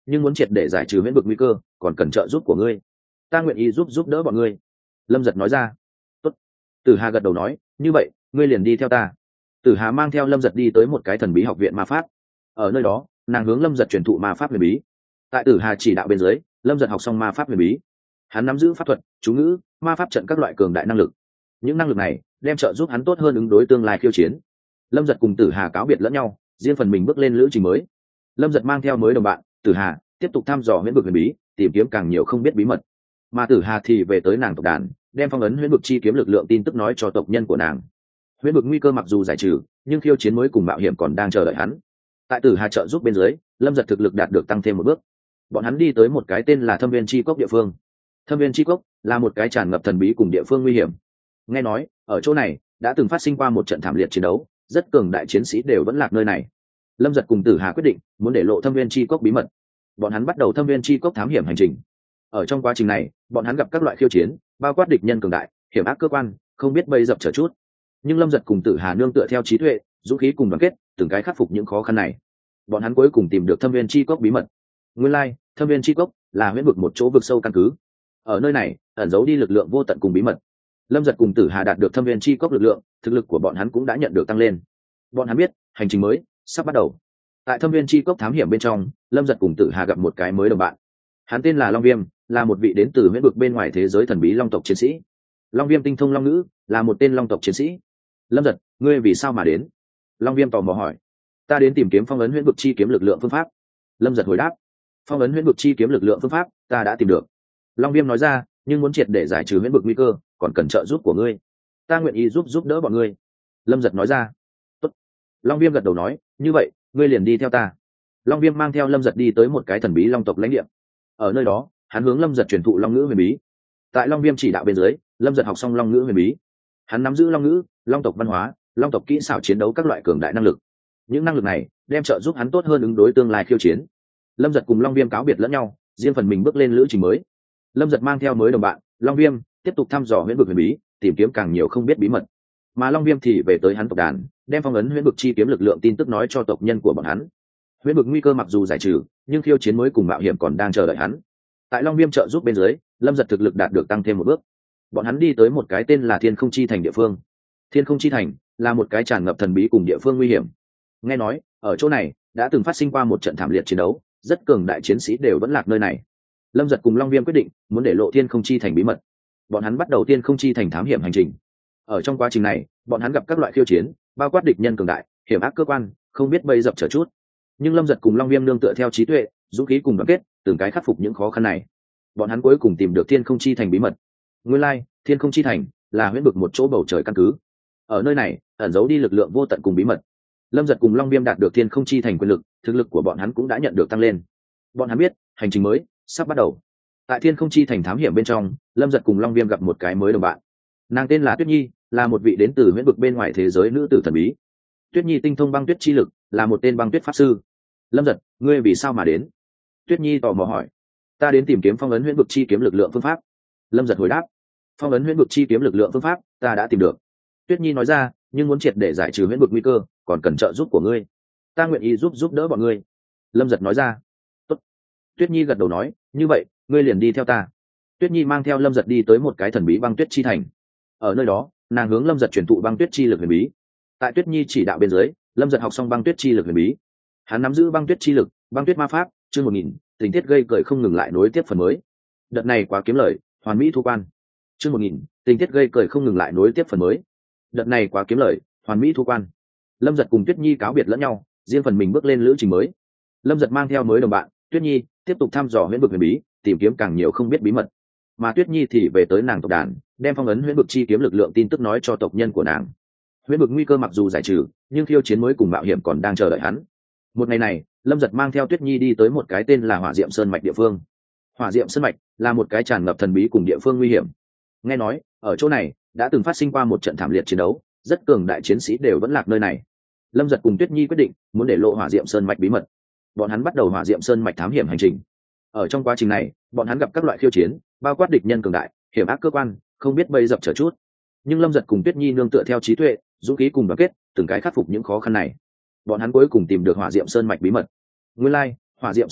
nhưng muốn triệt để giải trừ huyễn vực nguy cơ còn cần trợ giúp của ngươi. Ta nguyện ý giúp giúp đỡ bọn ngươi. Lâm Giật nói ra. Tốt. Tử Hà gật đầu nói, như vậy ngươi liền đi theo ta. Tử Hà mang theo Lâm Giật đi tới một cái thần bí học viện ma pháp. Ở nơi đó nàng hướng Lâm Giật truyền thụ ma pháp huyền bí. Tại Tử Hà chỉ đạo bên dưới, Lâm Giật học xong ma pháp huyền bí. Hắn nắm giữ pháp thuật, chú ngữ, ma pháp trận các loại cường đại năng lực. Những năng lực này đem trợ giúp hắn tốt hơn ứng đối tương lai khiêu chiến. Lâm Giật cùng Tử Hà cáo biệt lẫn nhau, riêng phần mình bước lên lữ trình mới. Lâm Giật mang theo mới đồng bạn Tử Hà tiếp tục thăm dò huyễn vực huyền bí, tìm kiếm càng nhiều không biết bí mật. Mà Tử Hà thì về tới nàng tộc đàn, đem phong ấn huyễn vực chi kiếm lực lượng tin tức nói cho tộc nhân của nàng. Huyễn vực nguy cơ mặc dù giải trừ, nhưng khiêu chiến mới cùng mạo hiểm còn đang chờ đợi hắn. Tại Tử Hà trợ giúp bên dưới, Lâm Giật thực lực đạt được tăng thêm một bước. Bọn hắn đi tới một cái tên là Thâm Viên Chi Cốc địa phương. Thâm Viên Chi Cốc là một cái tràn ngập thần bí cùng địa phương nguy hiểm. Nghe nói ở chỗ này đã từng phát sinh qua một trận thảm liệt chiến đấu, rất cường đại chiến sĩ đều vẫn lạc nơi này. Lâm Giật cùng Tử Hà quyết định muốn để lộ Thâm Viên Chi Cốc bí mật. Bọn hắn bắt đầu Thâm Viên Chi Cốc thám hiểm hành trình. Ở trong quá trình này, bọn hắn gặp các loại khiêu chiến, bao quát địch nhân cường đại, hiểm ác cơ quan, không biết bây dập trở chút. Nhưng Lâm Giật cùng Tử Hà nương tựa theo trí tuệ, dũng khí cùng đoàn kết, từng cái khắc phục những khó khăn này. Bọn hắn cuối cùng tìm được Thâm Viên Chi Cốc bí mật. Nguyên lai, like, Thâm Viên Chi Cốc là huyễn vực một chỗ vực sâu căn cứ. Ở nơi này, ẩn giấu đi lực lượng vô tận cùng bí mật. Lâm Giật cùng Tử Hà đạt được Thâm Viên Chi Cốc lực lượng, thực lực của bọn hắn cũng đã nhận được tăng lên. Bọn hắn biết, hành trình mới sắp bắt đầu. Tại Thâm Viên Chi Cốc thám hiểm bên trong, Lâm Giật cùng Tử Hà gặp một cái mới đồng bạn. Hắn tên là Long Viêm, là một vị đến từ huyễn vực bên ngoài thế giới thần bí long tộc chiến sĩ. Long Viêm tinh thông long ngữ, là một tên long tộc chiến sĩ. Lâm Giật, ngươi vì sao mà đến? Long Viêm tò mò hỏi. Ta đến tìm kiếm phong ấn huyễn vực chi kiếm lực lượng phương pháp. Lâm Giật hồi đáp. Phong ấn huyễn vực chi kiếm lực lượng phương pháp ta đã tìm được. Long Viêm nói ra, nhưng muốn triệt để giải trừ huyễn vực nguy cơ còn cần trợ giúp của ngươi. Ta nguyện ý giúp giúp đỡ bọn ngươi. Lâm Giật nói ra. Tốt. Long Viêm gật đầu nói, như vậy ngươi liền đi theo ta. Long Viêm mang theo Lâm Giật đi tới một cái thần bí long tộc lãnh địa. Ở nơi đó hắn hướng Lâm Giật truyền thụ long ngữ huyền bí. Tại Long Viêm chỉ đạo bên dưới, Lâm Giật học xong long ngữ huyền bí. Hắn nắm giữ long ngữ, long tộc văn hóa, long tộc kỹ xảo chiến đấu các loại cường đại năng lực. Những năng lực này đem trợ giúp hắn tốt hơn ứng đối tương lai khiêu chiến. Lâm Giật cùng Long Viêm cáo biệt lẫn nhau, riêng phần mình bước lên lữ trình mới. Lâm Giật mang theo mới đồng bạn Long Viêm tiếp tục thăm dò huyễn vực huyền bí, tìm kiếm càng nhiều không biết bí mật. Mà Long Viêm thì về tới hắn tộc đàn, đem phong ấn huyễn vực chi kiếm lực lượng tin tức nói cho tộc nhân của bọn hắn. Huyễn vực nguy cơ mặc dù giải trừ, nhưng khiêu chiến mới cùng mạo hiểm còn đang chờ đợi hắn. Tại Long Viêm trợ giúp bên dưới, Lâm Giật thực lực đạt được tăng thêm một bước. Bọn hắn đi tới một cái tên là Thiên Không Chi Thành địa phương. Thiên Không Chi Thành là một cái tràn ngập thần bí cùng địa phương nguy hiểm. Nghe nói ở chỗ này đã từng phát sinh qua một trận thảm liệt chiến đấu, rất cường đại chiến sĩ đều vẫn lạc nơi này. Lâm Giật cùng Long Viêm quyết định muốn để lộ Thiên Không Chi Thành bí mật. Bọn hắn bắt đầu Thiên Không Chi Thành thám hiểm hành trình. Ở trong quá trình này, bọn hắn gặp các loại khiêu chiến, bao quát địch nhân cường đại, hiểm ác cơ quan, không biết bây dập trở chút. Nhưng Lâm Giật cùng Long Viêm nương tựa theo trí tuệ, dũng khí cùng đoàn kết, từng cái khắc phục những khó khăn này. Bọn hắn cuối cùng tìm được Thiên Không Chi Thành bí mật. Nguyên lai, like, Thiên Không Chi Thành là huyễn vực một chỗ bầu trời căn cứ. Ở nơi này, ẩn giấu đi lực lượng vô tận cùng bí mật. Lâm Giật cùng Long Viêm đạt được Thiên Không Chi Thành quyền lực, thực lực của bọn hắn cũng đã nhận được tăng lên. Bọn hắn biết, hành trình mới sắp bắt đầu. Tại Thiên Không Chi Thành thám hiểm bên trong, Lâm Giật cùng Long Viêm gặp một cái mới đồng bạn. Nàng tên là Tuyết Nhi, là một vị đến từ huyễn vực bên ngoài thế giới nữ tử thần bí. Tuyết Nhi tinh thông băng tuyết chi lực, là một tên băng tuyết pháp sư. Lâm Giật, ngươi vì sao mà đến? Tuyết Nhi tò mò hỏi. Ta đến tìm kiếm phong ấn huyễn vực chi kiếm lực lượng phương pháp. Lâm Giật hồi đáp. Phong ấn huyễn vực chi kiếm lực lượng phương pháp ta đã tìm được. Tuyết Nhi nói ra, nhưng muốn triệt để giải trừ huyễn vực nguy cơ còn cần trợ giúp của ngươi. Ta nguyện ý giúp giúp đỡ bọn ngươi. Lâm Giật nói ra. Tốt. Tuyết Nhi gật đầu nói, như vậy ngươi liền đi theo ta. Tuyết Nhi mang theo Lâm Giật đi tới một cái thần bí băng tuyết chi thành. Ở nơi đó nàng hướng Lâm Giật truyền thụ băng tuyết chi lực huyền bí. Tại Tuyết Nhi chỉ đạo bên dưới, Lâm Giật học xong băng tuyết chi lực huyền bí. Hắn nắm giữ băng tuyết chi lực, băng tuyết ma pháp, chương một nghìn, tình tiết gây cười không ngừng lại nối tiếp phần mới. Đợt này quá kiếm lời, hoàn mỹ thu quan. Chương một nghìn, tình tiết gây cười không ngừng lại nối tiếp phần mới. Đợt này quá kiếm lời, hoàn mỹ thu quan. Lâm Giật cùng Tuyết Nhi cáo biệt lẫn nhau, riêng phần mình bước lên lữ trình mới. Lâm Giật mang theo mới đồng bạn Tuyết Nhi tiếp tục thăm dò huyễn vực huyền bí, tìm kiếm càng nhiều không biết bí mật. Mà Tuyết Nhi thì về tới nàng tộc đàn, đem phong ấn huyễn vực chi kiếm lực lượng tin tức nói cho tộc nhân của nàng. Huyễn vực nguy cơ mặc dù giải trừ, nhưng khiêu chiến mới cùng mạo hiểm còn đang chờ đợi hắn. Một ngày này, Lâm Giật mang theo Tuyết Nhi đi tới một cái tên là Hỏa Diệm Sơn mạch địa phương. Hỏa Diệm Sơn mạch là một cái tràn ngập thần bí cùng địa phương nguy hiểm. Nghe nói ở chỗ này đã từng phát sinh qua một trận thảm liệt chiến đấu, rất cường đại chiến sĩ đều vẫn lạc nơi này. Lâm Giật cùng Tuyết Nhi quyết định muốn để lộ Hỏa Diệm Sơn mạch bí mật. Bọn hắn bắt đầu Hỏa Diệm Sơn mạch thám hiểm hành trình. Ở trong quá trình này, bọn hắn gặp các loại khiêu chiến, bao quát địch nhân cường đại, hiểm ác cơ quan, không biết bây dập trở chút. Nhưng Lâm Giật cùng Tuyết Nhi nương tựa theo trí tuệ, dũng khí cùng đoàn kết, từng cái khắc phục những khó khăn này. Bọn hắn cuối cùng tìm được Hỏa Diệm Sơn mạch bí mật. Nguyên lai, like, Hỏa Diệm Sơn mạch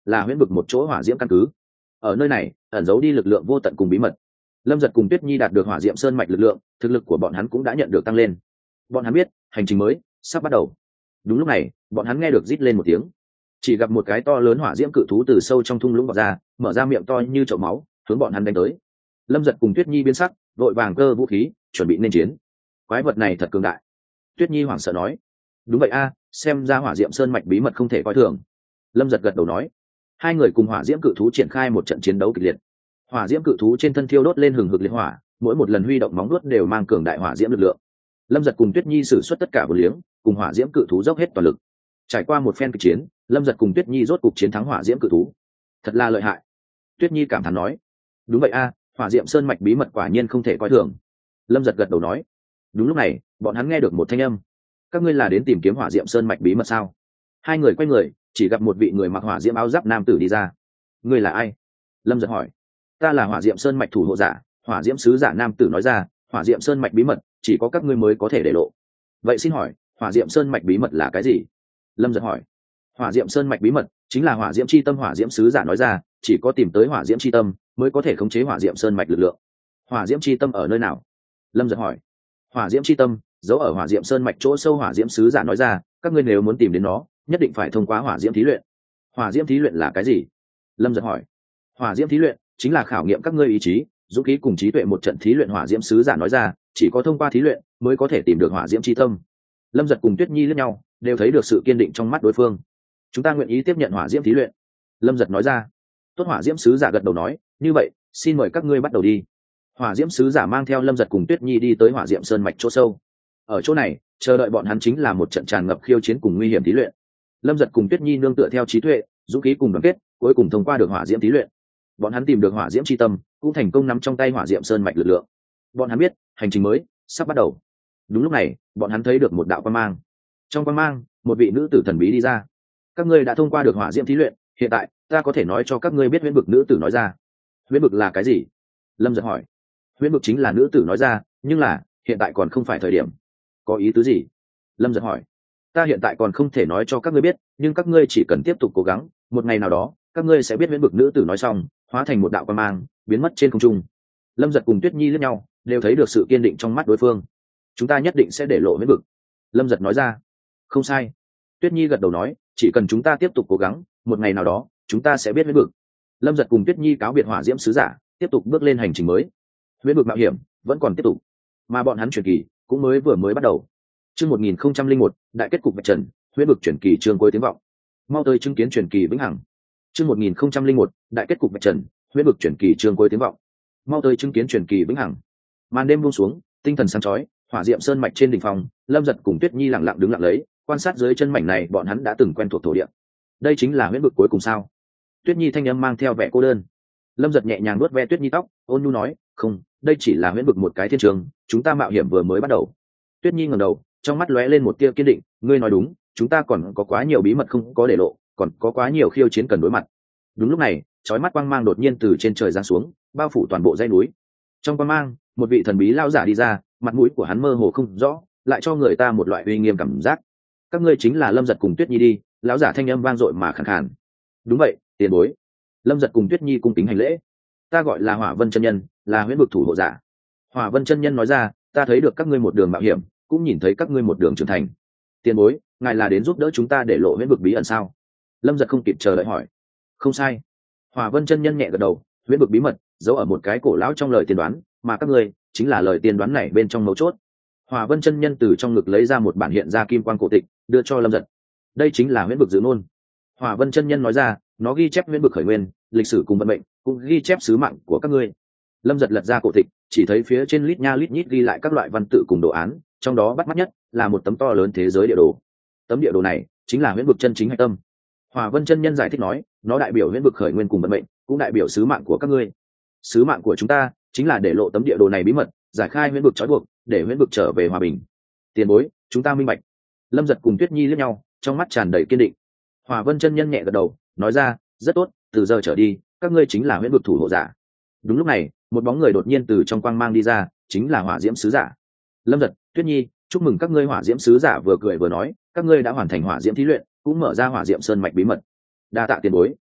là huyễn vực một chỗ hỏa diễm căn cứ. Ở nơi này ẩn giấu đi lực lượng vô tận cùng bí mật. Lâm Giật cùng Tuyết Nhi đạt được hỏa diệm sơn mạch lực lượng, thực lực của bọn hắn cũng đã nhận được tăng lên. Bọn hắn biết hành trình mới sắp bắt đầu. Đúng lúc này bọn hắn nghe được rít lên một tiếng, chỉ gặp một cái to lớn hỏa diễm cự thú từ sâu trong thung lũng bò ra, mở ra miệng to như chậu máu hướng bọn hắn đánh tới. Lâm Giật cùng Tuyết Nhi biến sắc, vội vàng cơ vũ khí chuẩn bị nên chiến. Quái vật này thật cường đại. Tuyết Nhi hoảng sợ nói. Đúng vậy a, xem ra hỏa diệm sơn mạch bí mật không thể coi thường. Lâm Giật gật đầu nói. Hai người cùng hỏa diễm cự thú triển khai một trận chiến đấu kịch liệt. Hỏa diễm cự thú trên thân thiêu đốt lên hừng hực liệt hỏa, mỗi một lần huy động móng vuốt đều mang cường đại hỏa diễm lực lượng. Lâm Giật cùng Tuyết Nhi sử xuất tất cả vô liếng, cùng hỏa diễm cự thú dốc hết toàn lực. Trải qua một phen kịch chiến, Lâm Giật cùng Tuyết Nhi rốt cục chiến thắng hỏa diễm cự thú. Thật là lợi hại. Tuyết Nhi cảm thán nói. Đúng vậy a, hỏa diệm sơn mạch bí mật quả nhiên không thể coi thường. Lâm Giật gật đầu nói. Đúng lúc này bọn hắn nghe được một thanh âm. Các ngươi là đến tìm kiếm hỏa diệm sơn mạch bí mật sao? Hai người quay người, chỉ gặp một vị người mặc hỏa diễm áo giáp nam tử đi ra. Ngươi là ai? Lâm Giật hỏi. Ta là hỏa diệm sơn mạch thủ hộ giả, hỏa diễm sứ giả nam tử nói ra. Hỏa diệm sơn mạch bí mật chỉ có các ngươi mới có thể để lộ. Vậy xin hỏi hỏa diệm sơn mạch bí mật là cái gì? Lâm Giật hỏi. Hỏa diệm sơn mạch bí mật chính là hỏa diễm chi tâm, hỏa diễm sứ giả nói ra. Chỉ có tìm tới hỏa diễm chi tâm mới có thể khống chế hỏa diệm sơn mạch lực lượng. Hỏa diễm chi tâm ở nơi nào? Lâm Giật hỏi. Hỏa diễm chi tâm giấu ở hỏa diệm sơn mạch chỗ sâu, hỏa diễm sứ giả nói ra. Các ngươi nếu muốn tìm đến nó, nhất định phải thông qua hỏa diễm thí luyện. Hỏa diễm thí luyện là cái gì? Lâm Giật hỏi. Hỏa diễm thí luyện chính là khảo nghiệm các ngươi ý chí, dũng khí cùng trí tuệ một trận thí luyện, hỏa diễm sứ giả nói ra. Chỉ có thông qua thí luyện mới có thể tìm được hỏa diễm chi tâm. Lâm Giật cùng Tuyết Nhi lẫn nhau, đều thấy được sự kiên định trong mắt đối phương. Chúng ta nguyện ý tiếp nhận hỏa diễm thí luyện. Lâm Giật nói ra. Tốt, hỏa diễm sứ giả gật đầu nói. Như vậy xin mời các ngươi bắt đầu đi. Hỏa diễm sứ giả mang theo Lâm Giật cùng Tuyết Nhi đi tới hỏa diệm sơn mạch chỗ sâu. Ở chỗ này chờ đợi bọn hắn chính là một trận tràn ngập khiêu chiến cùng nguy hiểm thí luyện. Lâm Giật cùng Tuyết Nhi nương tựa theo trí tuệ, dũng khí cùng đoàn kết, cuối cùng thông qua được hỏa diễm thí luyện. Bọn hắn tìm được hỏa diễm chi tâm, cũng thành công nắm trong tay hỏa diệm sơn mạch lực lượng. Bọn hắn biết hành trình mới sắp bắt đầu. Đúng lúc này bọn hắn thấy được một đạo quang mang. Trong quang mang một vị nữ tử thần bí đi ra. Các ngươi đã thông qua được hỏa diễm thí luyện, hiện tại ta có thể nói cho các ngươi biết huyễn vực. Nữ tử nói ra. Huyễn vực là cái gì? Lâm Giật hỏi. Huyễn vực chính là nữ tử nói ra, nhưng là hiện tại còn không phải thời điểm. Có ý tứ gì? Lâm Giật hỏi. Ta hiện tại còn không thể nói cho các ngươi biết, nhưng các ngươi chỉ cần tiếp tục cố gắng, một ngày nào đó các ngươi sẽ biết huyễn vực. Nữ tử nói xong, hóa thành một đạo quang mang, biến mất trên không trung. Lâm Giật cùng Tuyết Nhi liếc nhau, đều thấy được sự kiên định trong mắt đối phương. Chúng ta nhất định sẽ để lộ huyễn vực. Lâm Giật nói ra. Không sai. Tuyết Nhi gật đầu nói. Chỉ cần chúng ta tiếp tục cố gắng, một ngày nào đó chúng ta sẽ biết huyễn vực. Lâm Giật cùng Tuyết Nhi cáo biệt hỏa diễm sứ giả, tiếp tục bước lên hành trình mới. Huyễn vực mạo hiểm vẫn còn tiếp tục, mà bọn hắn truyền kỳ cũng mới vừa mới bắt đầu. Chương một nghìn không trăm linh một, đại kết cục vạch trần, huyễn vực truyền kỳ chương cuối tiếng vọng. Mau tới chứng kiến truyền kỳ vĩnh hằng. Chương một nghìn không trăm linh một, đại kết cục vạch trần, huyễn vực truyền kỳ chương cuối tiếng vọng. Mau tới chứng kiến truyền kỳ vĩnh hằng. Màn đêm buông xuống, tinh thần sáng chói, hỏa diệm sơn mạch trên đỉnh phòng, Lâm Giật cùng Tuyết Nhi lặng lặng đứng lặng lấy, quan sát dưới chân mảnh này bọn hắn đã từng quen thuộc thổ địa. Đây chính là huyễn vực cuối cùng sao? Tuyết Nhi thanh âm mang theo vẻ cô đơn. Lâm Giật nhẹ nhàng nuốt ve Tuyết Nhi tóc, ôn nhu nói. Không, đây chỉ là huyễn vực một cái thiên trường, chúng ta mạo hiểm vừa mới bắt đầu. Tuyết Nhi ngẩng đầu, trong mắt lóe lên một tia kiên định. Ngươi nói đúng, chúng ta còn có quá nhiều bí mật không có để lộ, còn có quá nhiều khiêu chiến cần đối mặt. Đúng lúc này chói mắt quang mang đột nhiên từ trên trời giáng xuống, bao phủ toàn bộ dãy núi. Trong quang mang một vị thần bí lao giả đi ra, mặt mũi của hắn mơ hồ không rõ, lại cho người ta một loại uy nghiêm cảm giác. Các ngươi chính là Lâm Giật cùng Tuyết Nhi đi? Lão giả thanh âm vang dội mà khàn khàn. Đúng vậy, tiền bối. Lâm Giật cùng Tuyết Nhi cung kính hành lễ. Ta gọi là Hỏa Vân chân nhân, là huyễn vực thủ hộ giả. Hỏa Vân chân nhân nói ra. Ta thấy được các ngươi một đường mạo hiểm, cũng nhìn thấy các ngươi một đường trưởng thành. Tiền bối, ngài là đến giúp đỡ chúng ta để lộ huyễn vực bí ẩn sao? Lâm Giật không kịp chờ đợi hỏi. Không sai. Hỏa Vân chân nhân nhẹ gật đầu. Huyễn vực bí mật giấu ở một cái cổ lão trong lời tiên đoán, mà các ngươi chính là lời tiên đoán này bên trong mấu chốt. Hỏa Vân chân nhân từ trong ngực lấy ra một bản hiện ra kim quang cổ tịch, đưa cho Lâm Giật. Đây chính là huyễn vực dự ngôn. Hỏa Vân chân nhân nói ra. Nó ghi chép huyễn vực khởi nguyên, lịch sử cùng vận mệnh, cũng ghi chép sứ mạng của các ngươi. Lâm Giật lật ra cổ tịch, chỉ thấy phía trên lít nha lít nhít ghi lại các loại văn tự cùng đồ án, trong đó bắt mắt nhất là một tấm to lớn thế giới địa đồ. Tấm địa đồ này chính là huyễn vực chân chính hạch tâm. Hỏa Vân chân nhân giải thích nói, nó đại biểu huyễn vực khởi nguyên cùng vận mệnh, cũng đại biểu sứ mạng của các ngươi. Sứ mạng của chúng ta chính là để lộ tấm địa đồ này bí mật, giải khai huyễn vực trói buộc, để huyễn vực trở về hòa bình. Tiền bối, chúng ta minh bạch. Lâm Giật cùng Tuyết Nhi liếc nhau, trong mắt tràn đầy kiên định. Hỏa Vân chân nhân nhẹ gật đầu, nói ra. Rất tốt, từ giờ trở đi các ngươi chính là huyễn vực thủ hộ giả. Đúng lúc này một bóng người đột nhiên từ trong quang mang đi ra, chính là hỏa diễm sứ giả. Lâm Giật, Tuyết Nhi, chúc mừng các ngươi. Hỏa diễm sứ giả vừa cười vừa nói. Các ngươi đã hoàn thành hỏa diễm thí luyện, cũng mở ra hỏa diệm sơn mạch bí mật. Đa tạ tiền bối.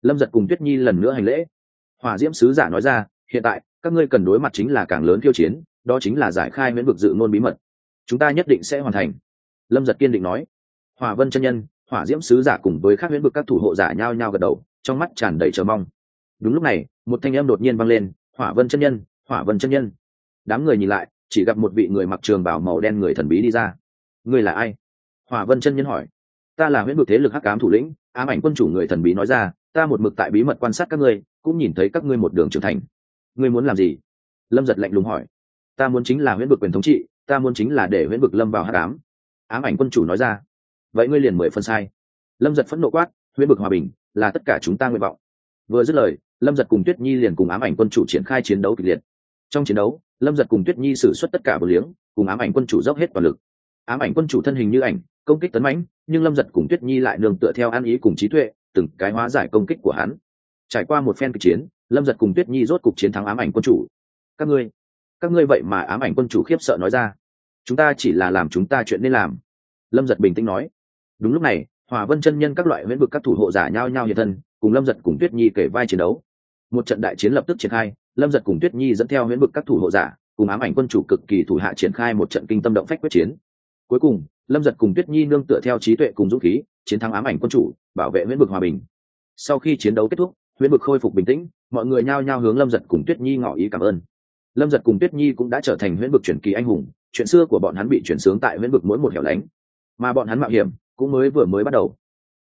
Lâm Giật cùng Tuyết Nhi lần nữa hành lễ. Hỏa diễm sứ giả nói ra, hiện tại các ngươi cần đối mặt chính là càng lớn khiêu chiến, đó chính là giải khai huyễn vực dự ngôn bí mật. Chúng ta nhất định sẽ hoàn thành. Lâm Giật kiên định nói. Hỏa Vân chân nhân, hỏa diễm sứ giả cùng với các huyễn vực các thủ hộ giả nhao nhao gật đầu, trong mắt tràn đầy chờ mong. Đúng lúc này, một thanh âm đột nhiên vang lên, Hỏa Vân chân nhân, Hỏa Vân chân nhân. Đám người nhìn lại, chỉ gặp một vị người mặc trường bào màu đen người thần bí đi ra. Người là ai? Hỏa Vân chân nhân hỏi. Ta là huyễn vực thế lực hắc ám thủ lĩnh, ám ảnh quân chủ, người thần bí nói ra. Ta một mực tại bí mật quan sát các ngươi, cũng nhìn thấy các ngươi một đường trưởng thành. Ngươi muốn làm gì? Lâm Giật lạnh lùng hỏi. Ta muốn chính là huyễn vực quyền thống trị, ta muốn chính là để huyễn vực lâm vào hắc ám. Ám ảnh quân chủ nói ra. Vậy ngươi liền mười phân sai. Lâm Giật phẫn nộ quát, huyễn vực hòa bình là tất cả chúng ta nguyện vọng. Vừa dứt lời, Lâm Giật cùng Tuyết Nhi liền cùng ám ảnh quân chủ triển khai chiến đấu kịch liệt. Trong chiến đấu, Lâm Giật cùng Tuyết Nhi sử xuất tất cả bờ liếng, cùng ám ảnh quân chủ dốc hết toàn lực. Ám ảnh quân chủ thân hình như ảnh, công kích tấn mãnh, nhưng Lâm Giật cùng Tuyết Nhi lại nương tựa theo ăn ý cùng trí tuệ, từng cái hóa giải công kích của hắn. Trải qua một phen kịch chiến, Lâm Giật cùng Tuyết Nhi rốt cục chiến thắng ám ảnh quân chủ. Các ngươi, các ngươi vậy mà? Ám ảnh quân chủ khiếp sợ nói ra. Chúng ta chỉ là làm chúng ta chuyện nên làm. Lâm Giật bình tĩnh nói. Đúng lúc này, Hỏa Vân chân nhân các loại huyễn vực các thủ hộ giả nhao nhao hiện thân, cùng Lâm Giật cùng Tuyết Nhi kể vai chiến đấu. Một trận đại chiến lập tức triển khai, Lâm Giật cùng Tuyết Nhi dẫn theo huyễn vực các thủ hộ giả, cùng ám ảnh quân chủ cực kỳ thủ hạ triển khai một trận kinh tâm động phách quyết chiến. Cuối cùng, Lâm Giật cùng Tuyết Nhi nương tựa theo trí tuệ cùng dũng khí, chiến thắng ám ảnh quân chủ, bảo vệ huyễn vực hòa bình. Sau khi chiến đấu kết thúc, huyễn vực khôi phục bình tĩnh, mọi người nhao nhao hướng Lâm Giật cùng Tuyết Nhi ngỏ ý cảm ơn. Lâm Giật cùng Tuyết Nhi cũng đã trở thành huyễn vực truyền kỳ anh hùng, chuyện xưa của bọn hắn bị chuyển sướng tại huyễn vực mỗi một hẻo lánh, mà bọn hắn mạo hiểm cũng mới vừa mới bắt đầu.